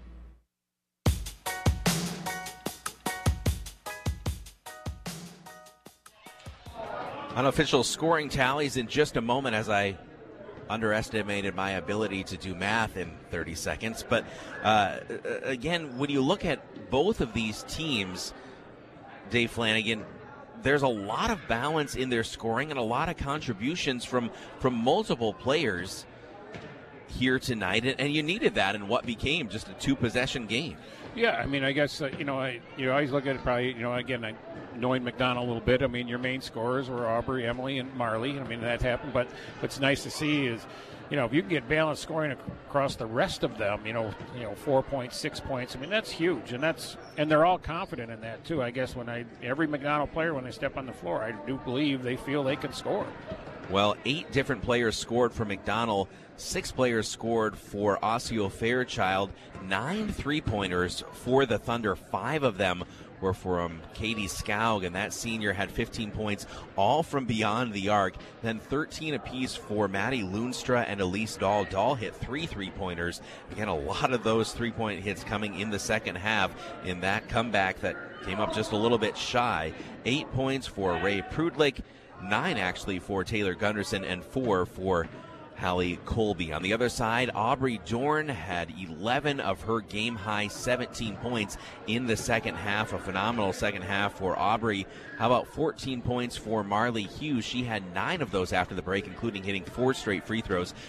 Unofficial scoring tallies in just a moment, as I underestimated my ability to do math in thirty seconds. But uh, again, when you look at both of these teams, Dave Flanagan, there's a lot of balance in their scoring and a lot of contributions from, from multiple players here tonight, and, and you needed that in what became just a two-possession game. Yeah, I mean, I guess, uh, you know, I you always look at it probably, you know, again, I, knowing McDonald a little bit, I mean, your main scorers were Aubrey, Emily, and Marley. I mean, that happened. But what's nice to see is, you know, if you can get balanced scoring ac- across the rest of them, you know, you know, four points, six points, I mean, that's huge. And that's and they're all confident in that, too. I guess when I every McDonald player, when they step on the floor, I do believe they feel they can score. Well, eight different players scored for McDonald. Six players scored for Osseo Fairchild. Nine three-pointers for the Thunder. Five of them were from Katie Skaug, and that senior had fifteen points, all from beyond the arc. Then thirteen apiece for Maddie Loonstra and Elise Dahl. Dahl hit three three-pointers. Again, a lot of those three-point hits coming in the second half in that comeback that came up just a little bit shy. Eight points for Ray Prudlick. Nine, actually, for Taylor Gunderson, and four for Hallie Colby. On the other side, Aubrey Dorn had eleven of her game-high seventeen points in the second half. A phenomenal second half for Aubrey. How about fourteen points for Marley Hughes? She had nine of those after the break, including hitting four straight free throws.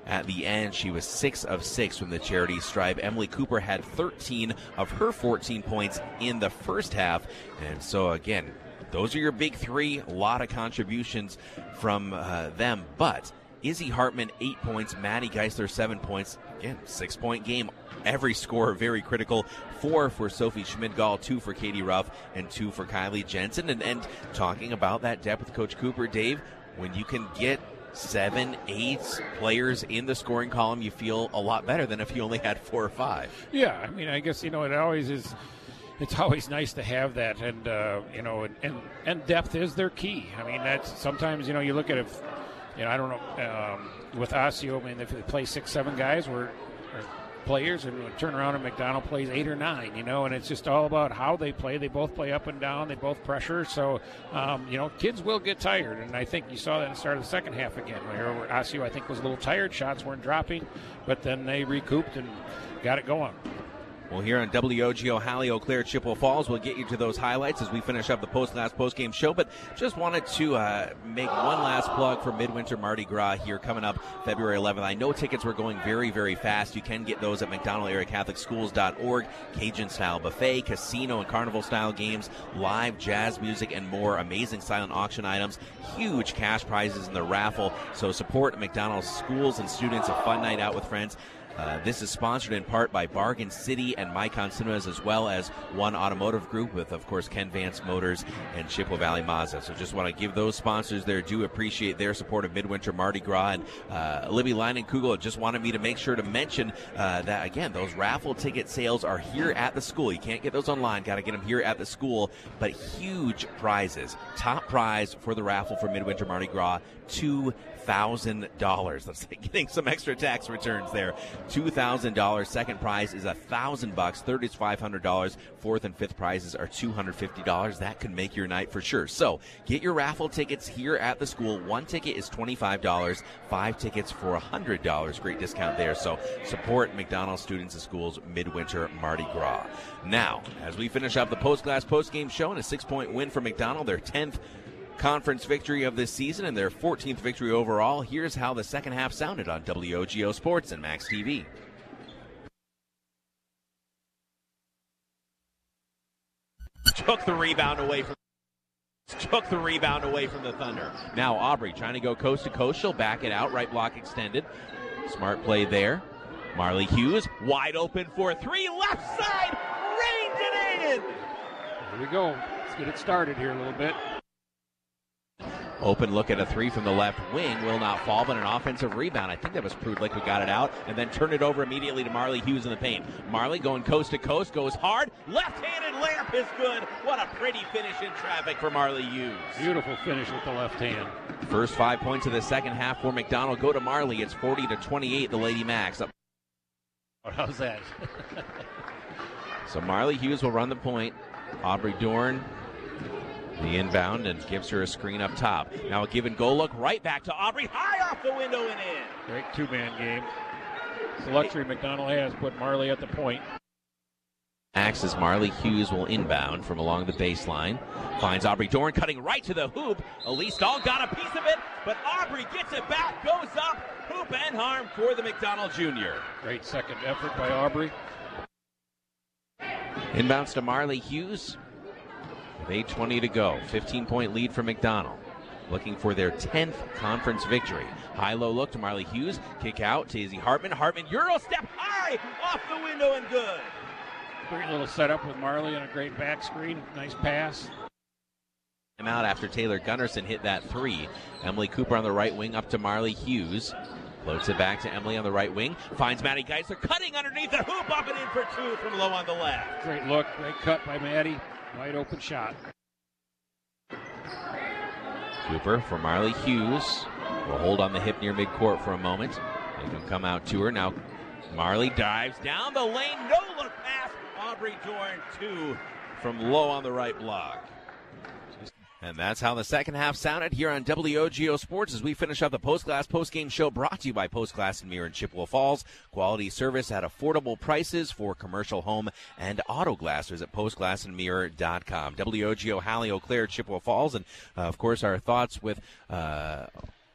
at the end. She was six of six from the charity stripe. Emily Cooper had thirteen of her fourteen points in the first half. And so, again, those are your big three. A lot of contributions from uh, them. But Izzy Hartman, eight points. Maddie Geisler, seven points. Again, six-point game. Every score very critical. Four for Sophie Schmidgall, two for Katie Ruff, and two for Kylie Jensen. And, and talking about that depth with Coach Cooper, Dave, when you can get seven, eight players in the scoring column, you feel a lot better than if you only had four or five. Yeah, I mean, I guess, you know, it always is. It's always nice to have that, and uh, you know, and and depth is their key. I mean, that's sometimes, you know, you look at it. You know, I don't know um, with Osseo. I mean, if they play six, seven guys, we're players, and turn around and McDonald plays eight or nine, you know, and it's just all about how they play. They both play up and down. They both pressure. So, um, you know, kids will get tired, and I think you saw that at the start of the second half again, where Osseo, I think, was a little tired. Shots weren't dropping, but then they recouped and got it going. Well, here on W O G O, Hallie, Eau Claire, Chippewa Falls, we'll get you to those highlights as we finish up the post-last post-game show. But just wanted to uh, make one last plug for Midwinter Mardi Gras here coming up February eleventh. I know tickets were going very, very fast. You can get those at McDonald Area Catholic Schools dot org. Cajun-style buffet, casino and carnival-style games, live jazz music, and more. Amazing silent auction items, huge cash prizes in the raffle. So support McDonald's schools and students. A fun night out with friends. Uh, this is sponsored in part by Bargain City and Micon Cinemas, as well as One Automotive Group with, of course, Ken Vance Motors and Chippewa Valley Mazda. So just want to give those sponsors their due, appreciate their support of Midwinter Mardi Gras. And uh, Libby Leinen-Kugel just wanted me to make sure to mention uh, that, again, those raffle ticket sales are here at the school. You can't get those online. Got to get them here at the school. But huge prizes. Top prize for the raffle for Midwinter Mardi Gras, two thousand dollars. That's like getting some extra tax returns there. two thousand dollars. Second prize is one thousand bucks. Third is five hundred dollars. Fourth and fifth prizes are two hundred fifty dollars. That could make your night for sure. So get your raffle tickets here at the school. One ticket is twenty-five dollars. Five tickets for one hundred dollars. Great discount there. So support McDonald's Students and Schools Midwinter Mardi Gras. Now, as we finish up the post-class post-game show, and a six-point win for McDonald, their tenth conference victory of this season and their fourteenth victory overall. Here's how the second half sounded on W O G O Sports and Max T V. Took the rebound away from took the rebound away from the Thunder. Now Aubrey trying to go coast to coast. She'll back it out. Right block extended. Smart play there. Marley Hughes wide open for three. Left side. Rained it in. Here we go. Let's get it started here a little bit. Open look at a three from the left wing. Will not fall, but an offensive rebound. I think that was Prudlick who got it out, and then turned it over immediately to Marley Hughes in the paint. Marley going coast to coast, goes hard. Left-handed layup is good. What a pretty finish in traffic for Marley Hughes. Beautiful finish with the left hand. First five points of the second half for McDonald go to Marley. It's forty to twenty-eight, the Lady Max. Up. How's that? So Marley Hughes will run the point. Aubrey Dorn the inbound and gives her a screen up top. Now a give and go look right back to Aubrey. High off the window and in. Great two-man game. It's the luxury McDonald has, put Marley at the point. Axis Marley Hughes will inbound from along the baseline. Finds Aubrey Dorn cutting right to the hoop. Elise Dahl got a piece of it, but Aubrey gets it back, goes up, hoop and harm for the McDonald Junior. Great second effort by Aubrey. Inbounds to Marley Hughes. With eight twenty to go. fifteen-point lead for McDonald. Looking for their tenth conference victory. High-low look to Marley Hughes. Kick out to Izzy Hartman. Hartman, Euro step high off the window and good. Great little setup with Marley and a great back screen. Nice pass. Out after Taylor Gunnarsson hit that three. Emily Cooper on the right wing up to Marley Hughes. Floats it back to Emily on the right wing. Finds Maddie Geisler cutting underneath the hoop, up and in for two from low on the left. Great look, great cut by Maddie. Wide open shot. Cooper for Marley Hughes. Will hold on the hip near midcourt for a moment. They can come out to her. Now Marley dives down the lane. No look pass. Aubrey Dorn, two from low on the right block. And that's how the second half sounded here on W O G O Sports as we finish up the Post-Glass Post-Game Show brought to you by Post-Glass and Mirror in Chippewa Falls. Quality service at affordable prices for commercial home and auto glassers at post glass and mirror dot com. W O G O, Hallie, Eau Claire, Chippewa Falls. And, uh, of course, our thoughts with... Uh,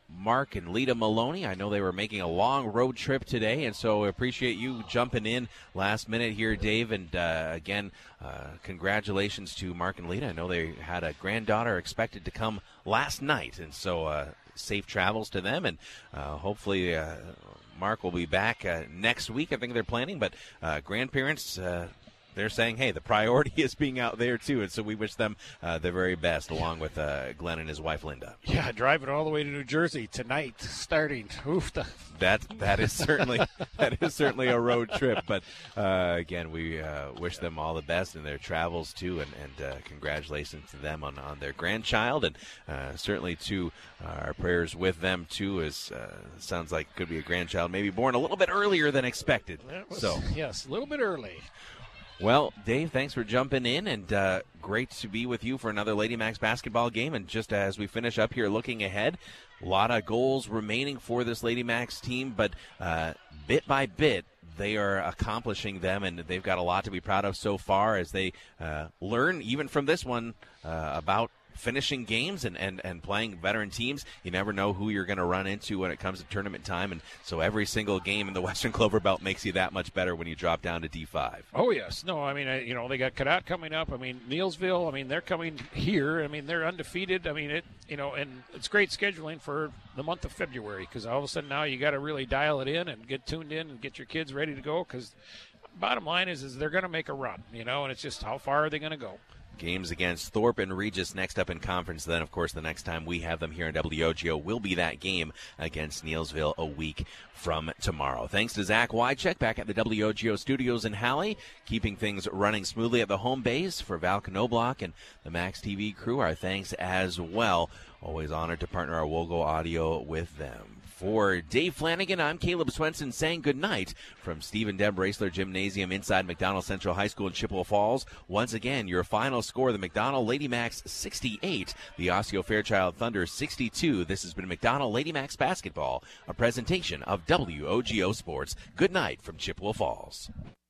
Mark and Lita Maloney. I know they were making a long road trip today, and so I appreciate you jumping in last minute here, Dave. And uh, again, uh, congratulations to Mark and Lita. I know they had a granddaughter expected to come last night, and so uh, safe travels to them, and uh, hopefully uh, Mark will be back uh, next week. I think they're planning, but uh, grandparents, uh, they're saying, hey, the priority is being out there, too, and so we wish them uh, the very best, along with uh, Glenn and his wife, Linda. Yeah, driving all the way to New Jersey tonight, starting. Oof. The- that that is certainly that is certainly a road trip, but uh, again, we uh, wish them all the best in their travels, too, and, and uh, congratulations to them on, on their grandchild, and uh, certainly, too, uh, our prayers with them, too, as uh, sounds like it could be a grandchild maybe born a little bit earlier than expected. Was, so yes, a little bit early. Well, Dave, thanks for jumping in, and uh, great to be with you for another Lady Macs basketball game. And just as we finish up here looking ahead, a lot of goals remaining for this Lady Macs team, but uh, bit by bit, they are accomplishing them, and they've got a lot to be proud of so far as they uh, learn, even from this one, uh, about finishing games and, and, and playing veteran teams. You never know who you're going to run into when it comes to tournament time, and so every single game in the Western Clover Belt makes you that much better when you drop down to D five. Oh, yes. No, I mean, I, you know, they got Cadott coming up. I mean, Neelsville, I mean, they're coming here. I mean, they're undefeated. I mean, it, you know, and it's great scheduling for the month of February, because all of a sudden now you got to really dial it in and get tuned in and get your kids ready to go, because bottom line is, is they're going to make a run, you know, and it's just how far are they going to go. Games against Thorpe and Regis next up in conference. Then, of course, the next time we have them here in W O G O will be that game against Neelsville a week from tomorrow. Thanks to Zach Wycheck back at the W O G O studios in Halle, keeping things running smoothly at the home base. For Val Knobloch and the Max T V crew, our thanks as well. Always honored to partner our Wogo Audio with them. For Dave Flanagan, I'm Caleb Swenson saying goodnight from Steve and Deb Raessler Gymnasium inside McDonald Central High School in Chippewa Falls. Once again, your final score, the McDonald Lady Macs sixty-eight, the Osseo Fairchild Thunder sixty-two. This has been McDonald Lady Macs Basketball, a presentation of W O G O Sports. Good night from Chippewa Falls.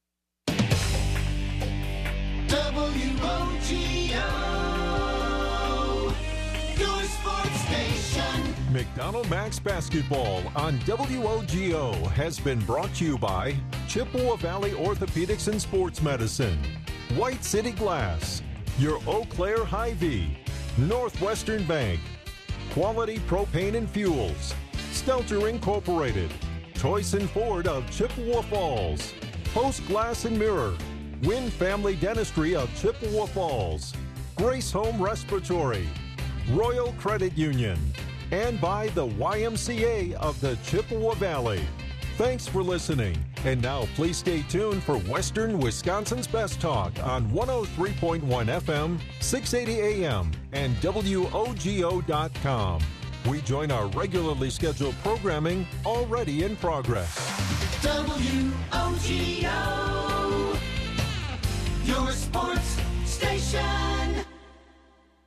W O G O, your sports station. McDonald Macs Basketball on W O G O has been brought to you by Chippewa Valley Orthopedics and Sports Medicine, White City Glass, your Eau Claire Hy-Vee, Northwestern Bank, Quality Propane and Fuels, Stelter Incorporated, Toyson Ford of Chippewa Falls, Post Glass and Mirror, Wynn Family Dentistry of Chippewa Falls, Grace Home Respiratory, Royal Credit Union, and by the Y M C A of the Chippewa Valley. Thanks for listening. And now please stay tuned for Western Wisconsin's Best Talk on one oh three point one F M, six eighty A M, and W O G O dot com. We join our regularly scheduled programming already in progress. W O G O, your sports station.